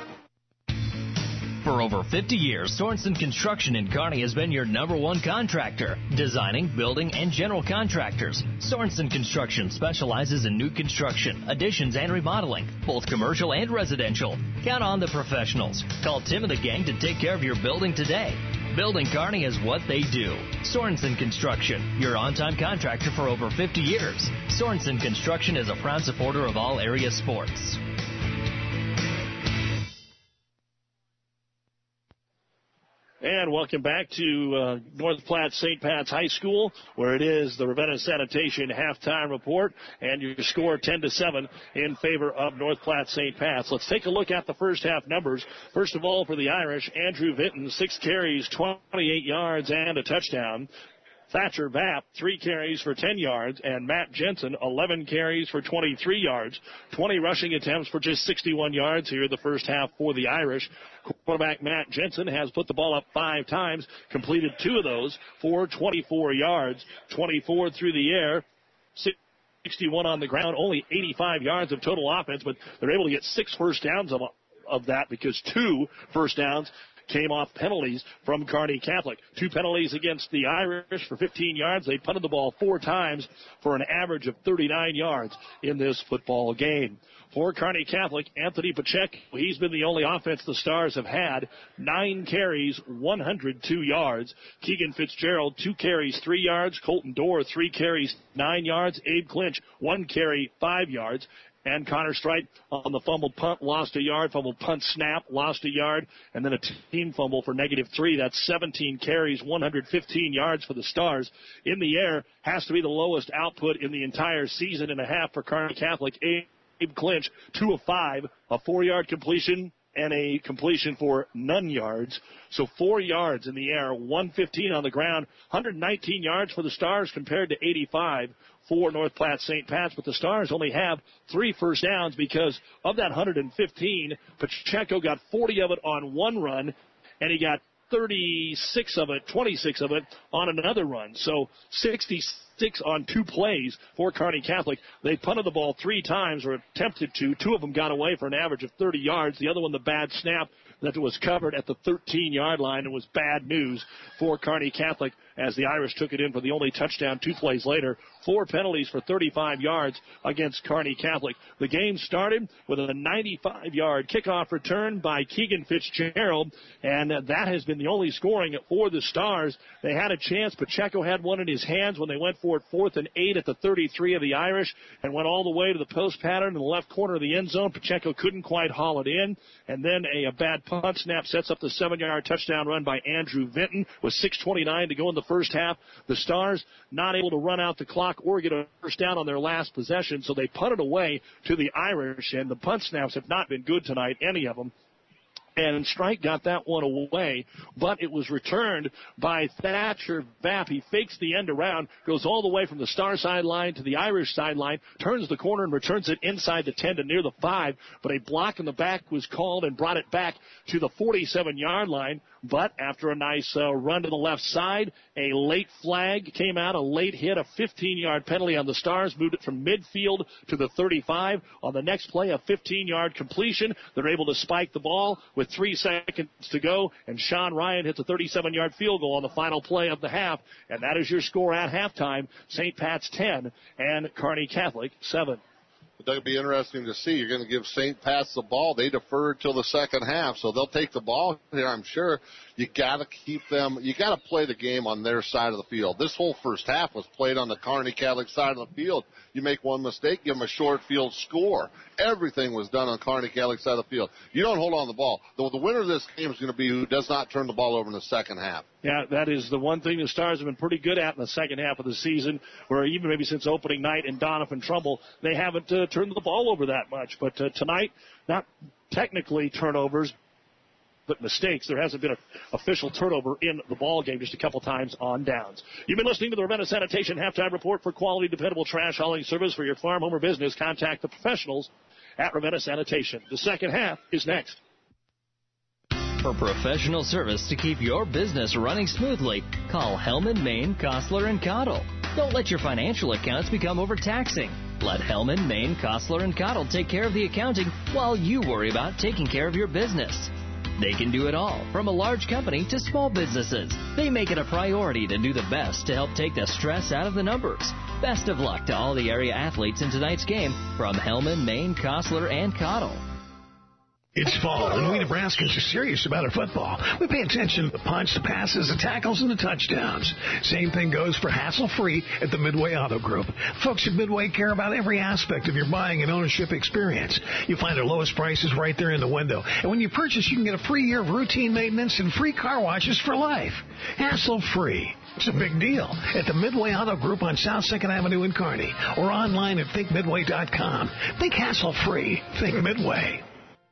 For over 50 years, Sorensen Construction in Kearney has been your #1 contractor. Designing, building, and general contractors. Sorensen Construction specializes in new construction, additions, and remodeling, both commercial and residential. Count on the professionals. Call Tim and the gang to take care of your building today. Building Kearney is what they do. Sorensen Construction, your on-time contractor for over 50 years. Sorensen Construction is a proud supporter of all area sports. And welcome back to North Platte St. Pat's High School, where it is the Ravenna Sanitation halftime report, and your score 10-7 in favor of North Platte St. Pat's. Let's take a look at the first half numbers. First of all, for the Irish, Andrew Vinton, 6 carries, 28 yards, and a touchdown. Thatcher Vapp, 3 carries for 10 yards, and Matt Jensen, 11 carries for 23 yards. 20 rushing attempts for just 61 yards here in the first half for the Irish. Quarterback Matt Jensen has put the ball up 5 times, completed 2 of those for 24 yards, 24 through the air, 61 on the ground, only 85 yards of total offense, but they're able to get 6 first downs of that because 2 first downs came off penalties from Kearney Catholic. 2 penalties against the Irish for 15 yards. They punted the ball 4 times for an average of 39 yards in this football game. For Kearney Catholic, Anthony Pacheco, he's been the only offense the Stars have had. 9 carries, 102 yards. Keegan Fitzgerald, 2 carries, 3 yards. Colton Dorr, 3 carries, 9 yards. Abe Clinch, 1 carry, 5 yards. And Connor Strite on the fumbled punt, lost a yard. Fumbled punt snap, lost a yard. And then a team fumble for -3. That's 17 carries, 115 yards for the Stars. In the air, has to be the lowest output in the entire season and a half for Kearney Catholic. Abe Clinch, 2 of 5, a 4-yard completion and a completion for none yards. So 4 yards in the air, 115 on the ground, 119 yards for the Stars compared to 85 for North Platte St. Pat's. But the Stars only have 3 first downs because of that 115, Pacheco got 40 of it on one run, and he got 26 of it on another run. So 66 on 2 plays for Kearney Catholic. They punted the ball 3 times, or attempted to. 2 of them got away for an average of 30 yards. The other one, the bad snap that was covered at the 13-yard line. It was bad news for Kearney Catholic as the Irish took it in for the only touchdown 2 plays later. 4 penalties for 35 yards against Kearney Catholic. The game started with a 95-yard kickoff return by Keegan Fitzgerald, and that has been the only scoring for the Stars. They had a chance. Pacheco had one in his hands when they went for it 4th and 8 at the 33 of the Irish and went all the way to the post pattern in the left corner of the end zone. Pacheco couldn't quite haul it in, and then a bad punt snap sets up the 7-yard touchdown run by Andrew Vinton with 6:29 to go in the first half. The Stars not able to run out the clock or get a first down on their last possession, so they punted away to the Irish, and the punt snaps have not been good tonight, any of them. And Strike got that one away, but it was returned by Thatcher Vapp. He fakes the end around, goes all the way from the Star sideline to the Irish sideline, turns the corner and returns it inside the 10 to near the 5, but a block in the back was called and brought it back to the 47-yard line. But after a nice run to the left side, a late flag came out, a late hit, a 15-yard penalty on the Stars, moved it from midfield to the 35. On the next play, a 15-yard completion. They're able to spike the ball with 3 seconds to go, and Sean Ryan hits a 37-yard field goal on the final play of the half, and that is your score at halftime. St. Pat's 10 and Kearney Catholic 7. That'll be interesting to see. You're going to give St. Pat's the ball. They defer till the second half, so they'll take the ball here, I'm sure. You got to keep them. You got to play the game on their side of the field. This whole first half was played on the Kearney Catholic side of the field. You make one mistake, give them a short field score. Everything was done on Kearney Catholic side of the field. You don't hold on the ball. The winner of this game is going to be who does not turn the ball over in the second half. Yeah, that is the one thing the Stars have been pretty good at in the second half of the season, where even maybe since opening night in Donovan Trumbull, they haven't turned the ball over that much. But tonight, not technically turnovers, but mistakes. There hasn't been an official turnover in the ball game, just a couple times on downs. You've been listening to the Ravenna Sanitation Halftime Report. For quality, dependable trash hauling service for your farm, home, or business, contact the professionals at Ravenna Sanitation. The second half is next. For professional service to keep your business running smoothly, call Hellman, Maine, Kostler, and Cottle. Don't let your financial accounts become overtaxing. Let Hellman, Maine, Kostler, and Cottle take care of the accounting while you worry about taking care of your business. They can do it all, from a large company to small businesses. They make it a priority to do the best to help take the stress out of the numbers. Best of luck to all the area athletes in tonight's game from Hellman, Maine, Kostler, and Cottle. It's fall, and we Nebraskans are serious about our football. We pay attention to the punch, the passes, the tackles, and the touchdowns. Same thing goes for hassle-free at the Midway Auto Group. Folks at Midway care about every aspect of your buying and ownership experience. You find their lowest prices right there in the window. And when you purchase, you can get a free year of routine maintenance and free car washes for life. Hassle-free. It's a big deal at the Midway Auto Group on South 2nd Avenue in Kearney, or online at thinkmidway.com. Think hassle-free. Think Midway.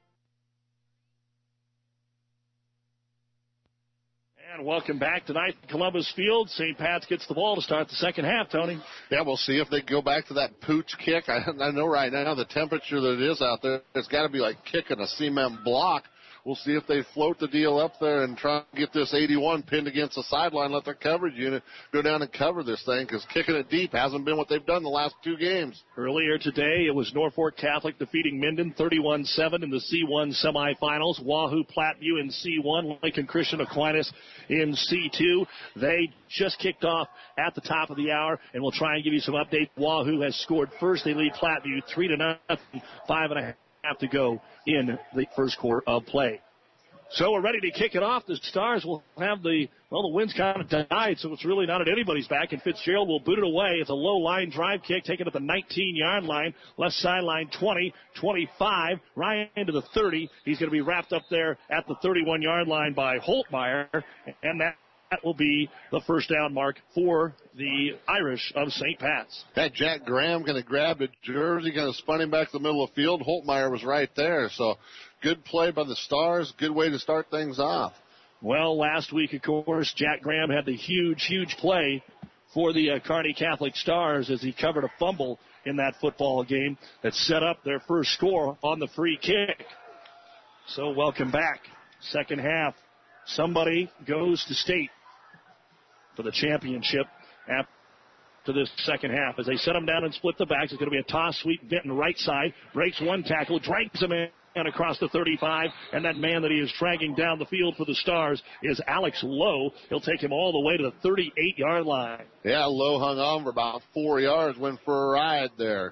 Welcome back tonight at Columbus Field. St. Pat's gets the ball to start the second half, Tony. Yeah, we'll see if they go back to that pooch kick. I know right now the temperature that it is out there, it's got to be like kicking a cement block. We'll see if they float the deal up there and try to get this 81 pinned against the sideline, let their coverage unit go down and cover this thing, because kicking it deep hasn't been what they've done the last 2 games. Earlier today, it was Norfolk Catholic defeating Minden 31-7 in the C1 semifinals. Wahoo Platteview in C1, Lincoln Christian Aquinas in C2. They just kicked off at the top of the hour, and we'll try and give you some update. Wahoo has scored first. They lead Platteview 3-0, 5.5 to go in the first quarter of play. So we're ready to kick it off. The Stars will have the wind's kind of died, so it's really not at anybody's back, and Fitzgerald will boot it away. It's a low-line drive kick taken at the 19-yard line, left sideline 20, 25, Ryan to the 30. He's going to be wrapped up there at the 31-yard line by Holtmeyer, and that will be the first down mark for the Irish of St. Pat's. That Jack Graham going to grab the jersey, going to spun him back to the middle of the field. Holtmeyer was right there. So good play by the Stars. Good way to start things off. Well, last week, of course, Jack Graham had the huge play for the Kearney Catholic Stars as he covered a fumble in that football game that set up their first score on the free kick. So welcome back. Second half. Somebody goes to state for the championship after this second half. As they set them down and split the backs, it's going to be a toss sweep. Vinton right side, breaks one tackle, drags a man across the 35, and that man that he is dragging down the field for the Stars is Alex Lowe. He'll take him all the way to the 38-yard line. Yeah, Lowe hung on for about 4 yards, went for a ride there.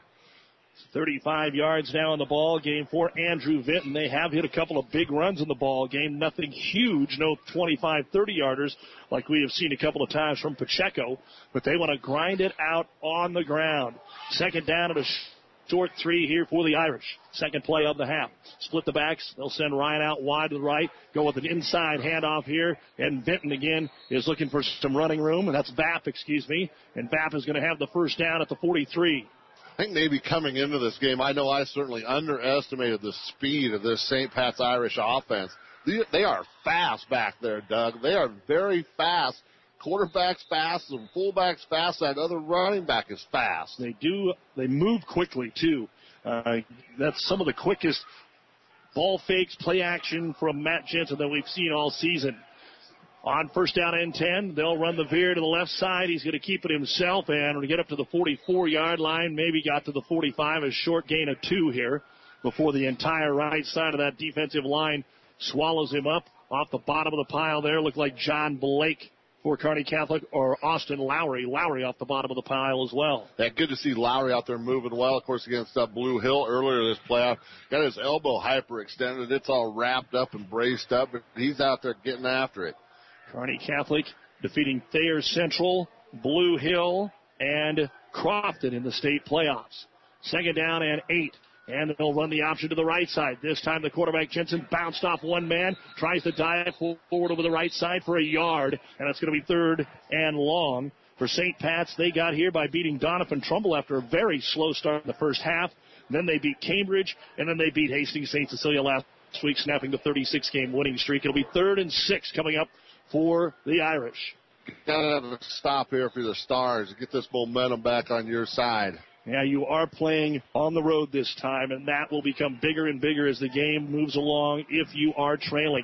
35 yards now in the ball game for Andrew Vinton. They have hit a couple of big runs in the ball game. Nothing huge, no 25, 30-yarders like we have seen a couple of times from Pacheco, but they want to grind it out on the ground. Second down at a short 3 here for the Irish. Second play of the half. Split the backs. They'll send Ryan out wide to the right. Go with an inside handoff here. And Vinton again is looking for some running room. And that's Vapp, And Vapp is going to have the first down at the 43. I think maybe coming into this game, I know I certainly underestimated the speed of this St. Pat's Irish offense. They are fast back there, Doug. They are very fast. Quarterback's fast, and fullback's fast, that other running back is fast. They move quickly, too. That's some of the quickest ball fakes, play action from Matt Jensen that we've seen all season. On first down and 10, they'll run the veer to the left side. He's going to keep it himself and get up to the 44-yard line, maybe got to the 45, a short gain of 2 here before the entire right side of that defensive line swallows him up. Off the bottom of the pile there, looked like John Blake for Kearney Catholic, or Austin Lowry. Lowry off the bottom of the pile as well. Yeah, good to see Lowry out there moving well, of course, against Blue Hill earlier this playoff. Got his elbow hyperextended. It's all wrapped up and braced up, but he's out there getting after it. Kearney Catholic defeating Thayer Central, Blue Hill, and Crofton in the state playoffs. Second down and 8. And they'll run the option to the right side. This time the quarterback, Jensen, bounced off one man, tries to dive forward over the right side for a yard, and it's going to be third and long. For St. Pat's, they got here by beating Doniphan Trumbull after a very slow start in the first half. Then they beat Cambridge, and then they beat Hastings St. Cecilia last week, snapping the 36-game winning streak. It'll be 3rd and 6 coming up for the Irish. Got to have a stop here for the Stars to get this momentum back on your side. Yeah, you are playing on the road this time, and that will become bigger and bigger as the game moves along if you are trailing.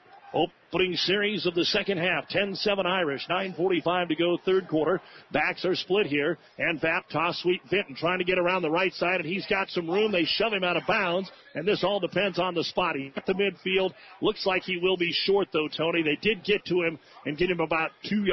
Opening series of the second half, 10-7 Irish, 9:45 to go, third quarter. Backs are split here, and Vapp toss sweep Vinton trying to get around the right side, and he's got some room. They shove him out of bounds, and this all depends on the spot. He hit the midfield. Looks like he will be short, though, Tony. They did get to him and get him about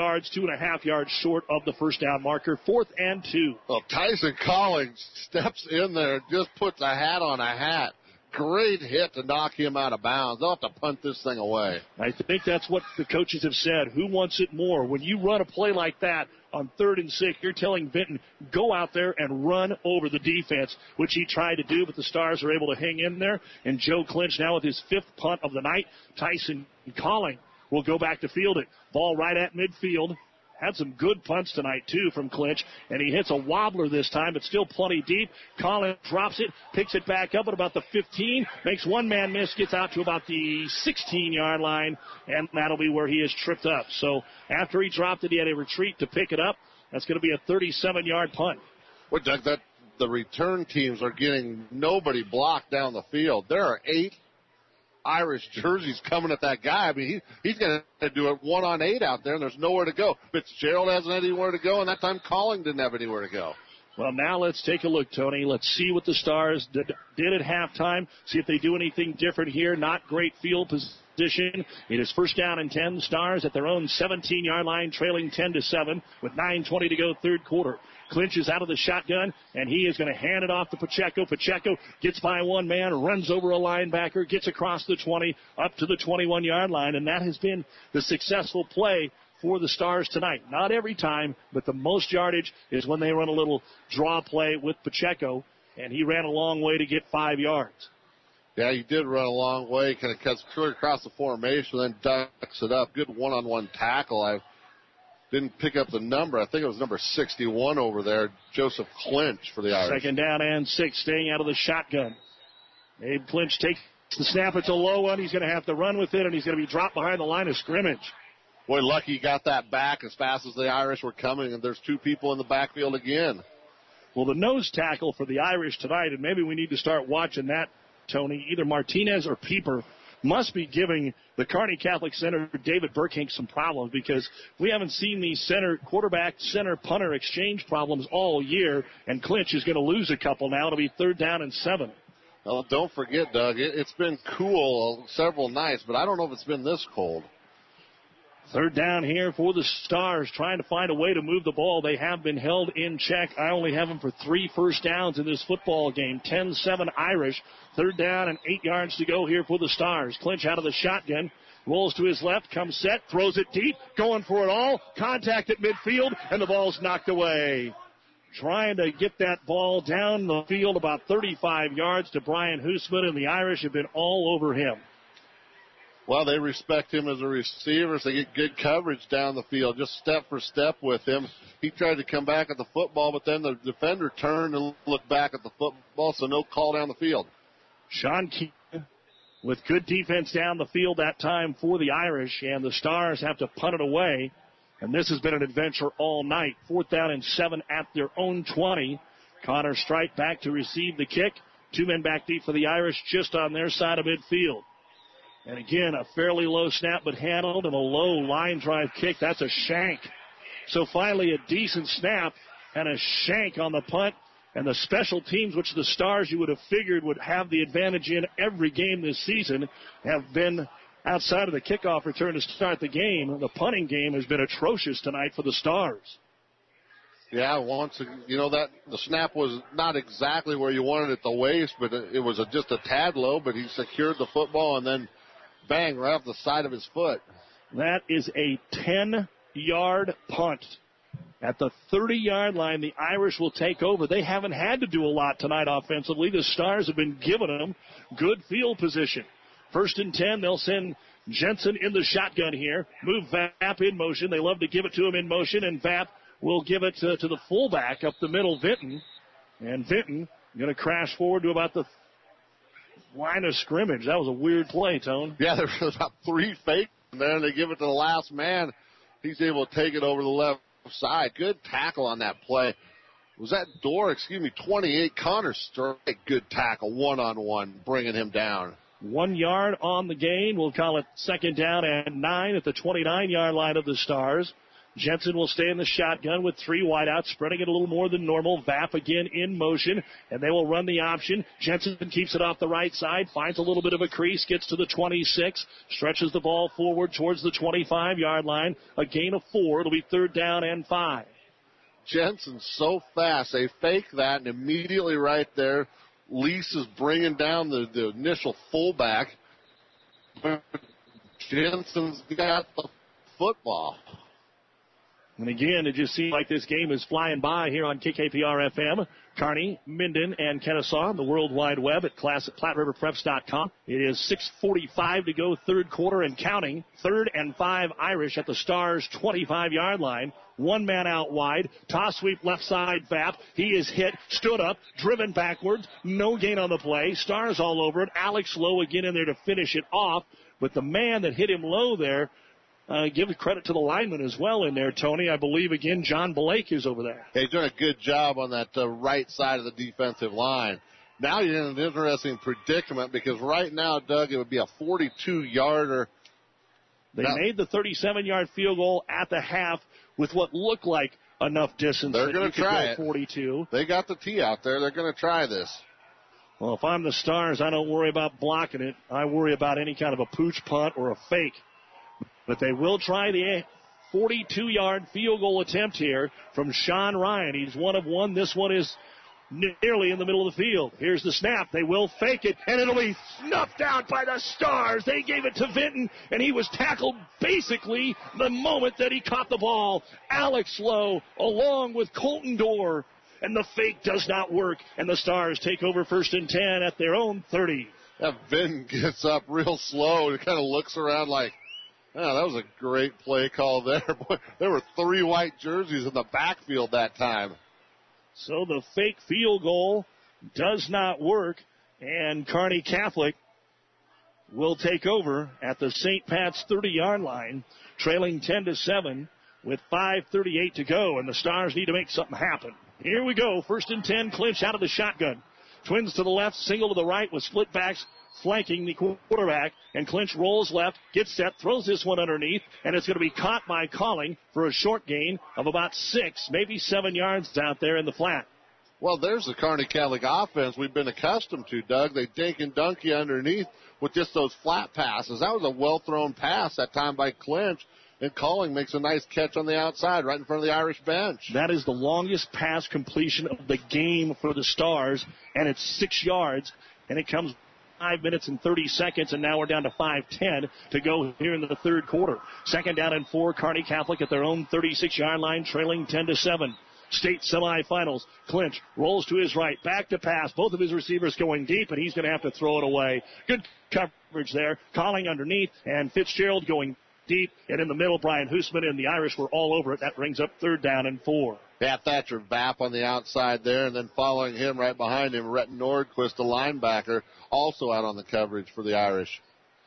2.5 yards short of the first down marker. 4th and 2. Well, Tyson Collins steps in there and just puts a hat on a hat. Great hit to knock him out of bounds. They'll have to punt this thing away. I think that's what the coaches have said. Who wants it more? When you run a play like that on 3rd and 6, you're telling Vinton, go out there and run over the defense, which he tried to do, but the Stars are able to hang in there. And Joe Clinch now with his 5th punt of the night. Tyson Calling will go back to field it. Ball right at midfield. Had some good punts tonight, too, from Clinch. And he hits a wobbler this time, but still plenty deep. Collins drops it, picks it back up at about the 15, makes one man miss, gets out to about the 16-yard line, and that'll be where he is tripped up. So after he dropped it, he had a retreat to pick it up. That's going to be a 37-yard punt. Well, Doug, the return teams are getting nobody blocked down the field. There are 8 Irish jerseys coming at that guy. I mean, he's going to do it 1-on-8 out there, and there's nowhere to go. Fitzgerald hasn't anywhere to go, and that time Calling didn't have anywhere to go. Well, now let's take a look, Tony. Let's see what the Stars did at halftime, see if they do anything different here. Not great field position. It is first down and 10. Stars at their own 17-yard line, trailing 10-7 with 9:20 to go, third quarter. Clinch is out of the shotgun, and he is going to hand it off to Pacheco. Pacheco gets by one man, runs over a linebacker, gets across the 20, up to the 21-yard line, and that has been the successful play for the Stars tonight. Not every time, but the most yardage is when they run a little draw play with Pacheco, and he ran a long way to get 5 yards. Yeah, he did run a long way, kind of cuts clear across the formation, then ducks it up. Good one-on-one tackle. I didn't pick up the number. I think it was number 61 over there, Joseph Clinch for the Irish. Second down and 6, staying out of the shotgun. Abe Clinch takes the snap. It's a low one. He's going to have to run with it, and he's going to be dropped behind the line of scrimmage. Boy, lucky he got that back as fast as the Irish were coming, and there's 2 people in the backfield again. Well, the nose tackle for the Irish tonight, and maybe we need to start watching that, Tony, either Martinez or Pieper must be giving the Kearney Catholic center David Burkink some problems, because we haven't seen these quarterback, center, punter exchange problems all year, and Clinch is going to lose a couple now. It'll be 3rd down and 7. Well, don't forget, Doug, it's been cool several nights, but I don't know if it's been this cold. 3rd down here for the Stars, trying to find a way to move the ball. They have been held in check. I only have them for 3 first downs in this football game. 10-7 Irish. 3rd down and 8 yards to go here for the Stars. Clinch out of the shotgun. Rolls to his left, comes set, throws it deep, going for it all. Contact at midfield, and the ball's knocked away. Trying to get that ball down the field about 35 yards to Brian Hoosman, and the Irish have been all over him. Well, they respect him as a receiver, so they get good coverage down the field, just step for step with him. He tried to come back at the football, but then the defender turned and looked back at the football, so no call down the field. Sean Keane with good defense down the field that time for the Irish, and the Stars have to punt it away. And this has been an adventure all night. 4th down and 7 at their own 20. Connor Strike back to receive the kick. 2 men back deep for the Irish, just on their side of midfield. And again, a fairly low snap, but handled, and a low line drive kick. That's a shank. So finally a decent snap and a shank on the punt. And the special teams, which the Stars you would have figured would have the advantage in every game this season, have been outside of the kickoff return to start the game. The punting game has been atrocious tonight for the Stars. Yeah, that the snap was not exactly where you wanted it at the waist, but it was just a tad low, but he secured the football and then bang, right off the side of his foot. That is a 10-yard punt. At the 30-yard line, the Irish will take over. They haven't had to do a lot tonight offensively. The Stars have been giving them good field position. 1st and 10, they'll send Jensen in the shotgun here. Move Vapp in motion. They love to give it to him in motion, and Vapp will give it to the fullback up the middle, Vinton. And Vinton going to crash forward to about the line of scrimmage. That was a weird play, Tone. Yeah, there was about 3 fakes there, and they give it to the last man. He's able to take it over the left side. Good tackle on that play. Was that 28, Connor Strike. Good tackle, one-on-one, bringing him down. 1 yard on the gain. We'll call it 2nd down and 9 at the 29-yard line of the Stars. Jensen will stay in the shotgun with 3 wideouts, spreading it a little more than normal. Vapp again in motion, and they will run the option. Jensen keeps it off the right side, finds a little bit of a crease, gets to the 26, stretches the ball forward towards the 25-yard line. A gain of 4. It'll be 3rd down and 5. Jensen's so fast. They fake that, and immediately right there, Lease is bringing down the initial fullback. Jensen's got the football. And again, it just seems like this game is flying by here on KKPR-FM. Kearney, Minden, and Kennesaw on the World Wide Web at PlatteRiverPreps.com. It is 6:45 to go, 3rd quarter and counting. 3rd and 5 Irish at the Stars' 25-yard line. 1 man out wide. Toss sweep left side, Vapp. He is hit, stood up, driven backwards. No gain on the play. Stars all over it. Alex Lowe again in there to finish it off. But the man that hit him low there, give credit to the lineman as well in there, Tony. I believe, again, John Blake is over there. He's doing a good job on that right side of the defensive line. Now you're in an interesting predicament because right now, Doug, it would be a 42-yarder. They made the 37-yard field goal at the half with what looked like enough distance. They're going to try it. 42. They got the tee out there. They're going to try this. Well, if I'm the Stars, I don't worry about blocking it. I worry about any kind of a pooch punt or a fake. But they will try the 42-yard field goal attempt here from Sean Ryan. He's 1 of 1. This one is nearly in the middle of the field. Here's the snap. They will fake it, and it'll be snuffed out by the Stars. They gave it to Vinton, and he was tackled basically the moment that he caught the ball. Alex Lowe along with Colton Dorr, and the fake does not work, and the Stars take over 1st and 10 at their own 30. Vinton gets up real slow and kind of looks around like, oh, that was a great play call there. Boy, there were 3 white jerseys in the backfield that time. So the fake field goal does not work, and Kearney Catholic will take over at the St. Pat's 30-yard line, trailing 10-7 with 5:38 to go, and the Stars need to make something happen. Here we go, 1st and 10, Clinch out of the shotgun. Twins to the left, single to the right with split backs flanking the quarterback, and Clinch rolls left, gets set, throws this one underneath, and it's going to be caught by Calling for a short gain of about 6, maybe 7 yards out there in the flat. Well, there's the Kearney Catholic offense we've been accustomed to, Doug. They dink and dunk you underneath with just those flat passes. That was a well-thrown pass that time by Clinch, and Calling makes a nice catch on the outside right in front of the Irish bench. That is the longest pass completion of the game for the Stars, and it's 6 yards, and it comes 5 minutes and 30 seconds, and now we're down to 5:10 to go here in the third quarter. 2nd down and 4, Kearney Catholic at their own 36-yard line, trailing 10-7. State semifinals. Clinch rolls to his right, back to pass. Both of his receivers going deep, and he's going to have to throw it away. Good coverage there. Calling underneath, and Fitzgerald going deep, and in the middle, Brian Hoosman and the Irish were all over it. That brings up 3rd down and 4. Yeah, Thatcher Vapp on the outside there, and then following him right behind him, Rhett Nordquist, the linebacker, also out on the coverage for the Irish.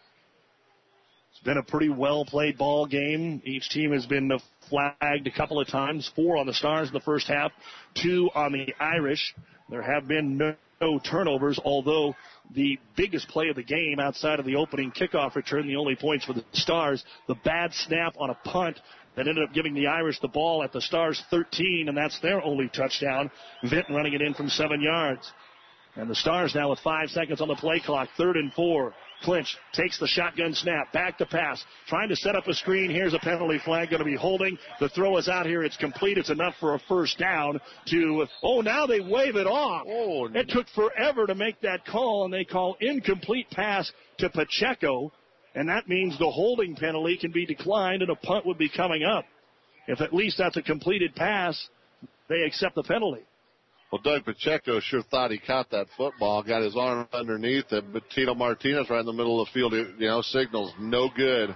It's been a pretty well-played ball game. Each team has been flagged a couple of times, 4 on the Stars in the first half, 2 on the Irish. There have been no turnovers, although the biggest play of the game outside of the opening kickoff return, the only points for the Stars, the bad snap on a punt that ended up giving the Irish the ball at the Stars 13, and that's their only touchdown. Vinton running it in from 7 yards. And the Stars now with 5 seconds on the play clock, 3rd and 4. Clinch takes the shotgun snap, back to pass, trying to set up a screen. Here's a penalty flag, going to be holding. The throw is out here. It's complete. It's enough for a 1st down now they wave it off. It took forever to make that call, and they call incomplete pass to Pacheco, and that means the holding penalty can be declined and a punt would be coming up. If at least that's a completed pass, they accept the penalty. Well, Doug Pacheco sure thought he caught that football, got his arm underneath it, but Tito Martinez right in the middle of the field, signals no good.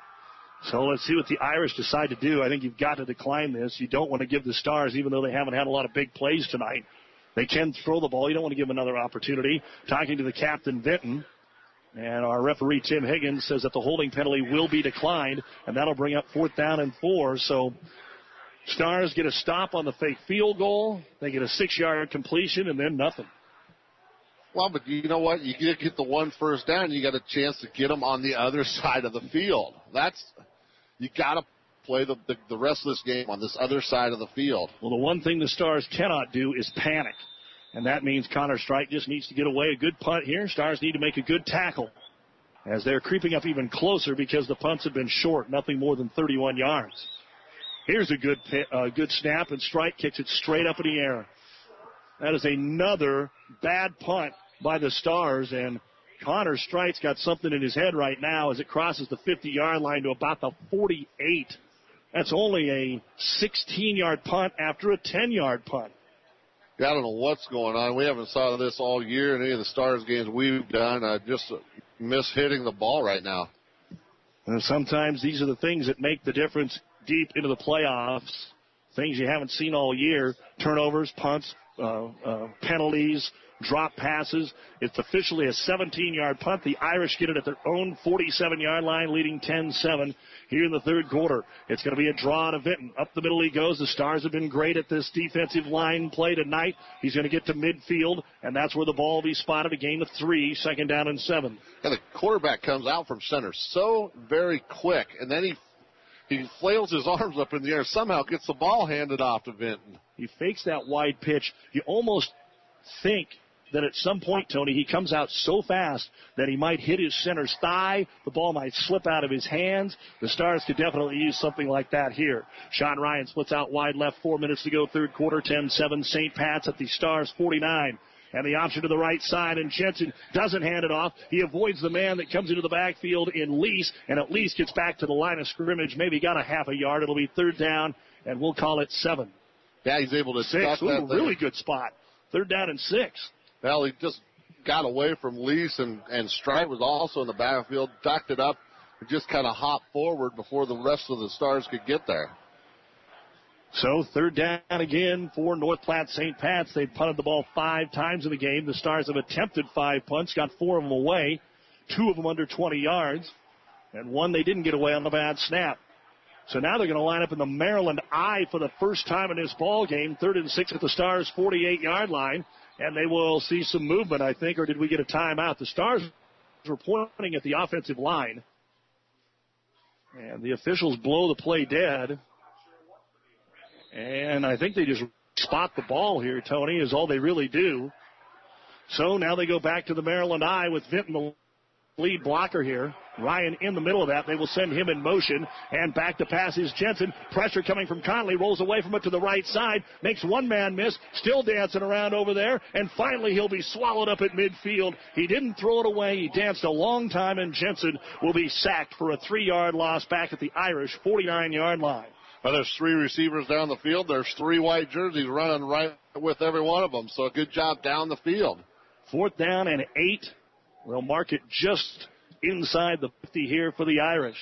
So let's see what the Irish decide to do. I think you've got to decline this. You don't want to give the Stars, even though they haven't had a lot of big plays tonight. They can throw the ball. You don't want to give them another opportunity. Talking to the captain, Vinton, and our referee, Tim Higgins, says that the holding penalty will be declined, and that'll bring up 4th down and 4. So Stars get a stop on the fake field goal. They get a 6-yard completion, and then nothing. Well, but you know what? You get the 1 first down, you got a chance to get them on the other side of the field. You got to play the rest of this game on this other side of the field. Well, the one thing the Stars cannot do is panic, and that means Connor Strike just needs to get away. A good punt here. Stars need to make a good tackle as they're creeping up even closer because the punts have been short, nothing more than 31 yards. Here's a good snap, and Strike kicks it straight up in the air. That is another bad punt by the Stars, and Connor Strike's got something in his head right now as it crosses the 50-yard line to about the 48. That's only a 16-yard punt after a 10-yard punt. I don't know what's going on. We haven't saw this all year in any of the Stars games we've done. Just miss hitting the ball right now. And sometimes these are the things that make the difference deep into the playoffs. Things you haven't seen all year. Turnovers, punts, penalties, drop passes. It's officially a 17-yard punt. The Irish get it at their own 47-yard line, leading 10-7 here in the third quarter. It's going to be a draw to Vinton. Up the middle he goes. The Stars have been great at this defensive line play tonight. He's going to get to midfield, and that's where the ball will be spotted. A gain of 3, 2nd down and 7. And the quarterback comes out from center so very quick, and then he flails his arms up in the air, somehow gets the ball handed off to Vinton. He fakes that wide pitch. You almost think that at some point, Tony, he comes out so fast that he might hit his center's thigh. The ball might slip out of his hands. The Stars could definitely use something like that here. Sean Ryan splits out wide left, 4 minutes to go, third quarter, 10-7. St. Pat's at the Stars' 49. And the option to the right side, and Jensen doesn't hand it off. He avoids the man that comes into the backfield in Lease, and at least gets back to the line of scrimmage, maybe got a half a yard. It'll be 3rd down, and we'll call it 7. Yeah, he's able to 6. Ooh, really good spot. 3rd down and 6. Well, he just got away from Lease, and Stripe was also in the backfield, ducked it up, and just kind of hopped forward before the rest of the Stars could get there. So third down again for North Platte St. Pat's. They've punted the ball 5 times in the game. The Stars have attempted 5 punts, got 4 of them away, 2 of them under 20 yards, and 1 they didn't get away on the bad snap. So now they're going to line up in the Maryland I for the first time in this ball game. 3rd and 6 at the Stars' 48-yard line, and they will see some movement, I think, or did we get a timeout? The Stars were pointing at the offensive line, and the officials blow the play dead. And I think they just spot the ball here, Tony, is all they really do. So now they go back to the Maryland I with Vinton, the lead blocker here. Ryan in the middle of that. They will send him in motion. And back to pass is Jensen. Pressure coming from Conley. Rolls away from it to the right side. Makes one man miss. Still dancing around over there. And finally he'll be swallowed up at midfield. He didn't throw it away. He danced a long time, and Jensen will be sacked for a 3-yard loss back at the Irish 49-yard line. Well, there's 3 receivers down the field. There's 3 white jerseys running right with every one of them. So a good job down the field. 4th down and 8. We'll mark it just inside the 50 here for the Irish.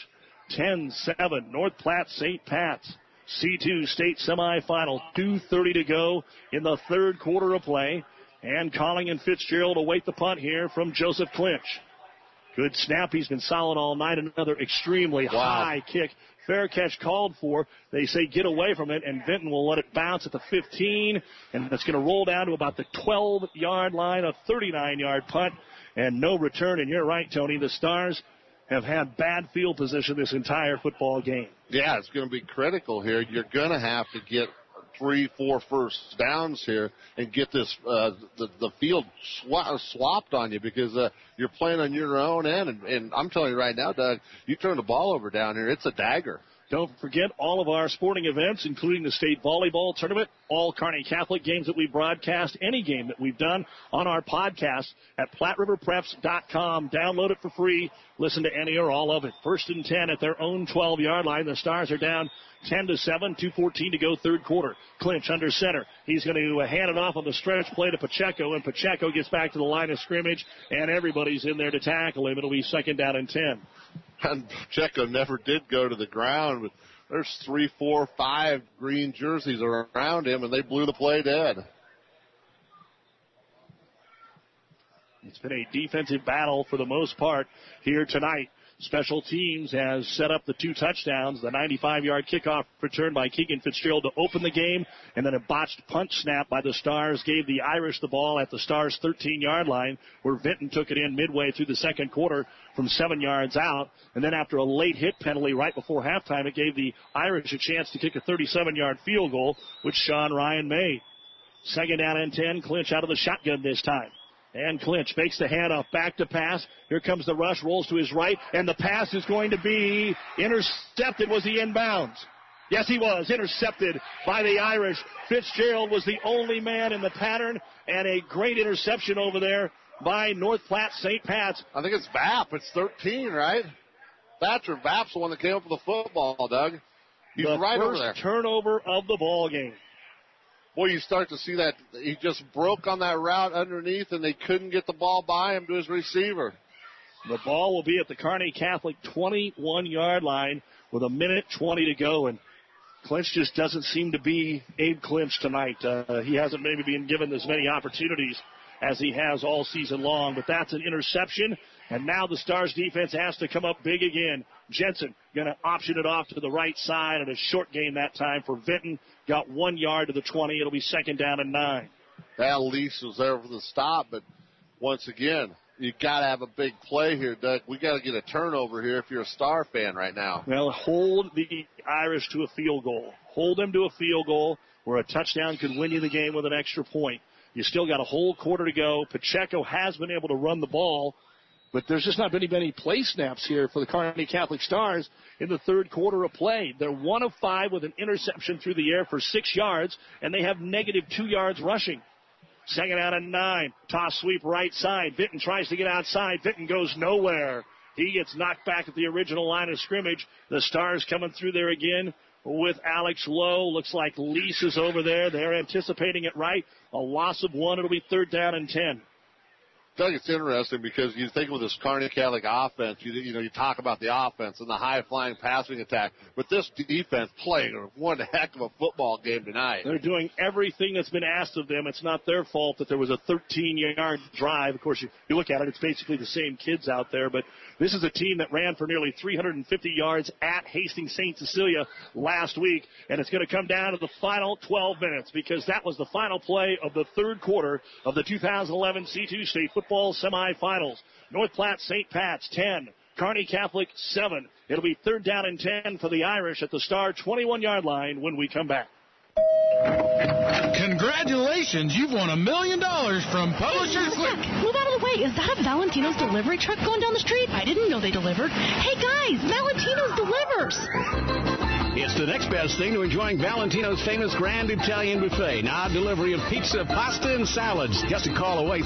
10-7, North Platte St. Pat's. C2 state semifinal. 2:30 to go in the third quarter of play. And Colling and Fitzgerald await the punt here from Joseph Clinch. Good snap. He's been solid all night. Another extremely high kick. Fair catch called for. They say get away from it, and Vinton will let it bounce at the 15, and it's going to roll down to about the 12-yard line, a 39-yard punt, and no return. And you're right, Tony, the Stars have had bad field position this entire football game. Yeah, it's going to be critical here. You're going to have to get 3-4 first downs here and get this the field swapped on you, because you're playing on your own end. And I'm telling you right now, Doug, you turn the ball over down here, it's a dagger. Don't forget all of our sporting events, including the state volleyball tournament, all Kearney Catholic games that we broadcast, any game that we've done on our podcast at PlatteRiverPreps.com. Download it for free. Listen to any or all of it. 1st and 10 at their own 12-yard line. The Stars are down 10-7, 2:14 to go third quarter. Clinch under center. He's going to hand it off on the stretch play to Pacheco, and Pacheco gets back to the line of scrimmage, and everybody's in there to tackle him. It'll be 2nd down and 10. And Pacheco never did go to the ground, but there's 3, 4, 5 green jerseys around him, and they blew the play dead. It's been a defensive battle for the most part here tonight. Special teams has set up the 2 touchdowns. The 95-yard kickoff return by Keegan Fitzgerald to open the game, and then a botched punt snap by the Stars gave the Irish the ball at the Stars' 13-yard line, where Vinton took it in midway through the second quarter from 7 yards out. And then after a late hit penalty right before halftime, it gave the Irish a chance to kick a 37-yard field goal, which Sean Ryan made. 2nd down and 10, Clinch out of the shotgun this time. And Clinch makes the handoff back to pass. Here comes the rush, rolls to his right, and the pass is going to be intercepted. Was he inbounds? Yes, he was. Intercepted by the Irish. Fitzgerald was the only man in the pattern, and a great interception over there by North Platte St. Pat's. I think it's Vapp. It's 13, right? Thatcher Vapp's the one that came up with the football, Doug. He's right over there. First turnover of the ball game. Boy, you start to see that he just broke on that route underneath, and they couldn't get the ball by him to his receiver. The ball will be at the Kearney Catholic 21-yard line with 1:20 to go, and Clinch just doesn't seem to be Abe Clinch tonight. He hasn't maybe been given as many opportunities as he has all season long, but that's an interception, and now the Stars defense has to come up big again. Jensen going to option it off to the right side, and a short gain that time for Vinton. Got 1 yard to the 20. It'll be 2nd down and 9. Al Lease was there for the stop, but once again, you got to have a big play here, Doug. We got to get a turnover here if you're a Star fan right now. Well, hold the Irish to a field goal. Hold them to a field goal where a touchdown could win you the game with an extra point. You still got a whole quarter to go. Pacheco has been able to run the ball, but there's just not been many play snaps here for the Kearney Catholic Stars in the third quarter of play. They're 1 of 5 with an interception through the air for 6 yards, and they have -2 yards rushing. 2nd down and 9. Toss sweep right side. Vinton tries to get outside. Vinton goes nowhere. He gets knocked back at the original line of scrimmage. The Stars coming through there again with Alex Lowe. Looks like Lease is over there. They're anticipating it right. A loss of 1. It'll be 3rd down and 10. Doug, it's interesting because you think with this Kearney Catholic offense, you talk about the offense and the high-flying passing attack, but this defense playing one heck of a football game tonight. They're doing everything that's been asked of them. It's not their fault that there was a 13-yard drive. Of course, you look at it, it's basically the same kids out there, but this is a team that ran for nearly 350 yards at Hastings St. Cecilia last week, and it's going to come down to the final 12 minutes because that was the final play of the third quarter of the 2011 C2 State Football Semifinals. North Platte St. Pat's 10, Kearney Catholic 7. It'll be 3rd down and 10 for the Irish at the Star 21-yard line when we come back. Congratulations, you've won $1 million from Publishers Clear. Move out of the way. Is that a Valentino's delivery truck going down the street? I didn't know they delivered. Hey, guys, Valentino's delivers. It's the next best thing to enjoying Valentino's famous Grand Italian Buffet. Now delivery of pizza, pasta, and salads. Just a call away,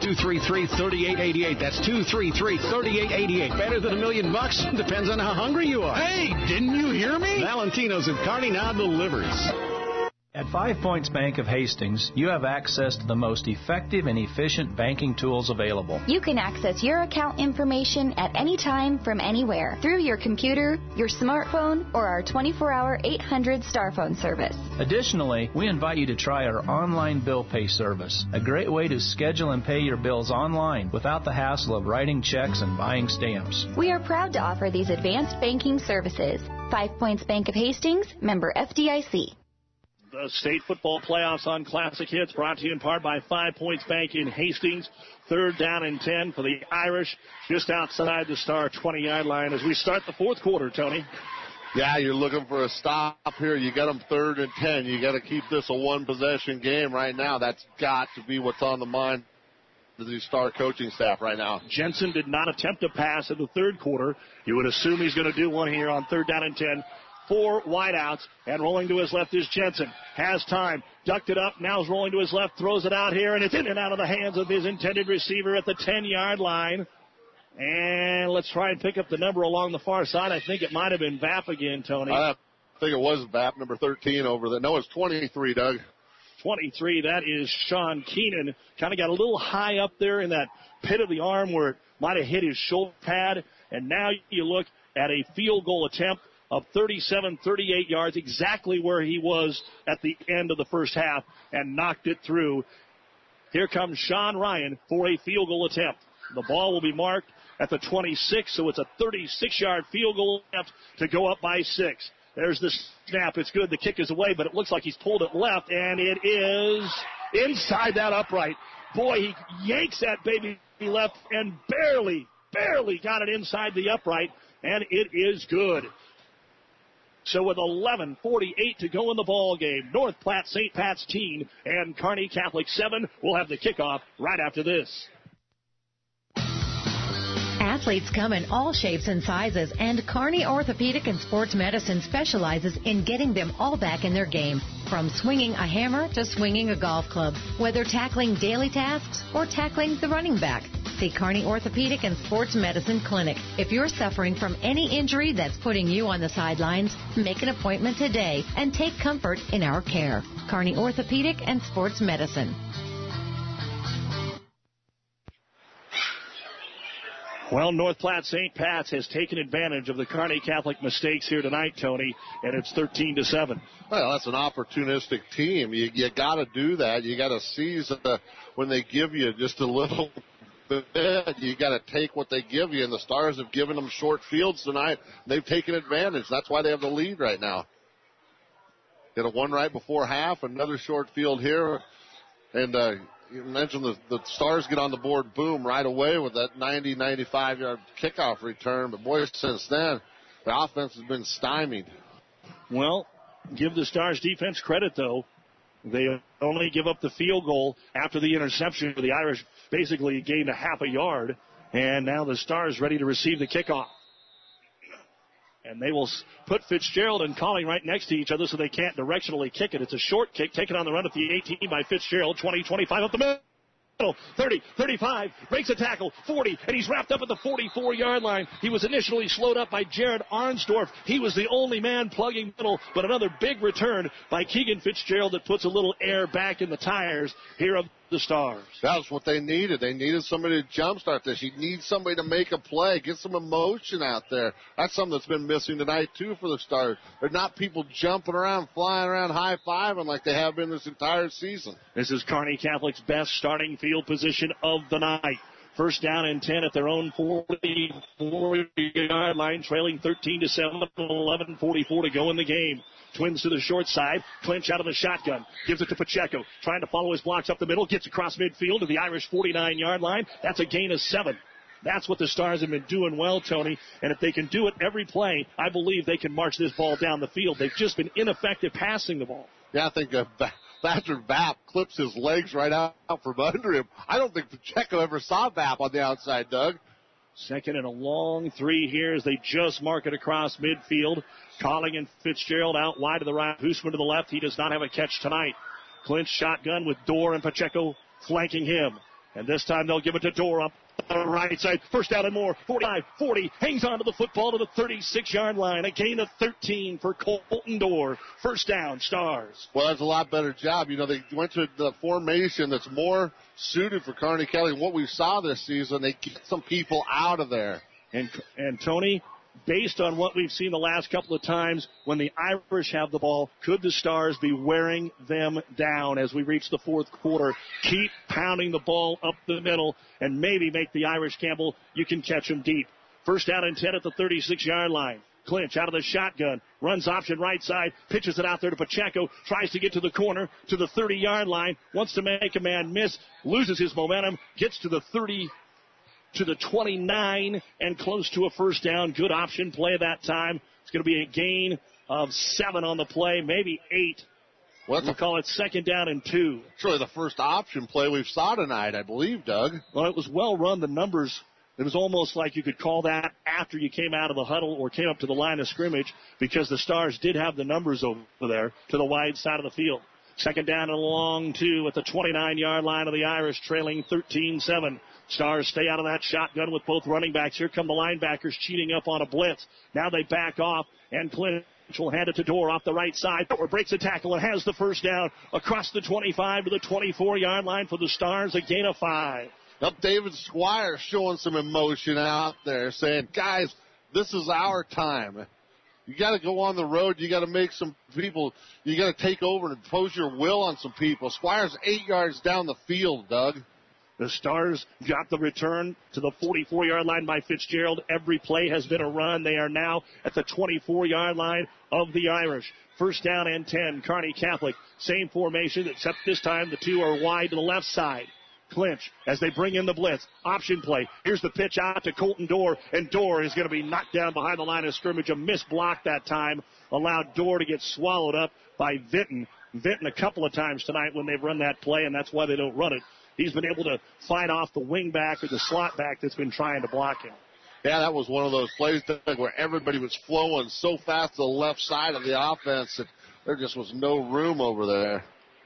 308-233-3888. That's 233-3888. Better than $1 million? Depends on how hungry you are. Hey, didn't you hear me? Valentino's at Kearney now delivers. At 5 Points Bank of Hastings, you have access to the most effective and efficient banking tools available. You can access your account information at any time from anywhere through your computer, your smartphone, or our 24-hour 800 star phone service. Additionally, we invite you to try our online bill pay service, a great way to schedule and pay your bills online without the hassle of writing checks and buying stamps. We are proud to offer these advanced banking services. 5 Points Bank of Hastings, member FDIC. The state football playoffs on Classic Hits, brought to you in part by 5 Points Bank in Hastings. 3rd down and 10 for the Irish, just outside the Star 20-yard line as we start the fourth quarter, Tony. Yeah, you're looking for a stop here. You got them 3rd and 10. You got to keep this a one-possession game right now. That's got to be what's on the mind of the Star coaching staff right now. Jensen did not attempt a pass in the third quarter. You would assume he's going to do one here on 3rd down and 10. 4 wideouts, and rolling to his left is Jensen. Has time, ducked it up, now is rolling to his left, throws it out here, and it's in and out of the hands of his intended receiver at the 10-yard line. And let's try and pick up the number along the far side. I think it might have been Vapp again, Tony. I think it was Vapp, number 13 over there. No, it's 23, Doug. 23, that is Sean Keenan. Kind of got a little high up there in that pit of the arm where it might have hit his shoulder pad. And now you look at a field goal attempt of 38 yards, exactly where he was at the end of the first half, and knocked it through. Here comes Sean Ryan for a field goal attempt. The ball will be marked at the 26, so it's a 36-yard field goal attempt to go up by 6. There's the snap. It's good. The kick is away, but it looks like he's pulled it left, and it is inside that upright. Boy, he yanks that baby left and barely got it inside the upright, and it is good. So with 11:48 to go in the ball game, North Platte St. Pat's 10 and Kearney Catholic 7 will have the kickoff right after this. Athletes come in all shapes and sizes, and Kearney Orthopedic and Sports Medicine specializes in getting them all back in their game. From swinging a hammer to swinging a golf club, whether tackling daily tasks or tackling the running back. See Kearney Orthopedic and Sports Medicine Clinic. If you're suffering from any injury that's putting you on the sidelines, make an appointment today and take comfort in our care. Kearney Orthopedic and Sports Medicine. Well, North Platte St. Pat's has taken advantage of the Kearney Catholic mistakes here tonight, Tony, and it's 13-7. Well, that's an opportunistic team. You got to do that. You got to seize when they give you just a little bit. You got to take what they give you, and the Stars have given them short fields tonight. They've taken advantage. That's why they have the lead right now. Get a one right before half, another short field here, and you mentioned the Stars get on the board, boom, right away with that 95-yard kickoff return. But, boy, since then, the offense has been stymied. Well, give the Stars defense credit, though. They only give up the field goal after the interception. The Irish basically gained a half a yard, and now the Stars ready to receive the kickoff. And they will put Fitzgerald and Colling right next to each other so they can't directionally kick it. It's a short kick taken on the run at the 18 by Fitzgerald. 20-25 up the middle. 30, 35, breaks a tackle, 40, and he's wrapped up at the 44-yard line. He was initially slowed up by Jared Arnsdorf. He was the only man plugging middle, but another big return by Keegan Fitzgerald that puts a little air back in the tires here of the Stars. That's what they needed. They needed somebody to jumpstart this. You need somebody to make a play, get some emotion out there. That's something that's been missing tonight, too, for the Stars. They're not people jumping around, flying around, high-fiving like they have been this entire season. This is Kearney Catholic's best starting field position of the night. First down and 10 at their own 44-yard line, trailing 13-7, 11:44 to go in the game. Twins to the short side. Clinch out of the shotgun. Gives it to Pacheco. Trying to follow his blocks up the middle. Gets across midfield to the Irish 49-yard line. That's a gain of 7. That's what the Stars have been doing well, Tony. And if they can do it every play, I believe they can march this ball down the field. They've just been ineffective passing the ball. Yeah, I think Patrick Vapp clips his legs right out from under him. I don't think Pacheco ever saw Vapp on the outside, Doug. Second and a long 3 here as they just mark it across midfield. Colling and Fitzgerald out wide to the right. Hoosman to the left. He does not have a catch tonight. Clinch shotgun with Dorr and Pacheco flanking him. And this time they'll give it to Dorr up the right side. First down and more. 45, 40. Hangs on to the football to the 36-yard line. A gain of 13 for Colton Dorr. First down, Stars. Well, that's a lot better job. You know, they went to the formation that's more suited for Kearney Catholic. What we saw this season, they get some people out of there. And Tony, based on what we've seen the last couple of times, when the Irish have the ball, could the Stars be wearing them down as we reach the fourth quarter? Keep pounding the ball up the middle and maybe make the Irish gamble. You can catch them deep. First down and 10 at the 36-yard line. Clinch out of the shotgun, runs option right side, pitches it out there to Pacheco, tries to get to the corner, to the 30-yard line, wants to make a man miss, loses his momentum, gets to the 30, to the 29, and close to a first down. Good option play that time. It's going to be a gain of 7 on the play, maybe 8. We'll call it second down and 2. It's really the first option play we've saw tonight, I believe, Doug. Well, it was well run. The numbers, it was almost like you could call that after you came out of the huddle or came up to the line of scrimmage, because the Stars did have the numbers over there to the wide side of the field. Second down and a long 2 at the 29-yard line of the Irish, trailing 13-7. Stars stay out of that shotgun with both running backs. Here come the linebackers cheating up on a blitz. Now they back off, and Clinch will hand it to Dorr off the right side. Dorr breaks a tackle and has the first down across the 25 to the 24-yard line for the Stars, a gain of 5. Up David Squire showing some emotion out there, saying, guys, this is our time. You got to go on the road. You got to make some people, you got to take over and impose your will on some people. Squire's 8 yards down the field, Doug. The Stars got the return to the 44-yard line by Fitzgerald. Every play has been a run. They are now at the 24-yard line of the Irish. First down and 10, Kearney Catholic. Same formation, except this time the 2 are wide to the left side. Clinch as they bring in the blitz. Option play. Here's the pitch out to Colton Dorr, and Dorr is going to be knocked down behind the line of scrimmage. A missed block that time allowed Dorr to get swallowed up by Vinton. Vinton a couple of times tonight when they've run that play, and that's why they don't run it. He's been able to fight off the wing back or the slot back that's been trying to block him. Yeah, that was one of those plays where everybody was flowing so fast to the left side of the offense that there just was no room over there.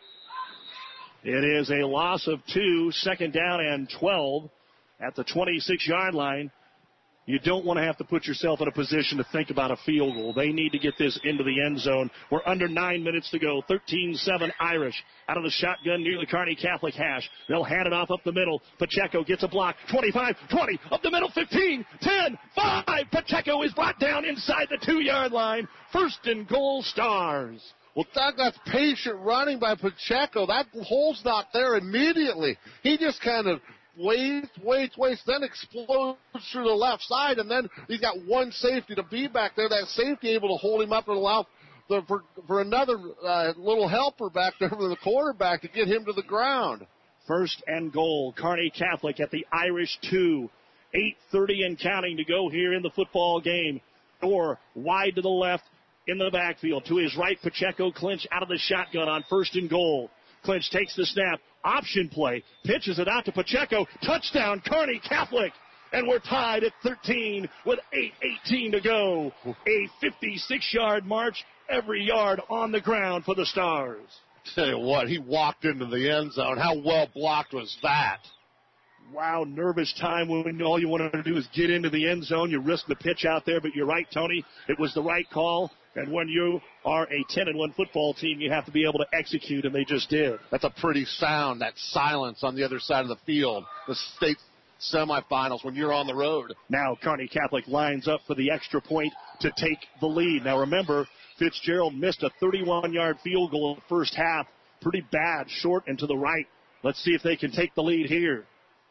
It is a loss of 2, second down and 12 at the 26-yard line. You don't want to have to put yourself in a position to think about a field goal. They need to get this into the end zone. We're under 9 minutes to go. 13-7 Irish out of the shotgun near the Kearney Catholic hash. They'll hand it off up the middle. Pacheco gets a block. 25, 20, up the middle, 15, 10, 5. Pacheco is brought down inside the 2-yard line. First and goal, Stars. Well, Doug, that's patient running by Pacheco. That hole's not there immediately. He just kind of waits, then explodes through the left side, and then he's got one safety to be back there. That safety able to hold him up and allow for another little helper back there for the quarterback to get him to the ground. First and goal, Kearney Catholic at the Irish 2. 8:30 and counting to go here in the football game. Dorr wide to the left in the backfield. To his right, Pacheco. Clinch out of the shotgun on first and goal. Clinch takes the snap. Option play. Pitches it out to Pacheco. Touchdown, Kearney Catholic. And we're tied at 13 with 8:18 to go. A 56-yard march, every yard on the ground for the Stars. Tell you what, he walked into the end zone. How well blocked was that? Wow, nervous time when all you wanted to do is get into the end zone. You risk the pitch out there, but you're right, Tony. It was the right call. And when you are a 10-1 football team, you have to be able to execute, and they just did. That's a pretty sound, that silence on the other side of the field. The state semifinals when you're on the road. Now Kearney Catholic lines up for the extra point to take the lead. Now remember, Fitzgerald missed a 31-yard field goal in the first half. Pretty bad, short and to the right. Let's see if they can take the lead here.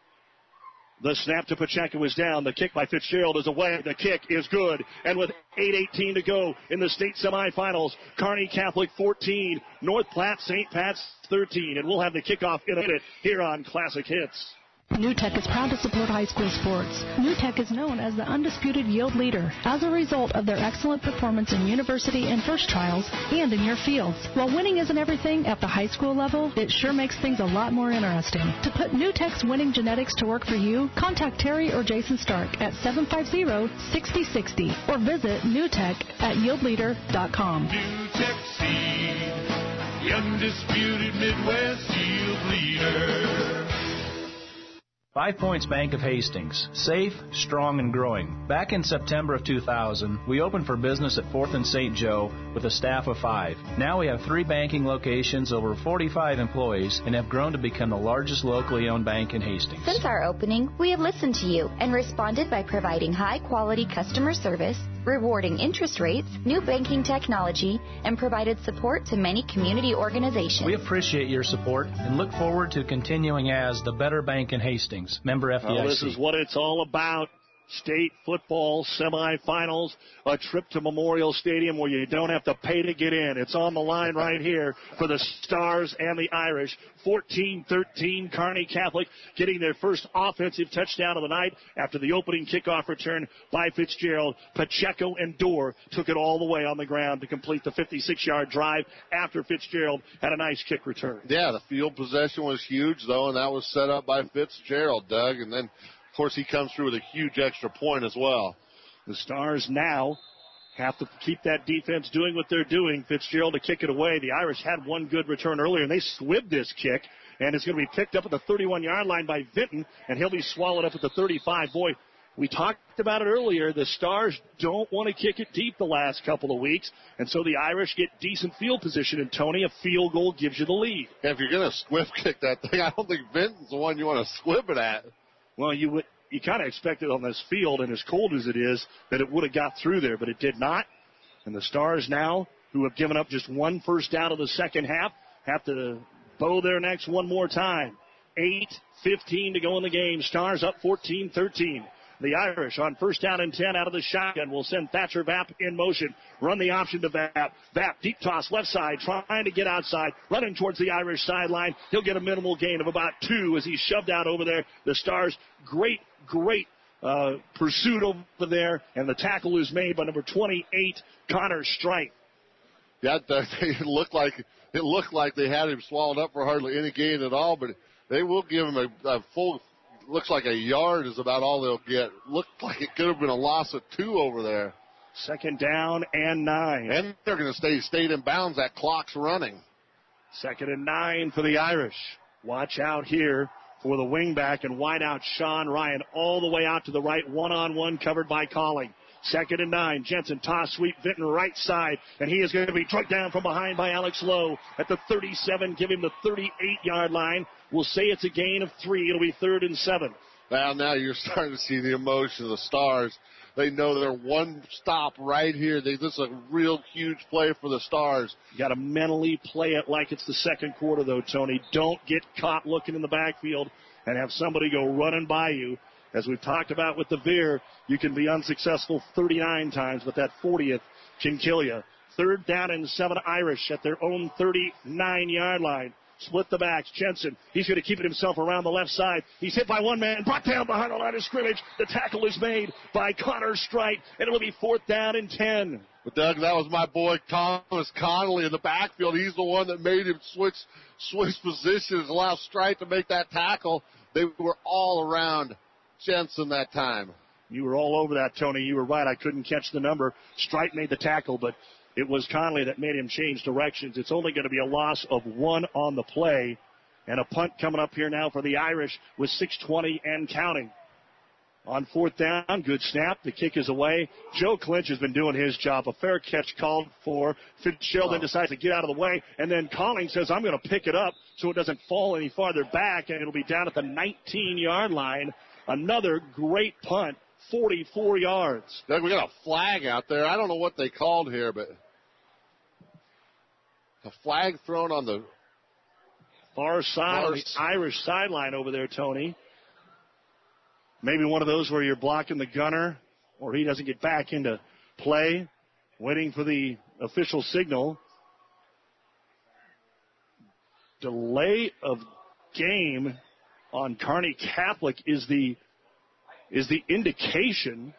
The snap to Pacheco is down. The kick by Fitzgerald is away. The kick is good. And with 8:18 to go in the state semifinals, Kearney Catholic 14, North Platte St. Pat's 13. And we'll have the kickoff in a minute here on Classic Hits. NewTek is proud to support high school sports. NewTek is known as the undisputed yield leader as a result of their excellent performance in university and first trials and in your fields. While winning isn't everything at the high school level, it sure makes things a lot more interesting. To put NewTek's winning genetics to work for you, contact Terry or Jason Stark at 750-6060 or visit NewTek at yieldleader.com. NewTek Seed, the undisputed Midwest yield leader. 5 Points Bank of Hastings. Safe, strong, and growing. Back in September of 2000, we opened for business at 4th and St. Joe with a staff of 5. Now we have 3 banking locations, over 45 employees, and have grown to become the largest locally owned bank in Hastings. Since our opening, we have listened to you and responded by providing high-quality customer service, rewarding interest rates, new banking technology, and provided support to many community organizations. We appreciate your support and look forward to continuing as the better bank in Hastings. Member FDIC. Well, this is what it's all about. State football semifinals, a trip to Memorial Stadium where you don't have to pay to get in. It's on the line right here for the Stars and the Irish. 14-13, Kearney Catholic getting their first offensive touchdown of the night after the opening kickoff return by Fitzgerald. Pacheco and Dorr took it all the way on the ground to complete the 56-yard drive after Fitzgerald had a nice kick return. Yeah, the field possession was huge, though, and that was set up by Fitzgerald, Doug, and then of course, he comes through with a huge extra point as well. The Stars now have to keep that defense doing what they're doing. Fitzgerald to kick it away. The Irish had one good return earlier, and they swibbed this kick, and it's going to be picked up at the 31-yard line by Vinton, and he'll be swallowed up at the 35. Boy, we talked about it earlier. The Stars don't want to kick it deep the last couple of weeks, and so the Irish get decent field position, and Tony, a field goal gives you the lead. If you're going to squib kick that thing, I don't think Vinton's the one you want to squib it at. Well, you kind of expected on this field, and as cold as it is, that it would have got through there, but it did not. And the Stars now, who have given up just one first down of the second half, have to bow their necks one more time. 8:15 to go in the game. Stars up 14-13. The Irish on first down and 10 out of the shotgun will send Thatcher Vapp in motion. Run the option to Vapp. Vapp, deep toss left side, trying to get outside, running towards the Irish sideline. He'll get a minimal gain of about 2 as he's shoved out over there. The Stars, great pursuit over there, and the tackle is made by number 28, Connor Strite. Yeah, it looked like they had him swallowed up for hardly any gain at all, but they will give him a full. Looks like a yard is about all they'll get. Looked like it could have been a loss of 2 over there. Second down and 9. And they're going to stay in bounds. That clock's running. Second and 9 for the Irish. Watch out here for the wingback and wideout Sean Ryan all the way out to the right, one-on-one covered by Colling. Second and 9. Jensen toss sweep Vinton right side, and he is going to be struck down from behind by Alex Lowe at the 37. Give him the 38-yard line. We'll say it's a gain of 3. It'll be 3rd and 7. Well, now you're starting to see the emotion of the Stars. They know they're one stop right here. This is a real huge play for the Stars. You got to mentally play it like it's the second quarter, though, Tony. Don't get caught looking in the backfield and have somebody go running by you. As we've talked about with the Veer, you can be unsuccessful 39 times, but that 40th can kill you. 3rd down and 7, Irish at their own 39-yard line. Split the backs. Jensen, he's going to keep it himself around the left side. He's hit by one man, brought down behind the line of scrimmage. The tackle is made by Connor Strite, and it will be 4th down and 10. But, Doug, that was my boy Thomas Connolly in the backfield. He's the one that made him switch positions, allow Strite to make that tackle. They were all around Jensen that time. You were all over that, Tony. You were right. I couldn't catch the number. Strite made the tackle, but it was Conley that made him change directions. It's only going to be a loss of 1 on the play. And a punt coming up here now for the Irish with 6:20 and counting. On 4th down, good snap. The kick is away. Joe Clinch has been doing his job. A fair catch called for. Fitzgerald then decides to get out of the way. And then Colling says, I'm going to pick it up so it doesn't fall any farther back. And it'll be down at the 19-yard line. Another great punt, 44 yards. Doug, we got a flag out there. I don't know what they called here, but a flag thrown on the far side of the Irish sideline over there, Tony. Maybe one of those where you're blocking the gunner or he doesn't get back into play, waiting for the official signal. Delay of game on Kearney Catholic is the indication.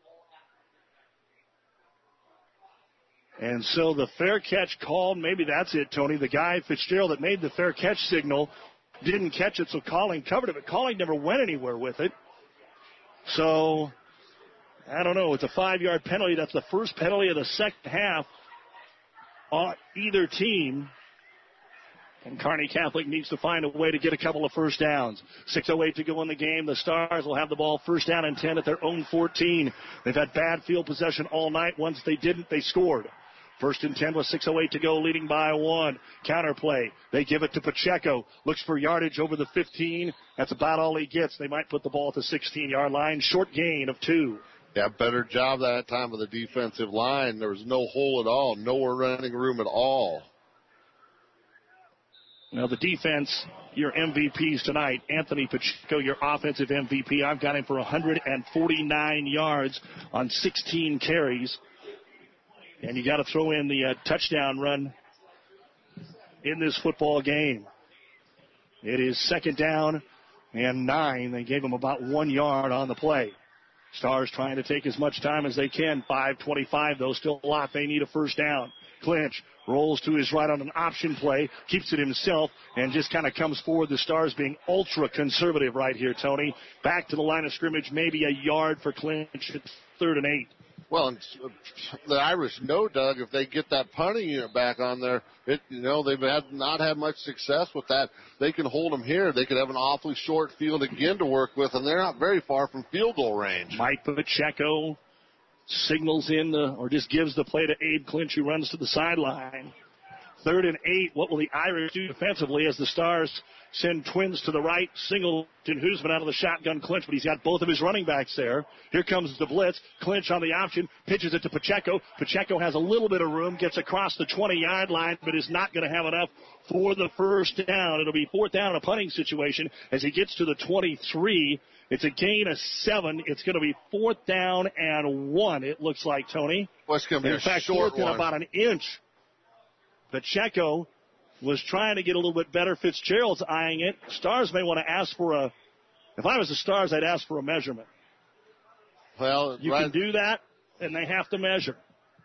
And so the fair catch called, maybe that's it, Tony. The guy, Fitzgerald, that made the fair catch signal didn't catch it, so Colling covered it, but Colling never went anywhere with it. So, I don't know. It's a 5-yard penalty. That's the first penalty of the second half on either team. And Kearney Catholic needs to find a way to get a couple of first downs. 6:08 to go in the game. The Stars will have the ball first down and 10 at their own 14. They've had bad field possession all night. Once they didn't, they scored. 1st and 10 with 6:08 to go, leading by 1. Counter play. They give it to Pacheco. Looks for yardage over the 15. That's about all he gets. They might put the ball at the 16-yard line. Short gain of 2. Yeah, better job that time of the defensive line. There was no hole at all. Nowhere running room at all. Now the defense, your MVPs tonight. Anthony Pacheco, your offensive MVP. I've got him for 149 yards on 16 carries. And you got to throw in the touchdown run in this football game. It is 2nd down and 9. They gave him about 1 yard on the play. Stars trying to take as much time as they can. 5:25, though, still a lot. They need a first down. Clinch rolls to his right on an option play, keeps it himself, and just kind of comes forward. The Stars being ultra conservative right here, Tony. Back to the line of scrimmage, maybe a yard for Clinch. It's 3rd and 8. Well, and the Irish know, Doug, if they get that punting unit back on there, they've not had much success with that. They can hold them here. They could have an awfully short field again to work with, and they're not very far from field goal range. Mike Pacheco signals in or just gives the play to Abe Clinch, who runs to the sideline. 3rd and 8. What will the Irish do defensively as the Stars send twins to the right? Singleton, Hoosman out of the shotgun. Clinch, but he's got both of his running backs there. Here comes the blitz. Clinch on the option, pitches it to Pacheco. Pacheco has a little bit of room, gets across the 20-yard line, but is not going to have enough for the first down. It'll be 4th down in a punting situation as he gets to the 23. It's a gain of 7. It's going to be 4th down and 1, it looks like, Tony. Well, it's going to be in fact, short one. About an inch. Pacheco was trying to get a little bit better. Fitzgerald's eyeing it. Stars may want to ask for if I was the Stars, I'd ask for a measurement. Well, you can do that, and they have to measure.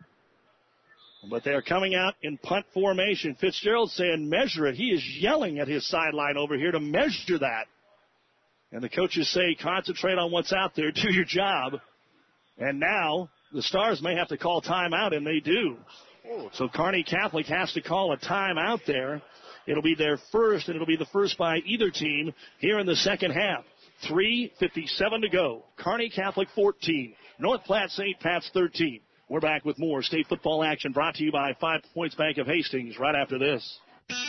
But they're coming out in punt formation. Fitzgerald's saying measure it. He is yelling at his sideline over here to measure that. And the coaches say concentrate on what's out there, do your job. And now the Stars may have to call timeout, and they do. So Kearney Catholic has to call a timeout there. It'll be their first, and it'll be the first by either team here in the second half. 3:57 to go. Kearney Catholic 14. North Platte St. Pat's 13. We're back with more state football action brought to you by 5 Points Bank of Hastings right after this.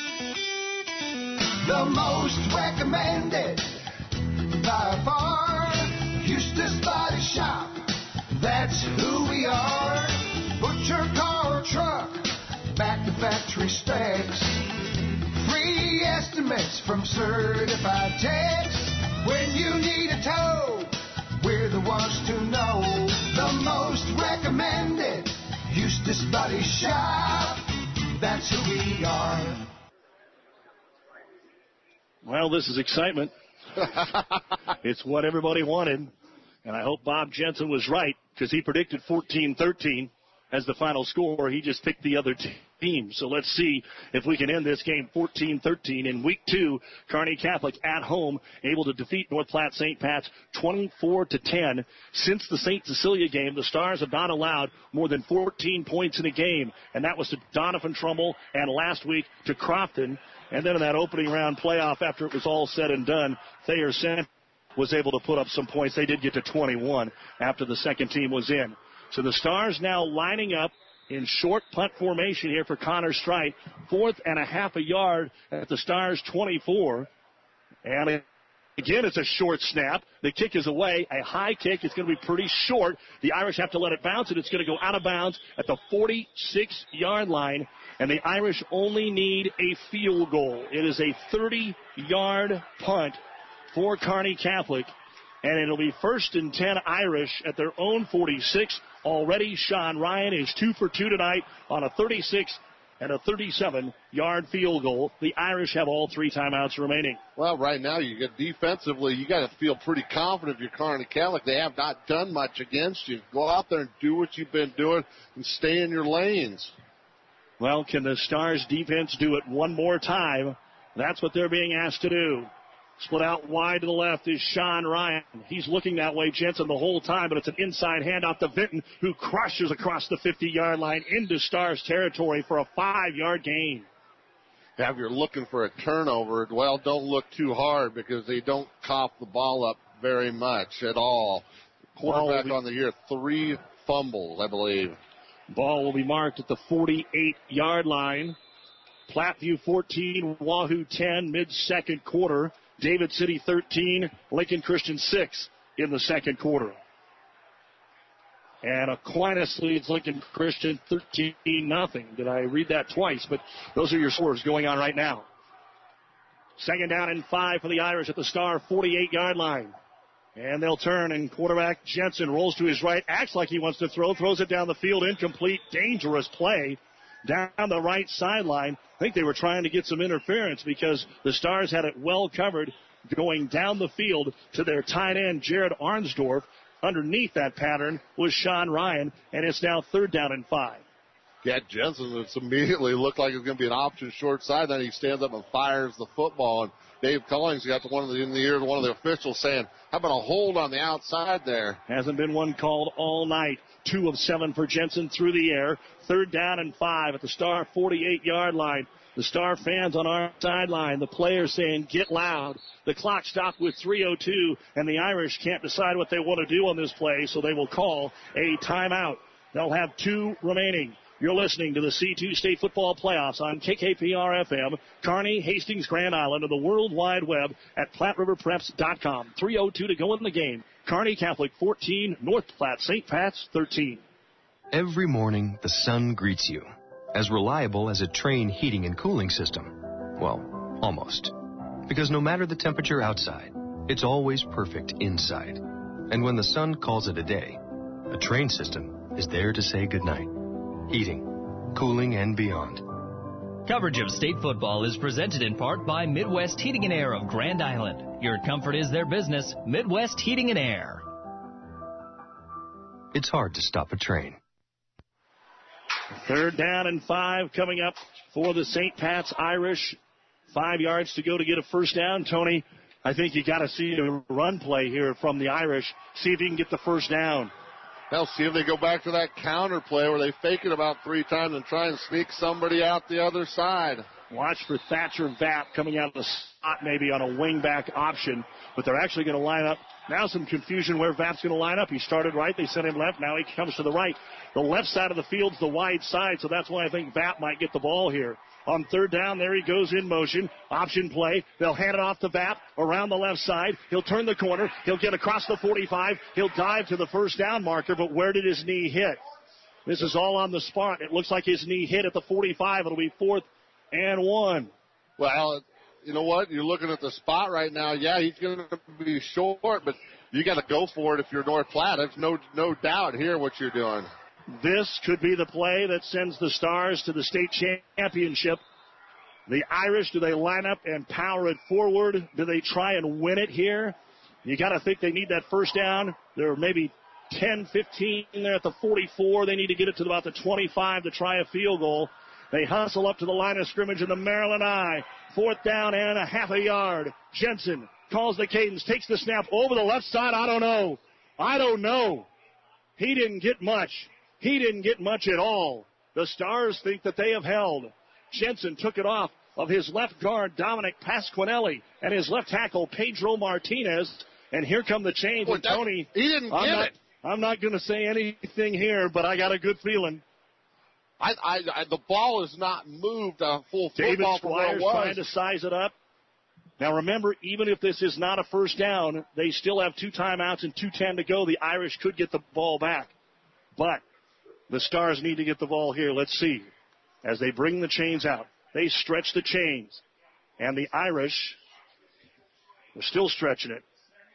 The most recommended by far, Eustace Body Shop. That's who we are. Put your car or truck back to factory specs. Free estimates from certified techs. When you need a tow, we're the ones to know. The most recommended Eustace Body Shop. That's who we are. Well, this is excitement. It's what everybody wanted. And I hope Bob Jensen was right, because he predicted 14-13. as the final score. He just picked the other team. So let's see if we can end this game 14-13. In week 2, Kearney Catholic at home able to defeat North Platte St. Pat's 24-10. Since the St. Cecilia game, the Stars have not allowed more than 14 points in a game, and that was to Donovan Trumbull and last week to Crofton. And then in that opening round playoff, after it was all said and done, Thayer Center was able to put up some points. They did get to 21 after the second team was in. So the Stars now lining up in short punt formation here for Connor Strite. 4th and a half a yard at the Stars 24. And again, it's a short snap. The kick is away. A high kick. It's going to be pretty short. The Irish have to let it bounce, and it's going to go out of bounds at the 46-yard line. And the Irish only need a field goal. It is a 30-yard punt for Kearney Catholic. And it'll be 1st and 10 Irish at their own 46. Already, Sean Ryan is 2 for 2 tonight on a 36 and a 37-yard field goal. The Irish have all 3 timeouts remaining. Well, right now, you get defensively, you got to feel pretty confident if you're Kearney Catholic. They have not done much against you. Go out there and do what you've been doing and stay in your lanes. Well, can the Stars defense do it one more time? That's what they're being asked to do. Split out wide to the left is Sean Ryan. He's looking that way, Jensen, the whole time, but it's an inside handoff to Vinton, who crushes across the 50-yard line into Stars territory for a 5-yard gain. If you're looking for a turnover, well, don't look too hard because they don't cough the ball up very much at all. Quarterback on the year, 3 fumbles, I believe. Ball will be marked at the 48-yard line. Platteview 14, Wahoo 10, mid-second quarter. David City 13, Lincoln Christian 6 in the second quarter. And Aquinas leads Lincoln Christian 13-0. Did I read that twice? But those are your scores going on right now. 2nd down and 5 for the Irish at the Star 48-yard line. And they'll turn, and quarterback Jensen rolls to his right, acts like he wants to throw, throws it down the field, incomplete, dangerous play down the right sideline. I think they were trying to get some interference because the Stars had it well covered going down the field to their tight end, Jared Arnsdorf. Underneath that pattern was Sean Ryan, and it's now 3rd down and 5. Yeah, Jensen, it's immediately looked like it's going to be an option short side. Then he stands up and fires the football, and Dave Cullings got to one of the officials saying, how about a hold on the outside there? Hasn't been one called all night. 2 of 7 for Jensen through the air. 3rd down and 5 at the Star 48-yard line. The Star fans on our sideline, the players saying, get loud. The clock stopped with 3:02, and the Irish can't decide what they want to do on this play, so they will call a timeout. They'll have 2 remaining. You're listening to the C2 State Football Playoffs on KKPR-FM, Kearney, Hastings, Grand Island, and the World Wide Web at PlatteRiverPreps.com. 3:02 to go in the game. Kearney Catholic 14, North Platte St. Pat's 13. Every morning, the sun greets you. As reliable as a Trane heating and cooling system. Well, almost. Because no matter the temperature outside, it's always perfect inside. And when the sun calls it a day, a Trane system is there to say goodnight. Heating, cooling, and beyond. Coverage of state football is presented in part by Midwest Heating and Air of Grand Island. Your comfort is their business. Midwest Heating and Air. It's hard to stop a train. 3rd down and 5 coming up for the St. Pat's Irish. 5 yards to go to get a first down. Tony, I think you got to see a run play here from the Irish. See if you can get the first down. Now see if they go back to that counter play where they fake it about 3 times and try and sneak somebody out the other side. Watch for Thatcher Vapp coming out of the slot maybe on a wingback option, but they're actually going to line up. Now some confusion where Vapp's going to line up. He started right. They sent him left. Now he comes to the right. The left side of the field's the wide side, so that's why I think Vapp might get the ball here. On 3rd down, there he goes in motion. Option play. They'll hand it off to Vapp around the left side. He'll turn the corner. He'll get across the 45. He'll dive to the first down marker, but where did his knee hit? This is all on the spot. It looks like his knee hit at the 45. It'll be 4th and 1. Well, you know what? You're looking at the spot right now. Yeah, he's going to be short, but you got to go for it if you're North Platte. There's no doubt here what you're doing. This could be the play that sends the Stars to the state championship. The Irish, do they line up and power it forward? Do they try and win it here? You got to think they need that first down. They're maybe 10-15 there at the 44. They need to get it to about the 25 to try a field goal. They hustle up to the line of scrimmage in the Maryland I. 4th down and a half a yard. Jensen calls the cadence, takes the snap over the left side. I don't know. He didn't get much. He didn't get much at all. The Stars think that they have held. Jensen took it off of his left guard, Dominic Pasquinelli, and his left tackle, Pedro Martinez. And here come the change. Boy, and Tony, he didn't get it. I'm not going to say anything here, but I got a good feeling. The ball is not moved a full David football from where it Squires was. trying to size it up. Now remember, even if this is not a first down, they still have 2 timeouts and 2:10 to go. The Irish could get the ball back. But the Stars need to get the ball here. Let's see. As they bring the chains out, they stretch the chains. And the Irish are still stretching it.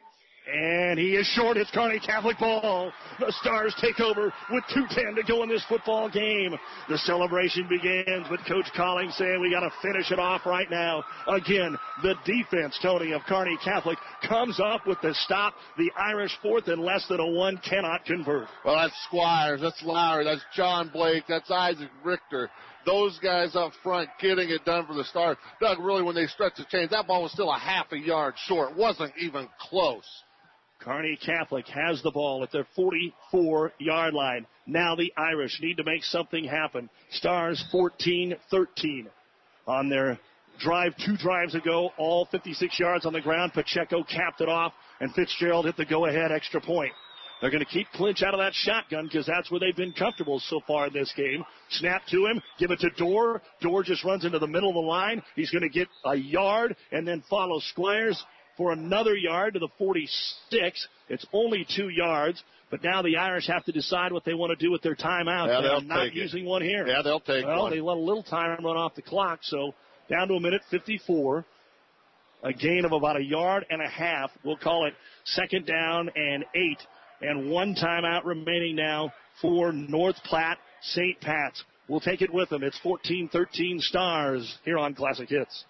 And he is short. It's Kearney Catholic ball. The Stars take over with 2:10 to go in this football game. The celebration begins with Coach Collings saying we got to finish it off right now. Again, the defense, Tony, of Kearney Catholic comes up with the stop. The Irish 4th and less than a 1 cannot convert. Well, that's Squires. That's Lowry. That's John Blake. That's Isaac Richter. Those guys up front getting it done for the Stars. Doug, really, when they stretched the chains, that ball was still a half a yard short. It wasn't even close. Kearney Catholic has the ball at their 44-yard line. Now the Irish need to make something happen. Stars 14-13 on their drive 2 drives ago, all 56 yards on the ground. Pacheco capped it off, and Fitzgerald hit the go-ahead extra point. They're going to keep Clinch out of that shotgun because that's where they've been comfortable so far in this game. Snap to him, give it to Dorr. Dorr just runs into the middle of the line. He's going to get a yard and then follow Squires for another yard to the 46. It's only 2 yards, but now the Irish have to decide what they want to do with their timeout. Yeah, They're not using one here. Yeah, they'll take one. Well, they let a little time run off the clock, so down to 1:54. A gain of about 1.5 yards. We'll call it 2nd down and 8. And 1 timeout remaining now for North Platte St. Pat's. We'll take it with them. It's 14-13 Stars here on Classic Hits.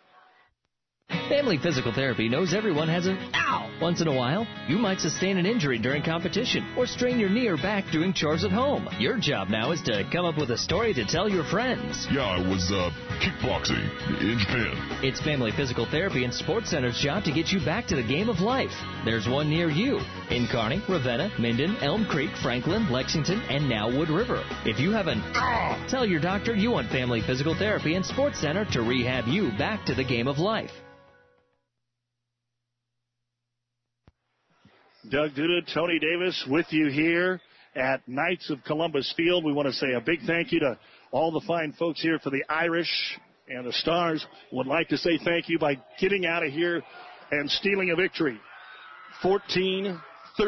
Family Physical Therapy knows everyone has an ow once in a while. You might sustain an injury during competition or strain your knee or back doing chores at home. Your job now is to come up with a story to tell your friends. Yeah, it was kickboxing in Japan. It's Family Physical Therapy and Sports Center's job to get you back to the game of life. There's one near you in Kearney, Ravenna, Minden, Elm Creek, Franklin, Lexington, and now Wood River. If you have an tell your doctor you want Family Physical Therapy and Sports Center to rehab you back to the game of life. Doug Duda, Tony Davis with you here at Knights of Columbus Field. We want to say a big thank you to all the fine folks here for the Irish, and the Stars would like to say thank you by getting out of here and stealing a victory. 14-13.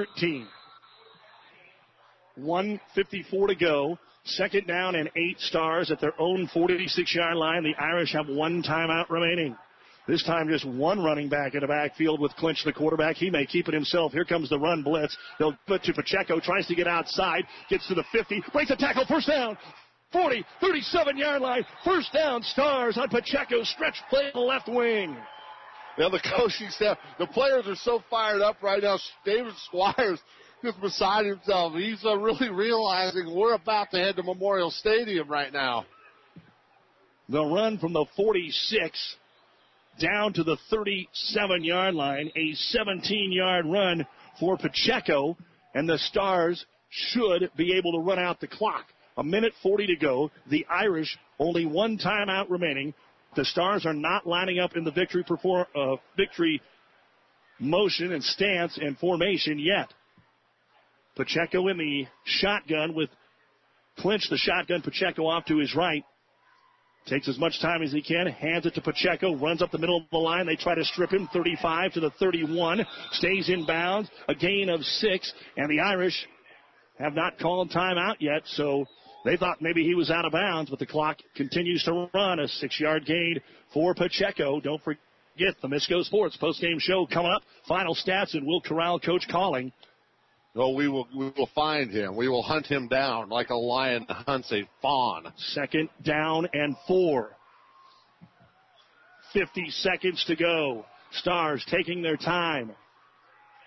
1:54 to go. 2nd down and 8 Stars at their own 46-yard line. The Irish have 1 timeout remaining. This time just 1 running back in the backfield with Clinch, the quarterback. He may keep it himself. Here comes the run blitz. They'll put to Pacheco, tries to get outside, gets to the 50, breaks a tackle, 1st down. 40, 37-yard line. 1st down, Stars on Pacheco. Stretch play to the left wing. Now the coaching staff, the players are so fired up right now. David Squires just beside himself. He's really realizing we're about to head to Memorial Stadium right now. The run from the 46 down to the 37-yard line, a 17-yard run for Pacheco, and the Stars should be able to run out the clock. 1:40 to go. The Irish, only 1 timeout remaining. The Stars are not lining up in the victory motion and stance and formation yet. Pacheco in the shotgun with Clinch, the shotgun. Pacheco off to his right. Takes as much time as he can, hands it to Pacheco, runs up the middle of the line. They try to strip him, 35 to the 31, stays in bounds, a gain of 6, and the Irish have not called timeout yet, so they thought maybe he was out of bounds, but the clock continues to run. A 6-yard gain for Pacheco. Don't forget the Misco Sports postgame show coming up. Final stats, and we'll corral Coach Calling. Oh, we will find him. We will hunt him down like a lion hunts a fawn. 2nd down and 4. 50 seconds to go. Stars taking their time.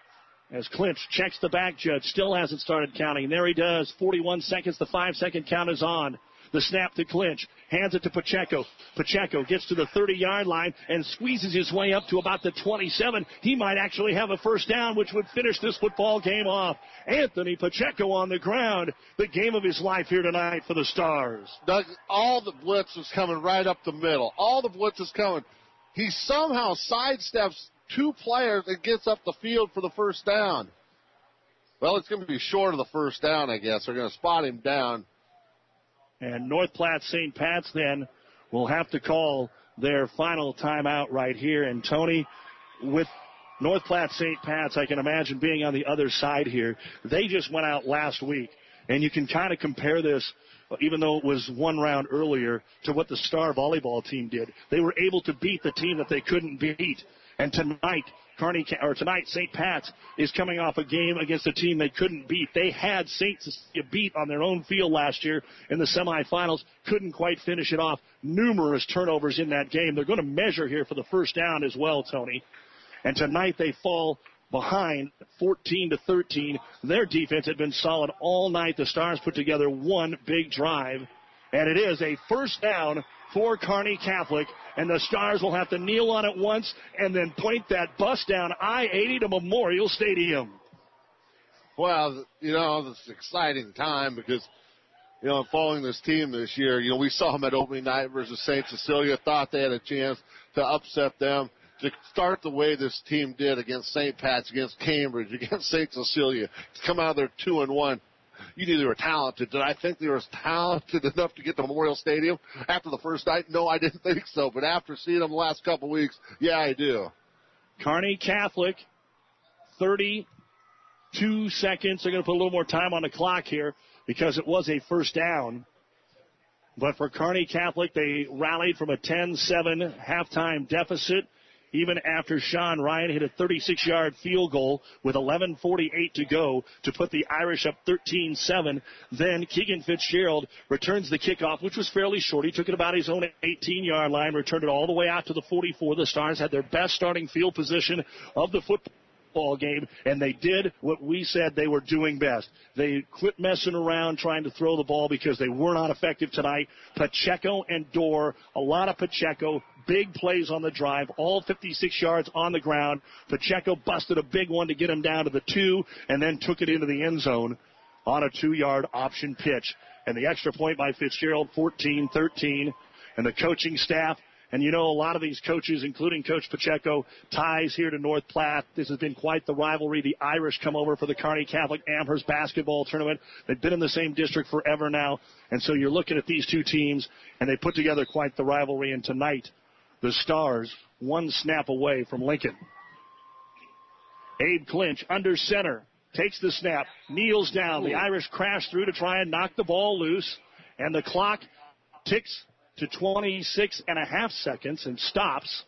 as Clinch checks the back judge, still hasn't started counting. There he does. 41 seconds. The 5-second count is on. The snap to Clinch. Hands it to Pacheco. Pacheco gets to the 30-yard line and squeezes his way up to about the 27. He might actually have a first down, which would finish this football game off. Anthony Pacheco on the ground. The game of his life here tonight for the Stars. Doug, all the blitz is coming right up the middle. All the blitz is coming. He somehow sidesteps 2 players and gets up the field for the first down. Well, it's going to be short of the first down, I guess. They're going to spot him down. And North Platte St. Pat's then will have to call their final timeout right here. And Tony, with North Platte St. Pat's, I can imagine being on the other side here. They just went out last week. And you can kind of compare this, even though it was one round earlier, to what the Star volleyball team did. They were able to beat the team that they couldn't beat. And tonight, St. Pat's is coming off a game against a team they couldn't beat. They had St. Cecilia beat on their own field last year in the semifinals, couldn't quite finish it off. Numerous turnovers in that game. They're going to measure here for the first down as well, Tony. And tonight they fall behind 14-13. Their defense had been solid all night. The Stars put together one big drive, and it is a first down for Kearney Catholic, and the Stars will have to kneel on it once and then point that bus down I-80 to Memorial Stadium. Well, it's an exciting time because, following this team this year, we saw them at opening night versus St. Cecilia, thought they had a chance to upset them. To start the way this team did against St. Pat's, against Cambridge, against St. Cecilia, to come out there 2-1. You knew they were talented. Did I think they were talented enough to get to Memorial Stadium after the first night? No, I didn't think so. But after seeing them the last couple of weeks, yeah, I do. Kearney Catholic, 32 seconds. They're going to put a little more time on the clock here because it was a first down. But for Kearney Catholic, they rallied from a 10-7 halftime deficit. Even after Sean Ryan hit a 36-yard field goal with 11:48 to go to put the Irish up 13-7. Then Keegan Fitzgerald returns the kickoff, which was fairly short. He took it about his own 18-yard line, returned it all the way out to the 44. The Stars had their best starting field position of the football game, and they did what we said they were doing best. They quit messing around trying to throw the ball because they were not effective tonight. Pacheco and Dorr, a lot of Pacheco, big plays on the drive, all 56 yards on the ground. Pacheco busted a big one to get him down to the 2 and then took it into the end zone on a 2-yard option pitch. And the extra point by Fitzgerald, 14-13. And the coaching staff, and a lot of these coaches, including Coach Pacheco, ties here to North Platte. This has been quite the rivalry. The Irish come over for the Kearney Catholic Amherst basketball tournament. They've been in the same district forever now. And so you're looking at these two teams, and they put together quite the rivalry. And tonight, the Stars one snap away from Lincoln. Abe Clinch under center, takes the snap, kneels down. The Irish crash through to try and knock the ball loose, and the clock ticks to 26.5 seconds and stops.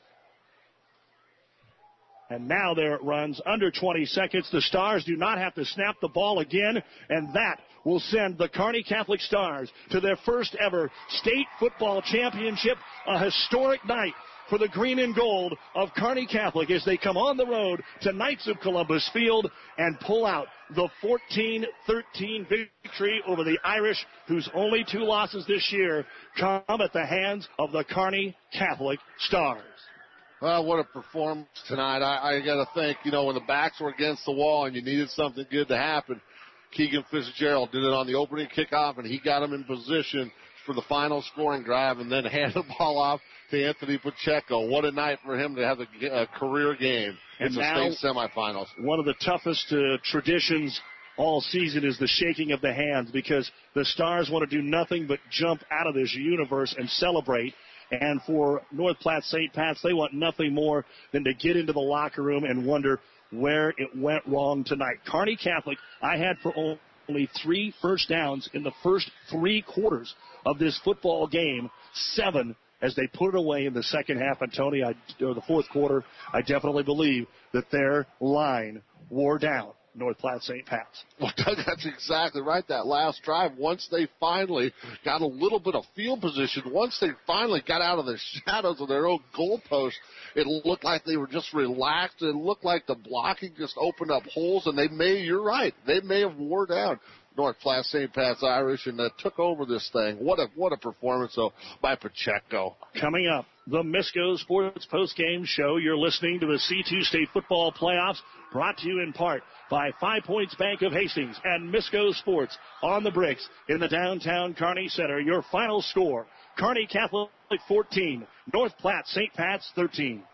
And now there it runs under 20 seconds. The Stars do not have to snap the ball again, and that will send the Kearney Catholic Stars to their first ever state football championship, a historic night for the green and gold of Kearney Catholic as they come on the road to Knights of Columbus Field and pull out the 14-13 victory over the Irish, whose only 2 losses this year come at the hands of the Kearney Catholic Stars. Well, what a performance tonight. I got to think, when the backs were against the wall and you needed something good to happen, Keegan Fitzgerald did it on the opening kickoff, and he got them in position for the final scoring drive and then handed the ball off to Anthony Pacheco. What a night for him to have a career game in the state semifinals. One of the toughest traditions all season is the shaking of the hands, because the Stars want to do nothing but jump out of this universe and celebrate. And for North Platte St. Pat's, they want nothing more than to get into the locker room and wonder where it went wrong tonight. Kearney Catholic, I had for only 3 first downs in the first 3 quarters of this football game, 7 as they put it away in the second half. And Tony, or the fourth quarter, I definitely believe that their line wore down. North Platte St. Pat's. Well, Doug, that's exactly right. That last drive, once they finally got a little bit of field position, once they finally got out of the shadows of their own goalpost, it looked like they were just relaxed. It looked like the blocking just opened up holes, and you're right, they may have wore down North Platte St. Pat's Irish and took over this thing. What a performance, though, by Pacheco. Coming up, the Misco Sports Postgame Show. You're listening to the C2 State Football Playoffs, brought to you in part by 5 Points Bank of Hastings and Misco Sports on the bricks in the downtown Kearney Center. Your final score, Kearney Catholic 14, North Platte St. Pat's 13.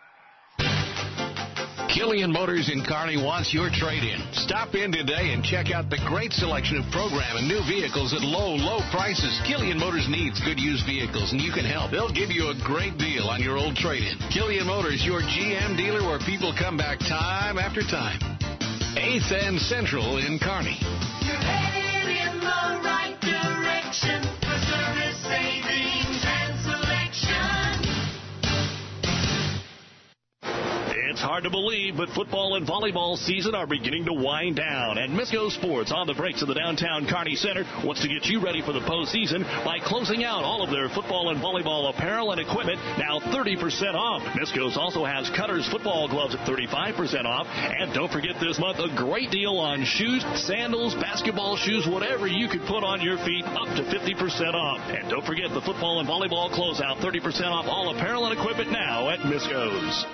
Killian Motors in Kearney wants your trade-in. Stop in today and check out the great selection of program and new vehicles at low, low prices. Killian Motors needs good used vehicles, and you can help. They'll give you a great deal on your old trade-in. Killian Motors, your GM dealer where people come back time after time. 8th and Central in Kearney. You're headed in the right direction for service, savings, and selection. It's hard to believe, but football and volleyball season are beginning to wind down. And Misco Sports on the breaks of the downtown Kearney Center wants to get you ready for the postseason by closing out all of their football and volleyball apparel and equipment now 30% off. Misco's also has Cutters football gloves at 35% off. And don't forget this month a great deal on shoes, sandals, basketball shoes, whatever you could put on your feet, up to 50% off. And don't forget the football and volleyball closeout, 30% off all apparel and equipment now at Misco's.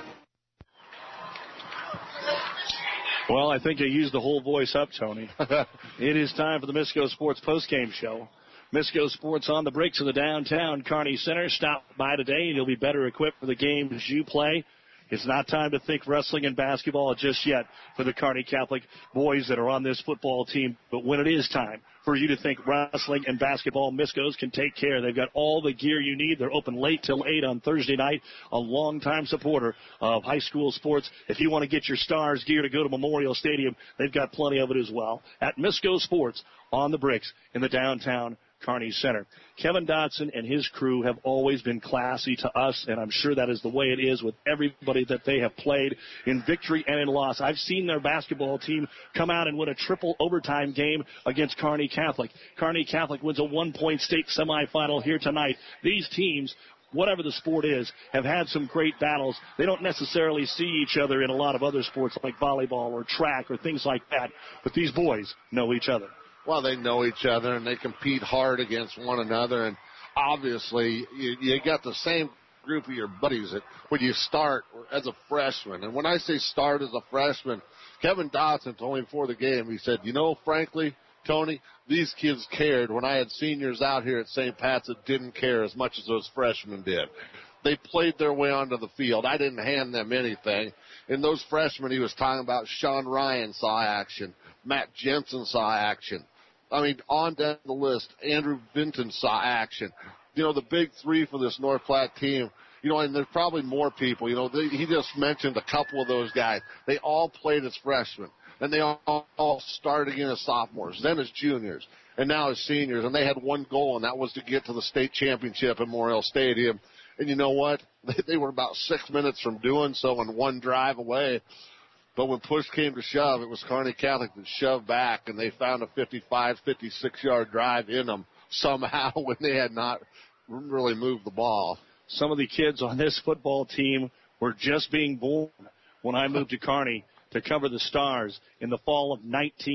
Well, I think I used the whole voice up, Tony. It is time for the Misco Sports postgame show. Misco Sports on the breaks of the downtown Kearney Center. Stop by today, and you'll be better equipped for the games you play. It's not time to think wrestling and basketball just yet for the Kearney Catholic boys that are on this football team. But when it is time for you to think wrestling and basketball, Misco's can take care. They've got all the gear you need. They're open late till 8 on Thursday night. A longtime supporter of high school sports. If you want to get your Stars gear to go to Memorial Stadium, they've got plenty of it as well. At Misco Sports on the bricks in the downtown Kearney Center. Kevin Dotson and his crew have always been classy to us, and I'm sure that is the way it is with everybody that they have played in victory and in loss. I've seen their basketball team come out and win a triple overtime game against Kearney Catholic. Kearney Catholic wins a 1-point state semifinal here tonight. These teams, whatever the sport is, have had some great battles. They don't necessarily see each other in a lot of other sports like volleyball or track or things like that, but these boys know each other. Well, they know each other, and they compete hard against one another. And obviously, you got the same group of your buddies that when you start as a freshman. And when I say start as a freshman, Kevin Dotson told me before the game, he said, frankly, Tony, these kids cared when I had seniors out here at St. Pat's that didn't care as much as those freshmen did. They played their way onto the field. I didn't hand them anything. And those freshmen he was talking about, Sean Ryan saw action. Matt Jensen saw action. I mean, on down the list, Andrew Vinton saw action. The big three for this North Platte team, and there's probably more people. He just mentioned a couple of those guys. They all played as freshmen, and they all started again as sophomores, then as juniors, and now as seniors. And they had one goal, and that was to get to the state championship at Memorial Stadium. And you know what? They were about 6 minutes from doing so and one drive away. But when push came to shove, it was Kearney Catholic that shoved back, and they found a 55, 56-yard drive in them somehow when they had not really moved the ball. Some of the kids on this football team were just being born when I moved to Kearney to cover the Stars in the fall of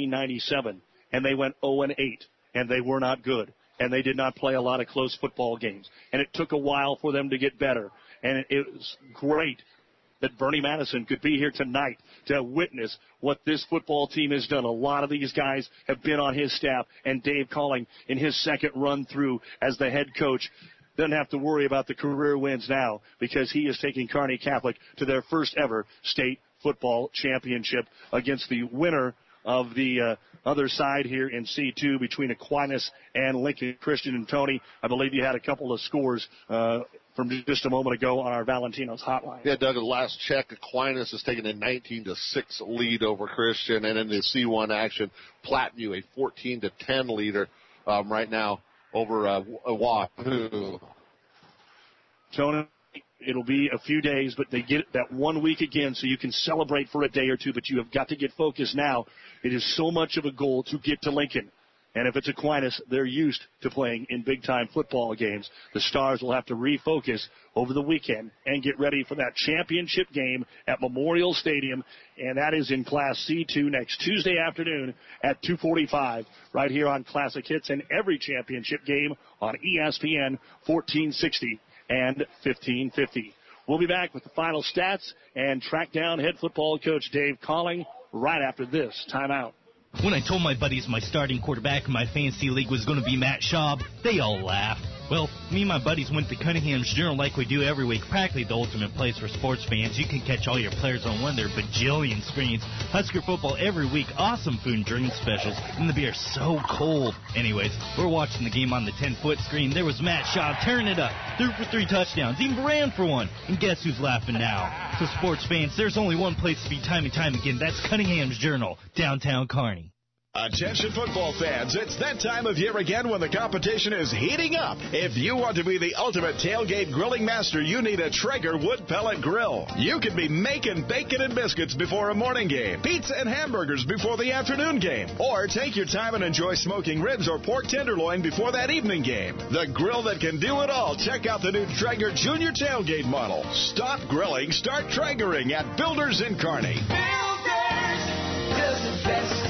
1997, and they went 0-8, and they were not good, and they did not play a lot of close football games, and it took a while for them to get better, and it was great that Bernie Madison could be here tonight to witness what this football team has done. A lot of these guys have been on his staff, and Dave Calling in his second run through as the head coach doesn't have to worry about the career wins now because he is taking Kearney Catholic to their first ever state football championship against the winner of the other side here in C2 between Aquinas and Lincoln Christian. And Tony, I believe you had a couple of scores from just a moment ago on our Valentino's hotline. Yeah, Doug, the last check, Aquinas has taken a 19-6 lead over Christian, and in the C1 action, Platteview a 14-10 leader right now over Wahoo. Tony, It'll be a few days, but they get that 1 week again so you can celebrate for a day or two, but you have got to get focused now. It is so much of a goal to get to Lincoln. And if it's Aquinas, they're used to playing in big-time football games. The Stars will have to refocus over the weekend and get ready for that championship game at Memorial Stadium, and that is in Class C2 next Tuesday afternoon at 2:45 right here on Classic Hits, and every championship game on ESPN 1460 and 1550. We'll be back with the final stats and track down head football coach Dave Calling right after this timeout. When I told my buddies my starting quarterback in my fantasy league was going to be Matt Schaub, they all laughed. Well, me and my buddies went to Cunningham's Journal like we do every week, practically the ultimate place for sports fans. You can catch all your players on one of their bajillion screens. Husker football every week, awesome food and drink specials, and the beer's so cold. Anyways, we're watching the game on the 10-foot screen. There was Matt Schaub tearing it up, threw for 3 touchdowns, even ran for one. And guess who's laughing now? So sports fans, there's only one place to be time and time again. That's Cunningham's Journal, downtown Kearney. Attention football fans, it's that time of year again when the competition is heating up. If you want to be the ultimate tailgate grilling master, you need a Traeger wood pellet grill. You could be making bacon and biscuits before a morning game, pizza and hamburgers before the afternoon game, or take your time and enjoy smoking ribs or pork tenderloin before that evening game. The grill that can do it all. Check out the new Traeger Junior Tailgate model. Stop grilling, start Traegering at Builders in Kearney. Builders does it best.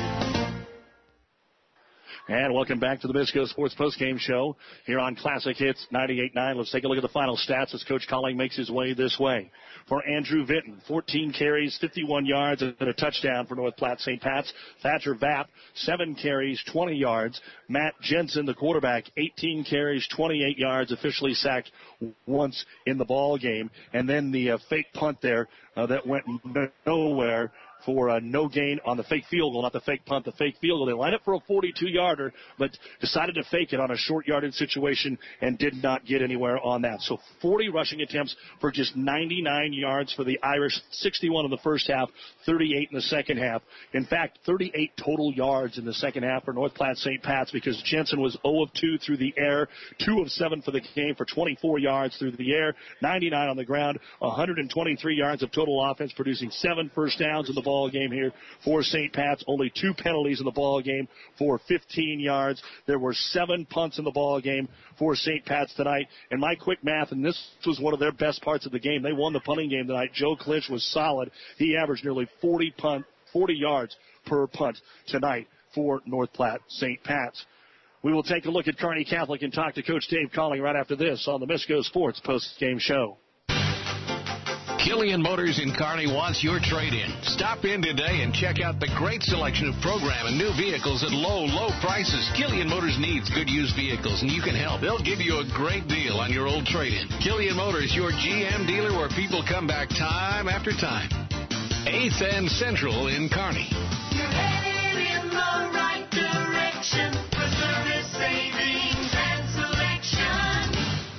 And welcome back to the Bisco Sports Postgame Show here on Classic Hits 98.9. Let's take a look at the final stats as Coach Calling makes his way this way. For Andrew Vinton, 14 carries, 51 yards, and a touchdown for North Platte St. Pat's. Thatcher Vapp, 7 carries, 20 yards. Matt Jensen, the quarterback, 18 carries, 28 yards, officially sacked once in the ball game. And then the fake punt there that went nowhere for a no gain on the fake field goal, not the fake punt, the fake field goal. They lined up for a 42-yarder, but decided to fake it on a short yardage situation and did not get anywhere on that. So 40 rushing attempts for just 99 yards for the Irish, 61 in the first half, 38 in the second half. In fact, 38 total yards in the second half for North Platte St. Pat's because Jensen was 0 of 2 through the air, 2 of 7 for the game for 24 yards through the air, 99 on the ground, 123 yards of total offense, producing 7 first downs in the ball game here for St. Pat's. Only 2 penalties in the ball game for 15 yards. There were 7 punts in the ball game for St. Pat's tonight. And my quick math, and this was one of their best parts of the game. They won the punting game tonight. Joe Clinch was solid. He averaged nearly 40 yards per punt tonight for North Platte St. Pat's. We will take a look at Kearney Catholic and talk to Coach Dave Calling right after this on the Misco Sports Post-Game Show. Killian Motors in Kearney wants your trade-in. Stop in today and check out the great selection of program and new vehicles at low, low prices. Killian Motors needs good used vehicles, and you can help. They'll give you a great deal on your old trade-in. Killian Motors, your GM dealer where people come back time after time. 8th and Central in Kearney. You're headed in the right direction for service savings and selection.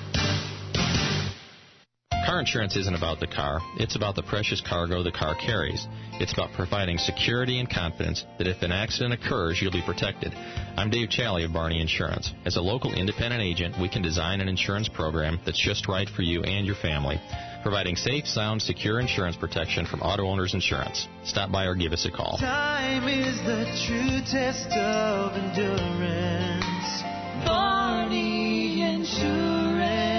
Car insurance isn't about the car. It's about the precious cargo the car carries. It's about providing security and confidence that if an accident occurs, you'll be protected. I'm Dave Challey of Barney Insurance. As a local independent agent, we can design an insurance program that's just right for you and your family, providing safe, sound, secure insurance protection from Auto Owners Insurance. Stop by or give us a call. Time is the true test of endurance. Barney Insurance.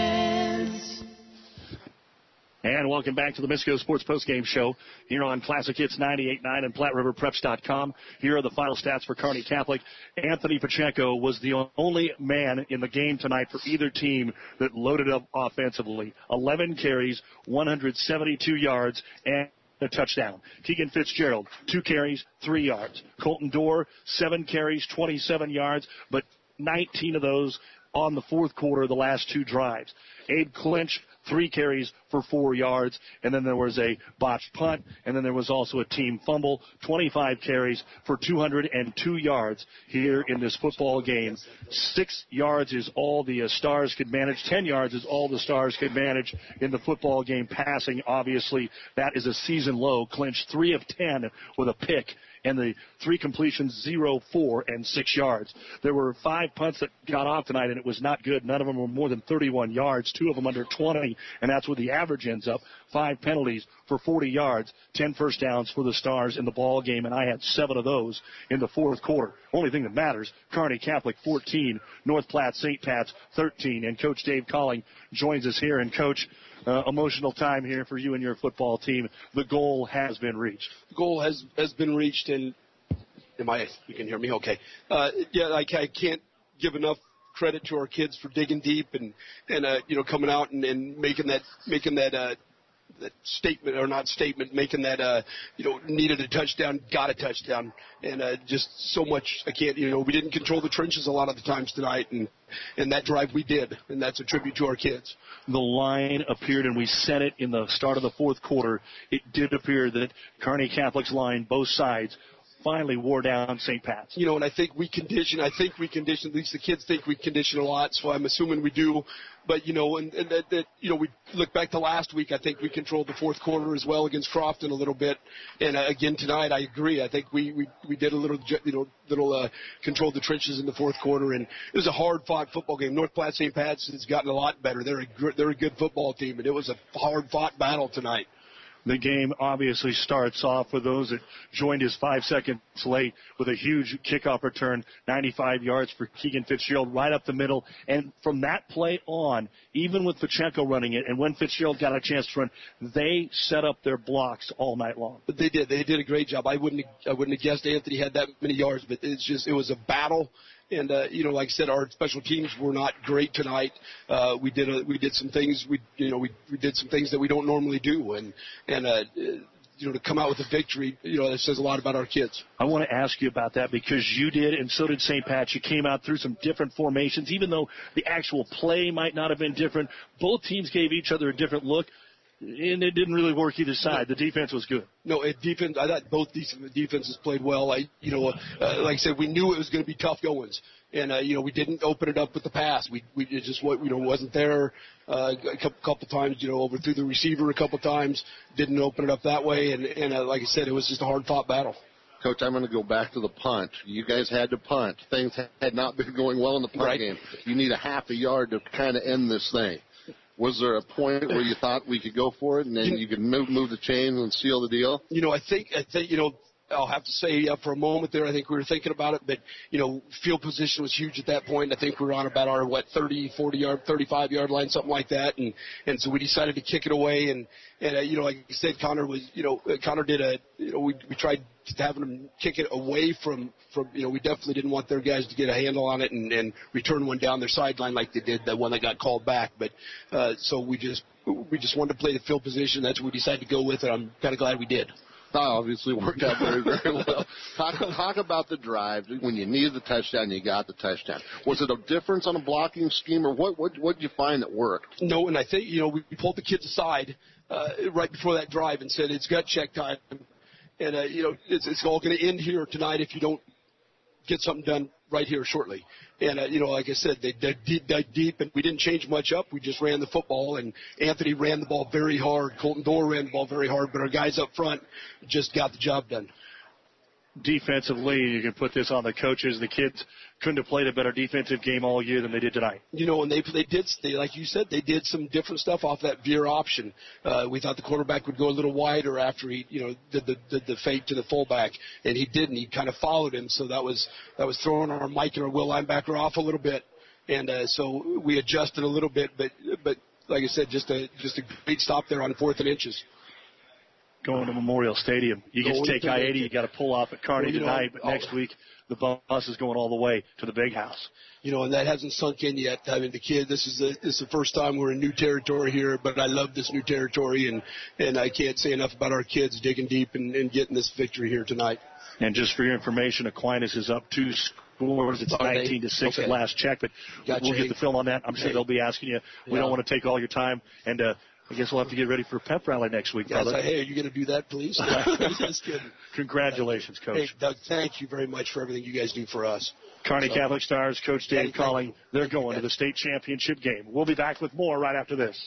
And welcome back to the Misco Sports Postgame Show here on Classic Hits 98.9 and PlatteRiverPreps.com. Here are the final stats for Kearney Catholic. Anthony Pacheco was the only man in the game tonight for either team that loaded up offensively. 11 carries, 172 yards, and a touchdown. Keegan Fitzgerald, 2 carries, 3 yards. Colton Dorr, 7 carries, 27 yards, but 19 of those on the fourth quarter, the last 2 drives. Abe Clinch, 3 carries for 4 yards, and then there was a botched punt, and then there was also a team fumble, 25 carries for 202 yards here in this football game. 6 yards is all the Stars could manage. 10 yards is all the Stars could manage in the football game passing. Obviously, that is a season low. Clinch 3 of 10 with a pick and the 3 completions, 0, 4, and 6 yards. There were 5 punts that got off tonight, and it was not good. None of them were more than 31 yards, 2 of them under 20, and that's where the average ends up. 5 penalties for 40 yards, 10 first downs for the Stars in the ball game, and I had 7 of those in the fourth quarter. Only thing that matters, Kearney Catholic 14, North Platte St. Pat's 13, and Coach Dave Colling joins us here. And Coach, emotional time here for you and your football team. The goal has been reached. The goal has been reached, and you can hear me? Okay. I can't give enough credit to our kids for digging deep and coming out and making that statement, or not statement, making that, needed a touchdown, got a touchdown, and just so much. We didn't control the trenches a lot of the times tonight, and that drive we did, and that's a tribute to our kids. The line appeared, and we said it in the start of the fourth quarter, it did appear that Kearney Catholic's line, both sides, finally wore down St. Pat's. And I think we condition, at least the kids think we condition a lot, so I'm assuming we do. But, we look back to last week, I think we controlled the fourth quarter as well against Crofton a little bit. And again tonight, I agree. I think we did a little controlled the trenches in the fourth quarter, and it was a hard-fought football game. North Platte St. Pat's has gotten a lot better. They're a good football team, and it was a hard-fought battle tonight. The game obviously starts off for those that joined us 5 seconds late with a huge kickoff return, 95 yards for Keegan Fitzgerald right up the middle. And from that play on, even with Pacheco running it, and when Fitzgerald got a chance to run, they set up their blocks all night long. But they did. They did a great job. I wouldn't have guessed Anthony had that many yards, but it was a battle. And like I said, our special teams were not great tonight. We did some things. We did some things that we don't normally do, and to come out with a victory, that says a lot about our kids. I want to ask you about that because you did, and so did St. Pat. You came out through some different formations, even though the actual play might not have been different. Both teams gave each other a different look. And it didn't really work either side. The defense was good. No, I thought both defenses played well. Like I said, we knew it was going to be tough goings, and we didn't open it up with the pass. We just wasn't there a couple times. Overthrew the receiver a couple times. Didn't open it up that way, and like I said, it was just a hard fought battle. Coach, I'm going to go back to the punt. You guys had to punt. Things had not been going well in the punt game. You need a half a yard to kind of end this thing. Was there a point where you thought we could go for it and then you could move the chains and seal the deal? I think I'll have to say for a moment there, I think we were thinking about it, but, field position was huge at that point. I think we were on about our, 30, 40-yard, 35-yard line, something like that, and so we decided to kick it away, and like you said, Connor did we tried having them kick it away from we definitely didn't want their guys to get a handle on it and return one down their sideline like they did, the one that got called back, but so we just wanted to play the field position. That's what we decided to go with, and I'm kind of glad we did. Obviously worked out very, very well. Talk about the drive. When you needed the touchdown, you got the touchdown. Was it a difference on a blocking scheme, or what did you find that worked? No, and I think, we pulled the kids aside right before that drive and said, it's gut check time. And, it's all going to end here tonight if you don't get something done right here shortly. And, like I said, they dug deep, and we didn't change much up. We just ran the football, and Anthony ran the ball very hard. Colton Dorr ran the ball very hard, but our guys up front just got the job done. Defensively, you can put this on the coaches. The kids couldn't have played a better defensive game all year than they did tonight. And they did, like you said, they did some different stuff off that veer option. We thought the quarterback would go a little wider after he, did the fake to the fullback, and he didn't. He kind of followed him, so that was throwing our Mike and our Will linebacker off a little bit, and so we adjusted a little bit. But like I said, just a great stop there on 4th and inches. Going to Memorial Stadium. You get to take I-80. You got to pull off at Kearney tonight, but next week the bus is going all the way to the Big House. And that hasn't sunk in yet. I mean, the kid. This is the first time we're in new territory here, but I love this new territory, and I can't say enough about our kids digging deep and getting this victory here tonight. And just for your information, Aquinas is up 2 scores. It's 19-6 at last check, but we'll get the film on that. I'm sure they'll be asking you. We don't want to take all your time, and I guess we'll have to get ready for a pep rally next week, brother. Hey, are you going to do that, please? Just kidding. Congratulations, Coach. Hey, Doug, thank you very much for everything you guys do for us. Kearney Catholic Stars, Coach Dave Colling, they're going to the state championship game. We'll be back with more right after this.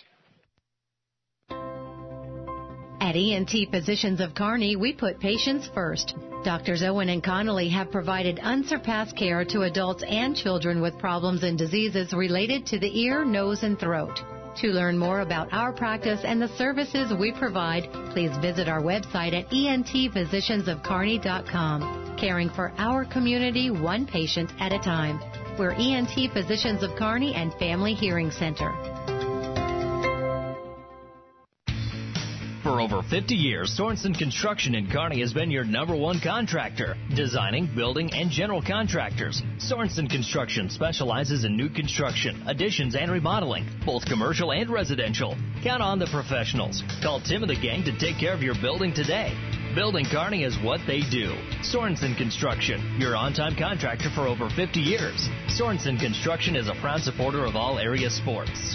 At ENT Physicians of Kearney, we put patients first. Doctors Owen and Connolly have provided unsurpassed care to adults and children with problems and diseases related to the ear, nose, and throat. To learn more about our practice and the services we provide, please visit our website at entphysiciansofkearney.com. Caring for our community, one patient at a time. We're ENT Physicians of Kearney and Family Hearing Center. For over 50 years, Sorensen Construction in Kearney has been your #1 contractor. Designing, building, and general contractors. Sorensen Construction specializes in new construction, additions, and remodeling, both commercial and residential. Count on the professionals. Call Tim and the gang to take care of your building today. Building Kearney is what they do. Sorensen Construction, your on-time contractor for over 50 years. Sorensen Construction is a proud supporter of all area sports.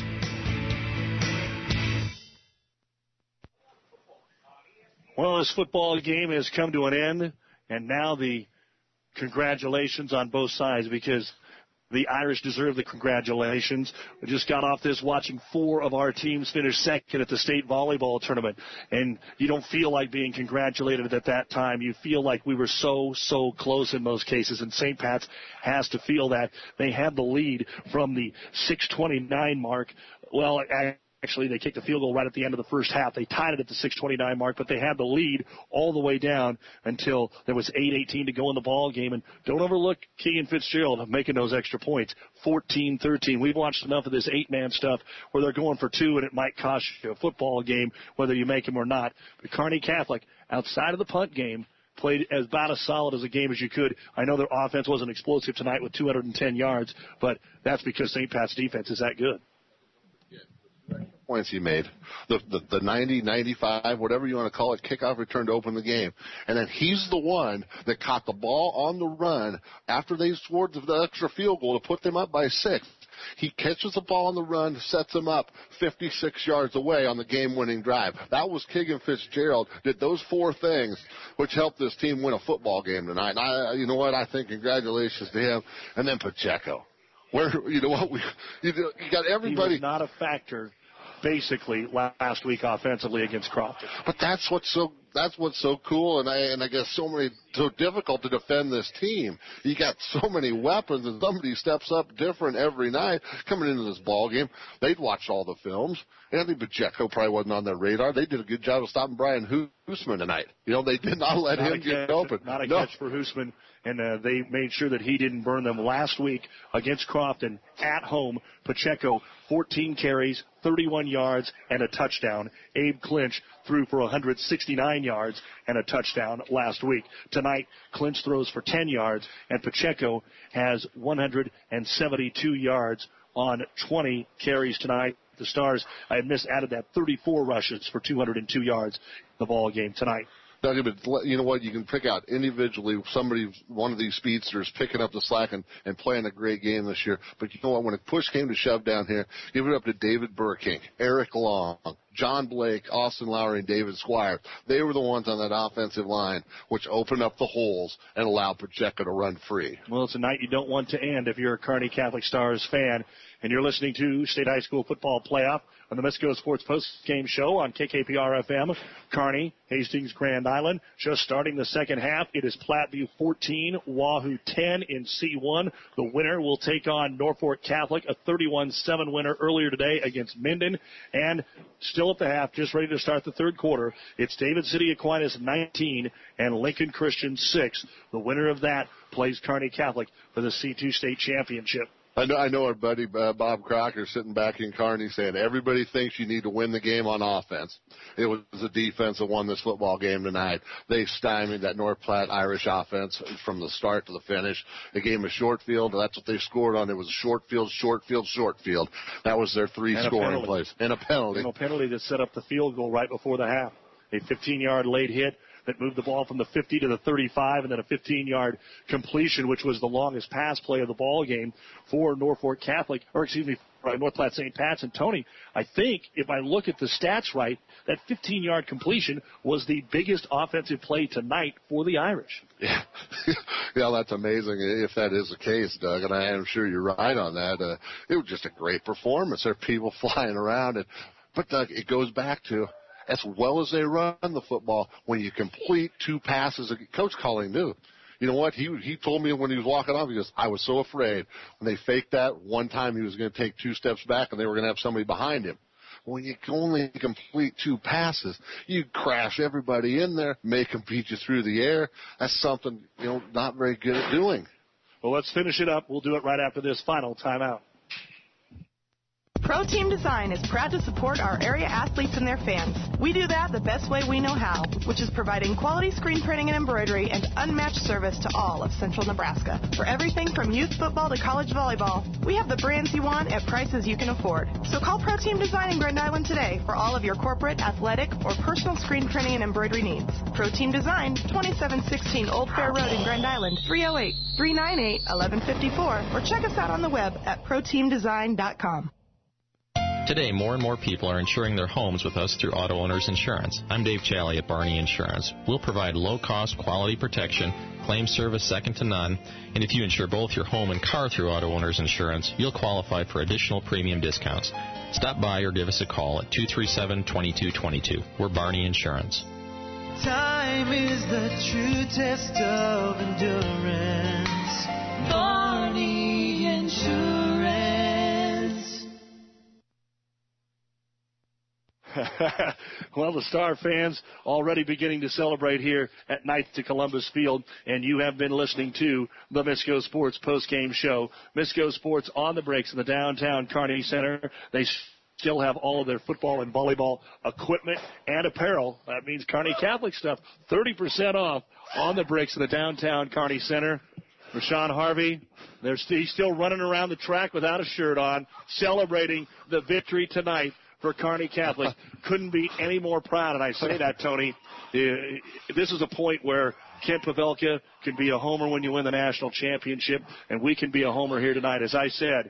Well, this football game has come to an end, and now the congratulations on both sides, because the Irish deserve the congratulations. We just got off this watching 4 of our teams finish second at the state volleyball tournament, and you don't feel like being congratulated at that time. You feel like we were so close in most cases, and St. Pat's has to feel that. They had the lead from the 6:29 mark. Well, actually, they kicked the field goal right at the end of the first half. They tied it at the 6:29 mark, but they had the lead all the way down until there was 8:18 to go in the ball game. And don't overlook Keegan Fitzgerald making those extra points, 14-13. We've watched enough of this 8-man stuff where they're going for 2, and it might cost you a football game whether you make them or not. But Kearney Catholic, outside of the punt game, played about as solid as a game as you could. I know their offense wasn't explosive tonight with 210 yards, but that's because St. Pat's defense is that good. Points he made, the 90, 95, whatever you want to call it, kickoff return to open the game. And then he's the one that caught the ball on the run after they scored the extra field goal to put them up by 6. He catches the ball on the run, sets them up 56 yards away on the game-winning drive. That was Keegan Fitzgerald, did those 4 things, which helped this team win a football game tonight. And you know what? I think congratulations to him. And then Pacheco. Where, you know what? You got everybody. He was not a factor basically last week offensively against Crofton. But that's what's so cool, and I guess so difficult to defend this team. You got so many weapons, and somebody steps up different every night coming into this ball game. They'd watched all the films. Anthony Pacheco probably wasn't on their radar. They did a good job of stopping Brian Hoosman tonight. You know, they did not let him get open. Not a catch for Hoosman, and they made sure that he didn't burn them last week against Crofton at home. Pacheco, 14 carries, 31 yards, and a touchdown. Abe Clinch threw for 169 yards and a touchdown last week. Tonight, Clinch throws for 10 yards, and Pacheco has 172 yards on 20 carries tonight. The Stars, I added that 34 rushes for 202 yards in the ball game tonight. Doug, but you know what? You can pick out individually one of these speedsters picking up the slack and playing a great game this year. But you know what? When a push came to shove down here, give it up to David Burking, Eric Long, John Blake, Austin Lowry, and David Squire. They were the ones on that offensive line which opened up the holes and allowed Pacheco to run free. Well, it's a night you don't want to end if you're a Kearney Catholic Stars fan. And you're listening to State High School Football Playoff on the Misco Sports Post-Game Show on KKPR-FM. Kearney, Hastings, Grand Island. Just starting the second half, it is Platteview 14, Wahoo 10 in C1. The winner will take on Norfolk Catholic, a 31-7 winner earlier today against Minden. And still at the half, just ready to start the third quarter, it's David City Aquinas 19 and Lincoln Christian 6. The winner of that plays Kearney Catholic for the C2 State Championship. I know our buddy Bob Crocker sitting back in Kearney saying everybody thinks you need to win the game on offense. It was the defense that won this football game tonight. They stymied that North Platte Irish offense from the start to the finish. They gave them a short field. That's what they scored on. It was a short field. That was their 3 scoring plays. And a penalty. And a penalty that set up the field goal right before the half. A 15-yard late hit that moved the ball from the 50 to the 35, and then a 15-yard completion, which was the longest pass play of the ball game for North Platte St. Pat's. And Tony, I think if I look at the stats right, that 15-yard completion was the biggest offensive play tonight for the Irish. Yeah, yeah, that's amazing if that is the case, Doug, and I am sure you're right on that. It was just a great performance. There are people flying around, but Doug, it goes back to as well as they run the football, when you complete 2 passes, Coach Colling knew. You know what? He told me when he was walking off, he goes, I was so afraid when they faked that one time he was going to take 2 steps back and they were going to have somebody behind him. When you can only complete 2 passes, you crash everybody in there, make them beat you through the air. That's something, not very good at doing. Well, let's finish it up. We'll do it right after this final timeout. Pro Team Design is proud to support our area athletes and their fans. We do that the best way we know how, which is providing quality screen printing and embroidery and unmatched service to all of Central Nebraska. For everything from youth football to college volleyball, we have the brands you want at prices you can afford. So call Pro Team Design in Grand Island today for all of your corporate, athletic, or personal screen printing and embroidery needs. Pro Team Design, 2716 Old Fair Road in Grand Island, 308-398-1154, or check us out on the web at proteamdesign.com. Today, more and more people are insuring their homes with us through Auto Owners Insurance. I'm Dave Challey at Barney Insurance. We'll provide low-cost, quality protection, claim service second to none, and if you insure both your home and car through Auto Owners Insurance, you'll qualify for additional premium discounts. Stop by or give us a call at 237-2222. We're Barney Insurance. Time is the true test of endurance. Barney Insurance. Well, the Star fans already beginning to celebrate here at Ninth to Columbus Field, and you have been listening to the Misco Sports postgame show. Misco Sports on the breaks in the downtown Kearney Center. They still have all of their football and volleyball equipment and apparel. That means Kearney Catholic stuff, 30% off on the breaks in the downtown Kearney Center. Rashawn Harvey, he's still running around the track without a shirt on, celebrating the victory tonight for Kearney Catholic. Couldn't be any more proud, and I say that, Tony. This is a point where Kent Pavelka can be a homer when you win the national championship, and we can be a homer here tonight. As I said,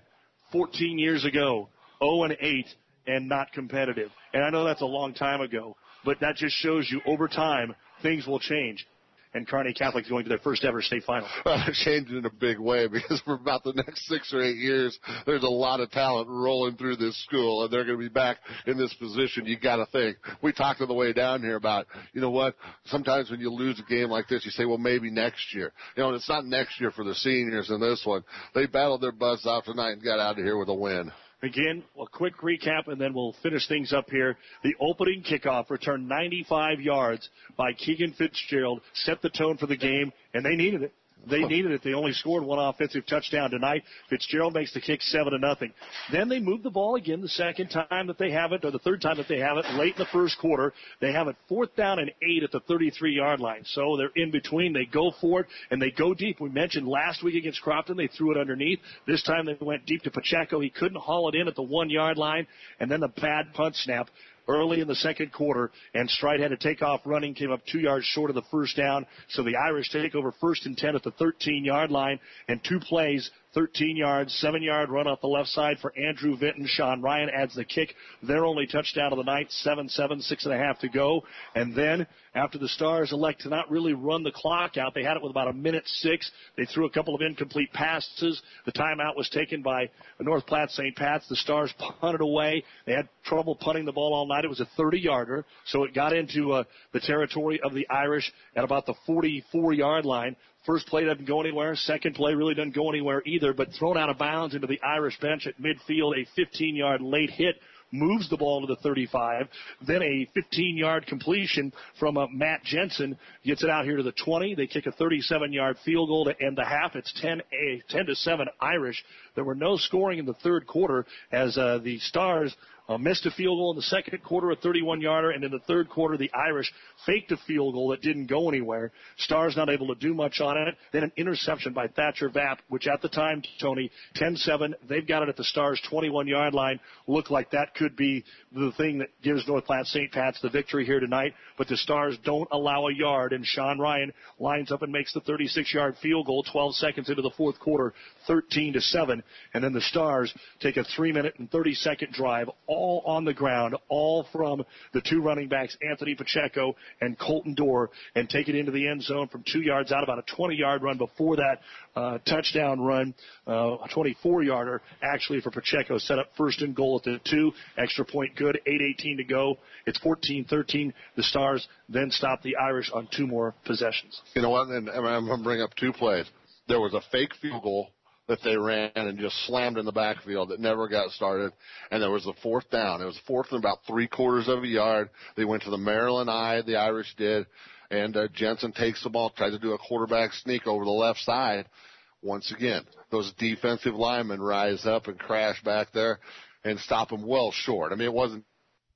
14 years ago, 0-8 and not competitive. And I know that's a long time ago, but that just shows you over time things will change. And Kearney Catholic is going to their first ever state final. Well, they're changing in a big way because for about the next 6 or 8 years, there's a lot of talent rolling through this school, and they're going to be back in this position. You got to think. We talked on the way down here about, you know what, sometimes when you lose a game like this, you say, well, maybe next year. And it's not next year for the seniors in this one. They battled their butts out tonight and got out of here with a win. Again, a quick recap, and then we'll finish things up here. The opening kickoff returned 95 yards by Keegan Fitzgerald, set the tone for the game, and they needed it. They needed it. They only scored one offensive touchdown tonight. Fitzgerald makes the kick 7-0. Then they move the ball again the second time that they have it, or the third time that they have it, late in the first quarter. They have it 4th down and 8 at the 33-yard line. So they're in between. They go for it, and they go deep. We mentioned last week against Crofton, they threw it underneath. This time they went deep to Pacheco. He couldn't haul it in at the 1-yard line, and then the bad punt snap early in the second quarter, and Stride had to take off running, came up 2 yards short of the first down. So the Irish take over 1st and 10 at the 13-yard line, and 2 plays, 13 yards, 7-yard run off the left side for Andrew Vinton. Sean Ryan adds the kick. Their only touchdown of the night, 7-7, 6.5 to go. And then after the Stars elect to not really run the clock out, they had it with about 1:06. They threw a couple of incomplete passes. The timeout was taken by North Platte St. Pat's. The Stars punted away. They had trouble punting the ball all night. It was a 30-yarder, so it got into the territory of the Irish at about the 44-yard line. First play doesn't go anywhere. Second play really doesn't go anywhere either, but thrown out of bounds into the Irish bench at midfield. A 15-yard late hit moves the ball to the 35. Then a 15-yard completion from Matt Jensen gets it out here to the 20. They kick a 37-yard field goal to end the half. It's 10-7 Irish. There were no scoring in the third quarter as the Stars missed a field goal in the second quarter, a 31-yarder, and in the third quarter, the Irish faked a field goal that didn't go anywhere. Stars not able to do much on it. Then an interception by Thatcher Vapp, which at the time, Tony, 10-7. They've got it at the Stars' 21-yard line. Looked like that could be the thing that gives North Platte St. Pat's the victory here tonight. But the Stars don't allow a yard, and Sean Ryan lines up and makes the 36-yard field goal 12 seconds into the fourth quarter, 13-7. And then the Stars take a 3-minute and 30-second drive all on the ground, all from the two running backs, Anthony Pacheco and Colton Dorr, and take it into the end zone from 2 yards out, about a 20-yard run before that touchdown run, a 24-yarder actually for Pacheco, set up first and goal at the 2, extra point good, 8:18 to go. It's 14-13. The Stars then stop the Irish on 2 more possessions. You know what, and I'm going to bring up 2 plays. There was a fake field goal that they ran and just slammed in the backfield that never got started, and there was the 4th down. It was 4th and about 3/4 of a yard. They went to the Maryland eye, the Irish did, and Jensen takes the ball, tries to do a quarterback sneak over the left side. Once again, those defensive linemen rise up and crash back there and stop them well short. I mean, it wasn't.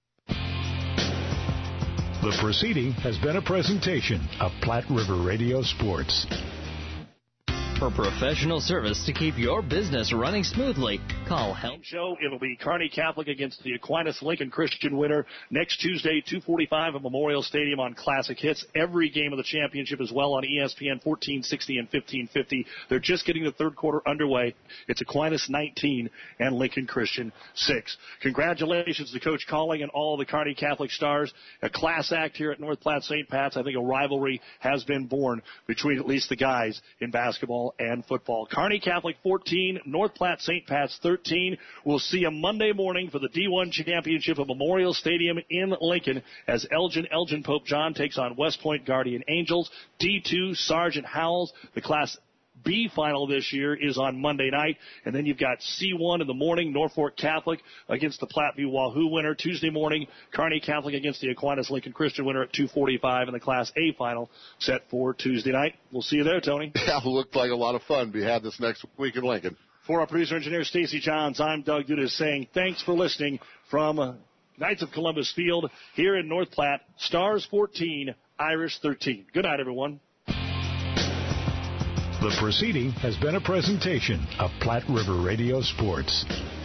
The proceeding has been a presentation of Platte River Radio Sports. For professional service to keep your business running smoothly, call Help. Show. It'll be Kearney Catholic against the Aquinas Lincoln Christian winner next Tuesday, 2:45 at Memorial Stadium on Classic Hits. Every game of the championship as well on ESPN 1460 and 1550. They're just getting the third quarter underway. It's Aquinas 19 and Lincoln Christian 6. Congratulations to Coach Calling and all the Kearney Catholic Stars. A class act here at North Platte St. Pat's. I think a rivalry has been born between at least the guys in basketball and football. Kearney Catholic 14, North Platte St. Pat's 13. We'll see you Monday morning for the D1 Championship at Memorial Stadium in Lincoln as Elgin Pope John takes on West Point Guardian Angels. D2 Sergeant Howells, the Class B final this year, is on Monday night. And then you've got C1 in the morning, Norfolk Catholic against the Platteview Wahoo winner. Tuesday morning, Kearney Catholic against the Aquinas Lincoln Christian winner at 2:45, and the Class A final set for Tuesday night. We'll see you there, Tony. Yeah, looked like a lot of fun to be had this next week in Lincoln. For our producer engineer Stacy Johns, I'm Doug Dudas saying thanks for listening from Knights of Columbus Field here in North Platte. Stars 14, Irish 13. Good night, everyone. The proceeding has been a presentation of Platte River Radio Sports.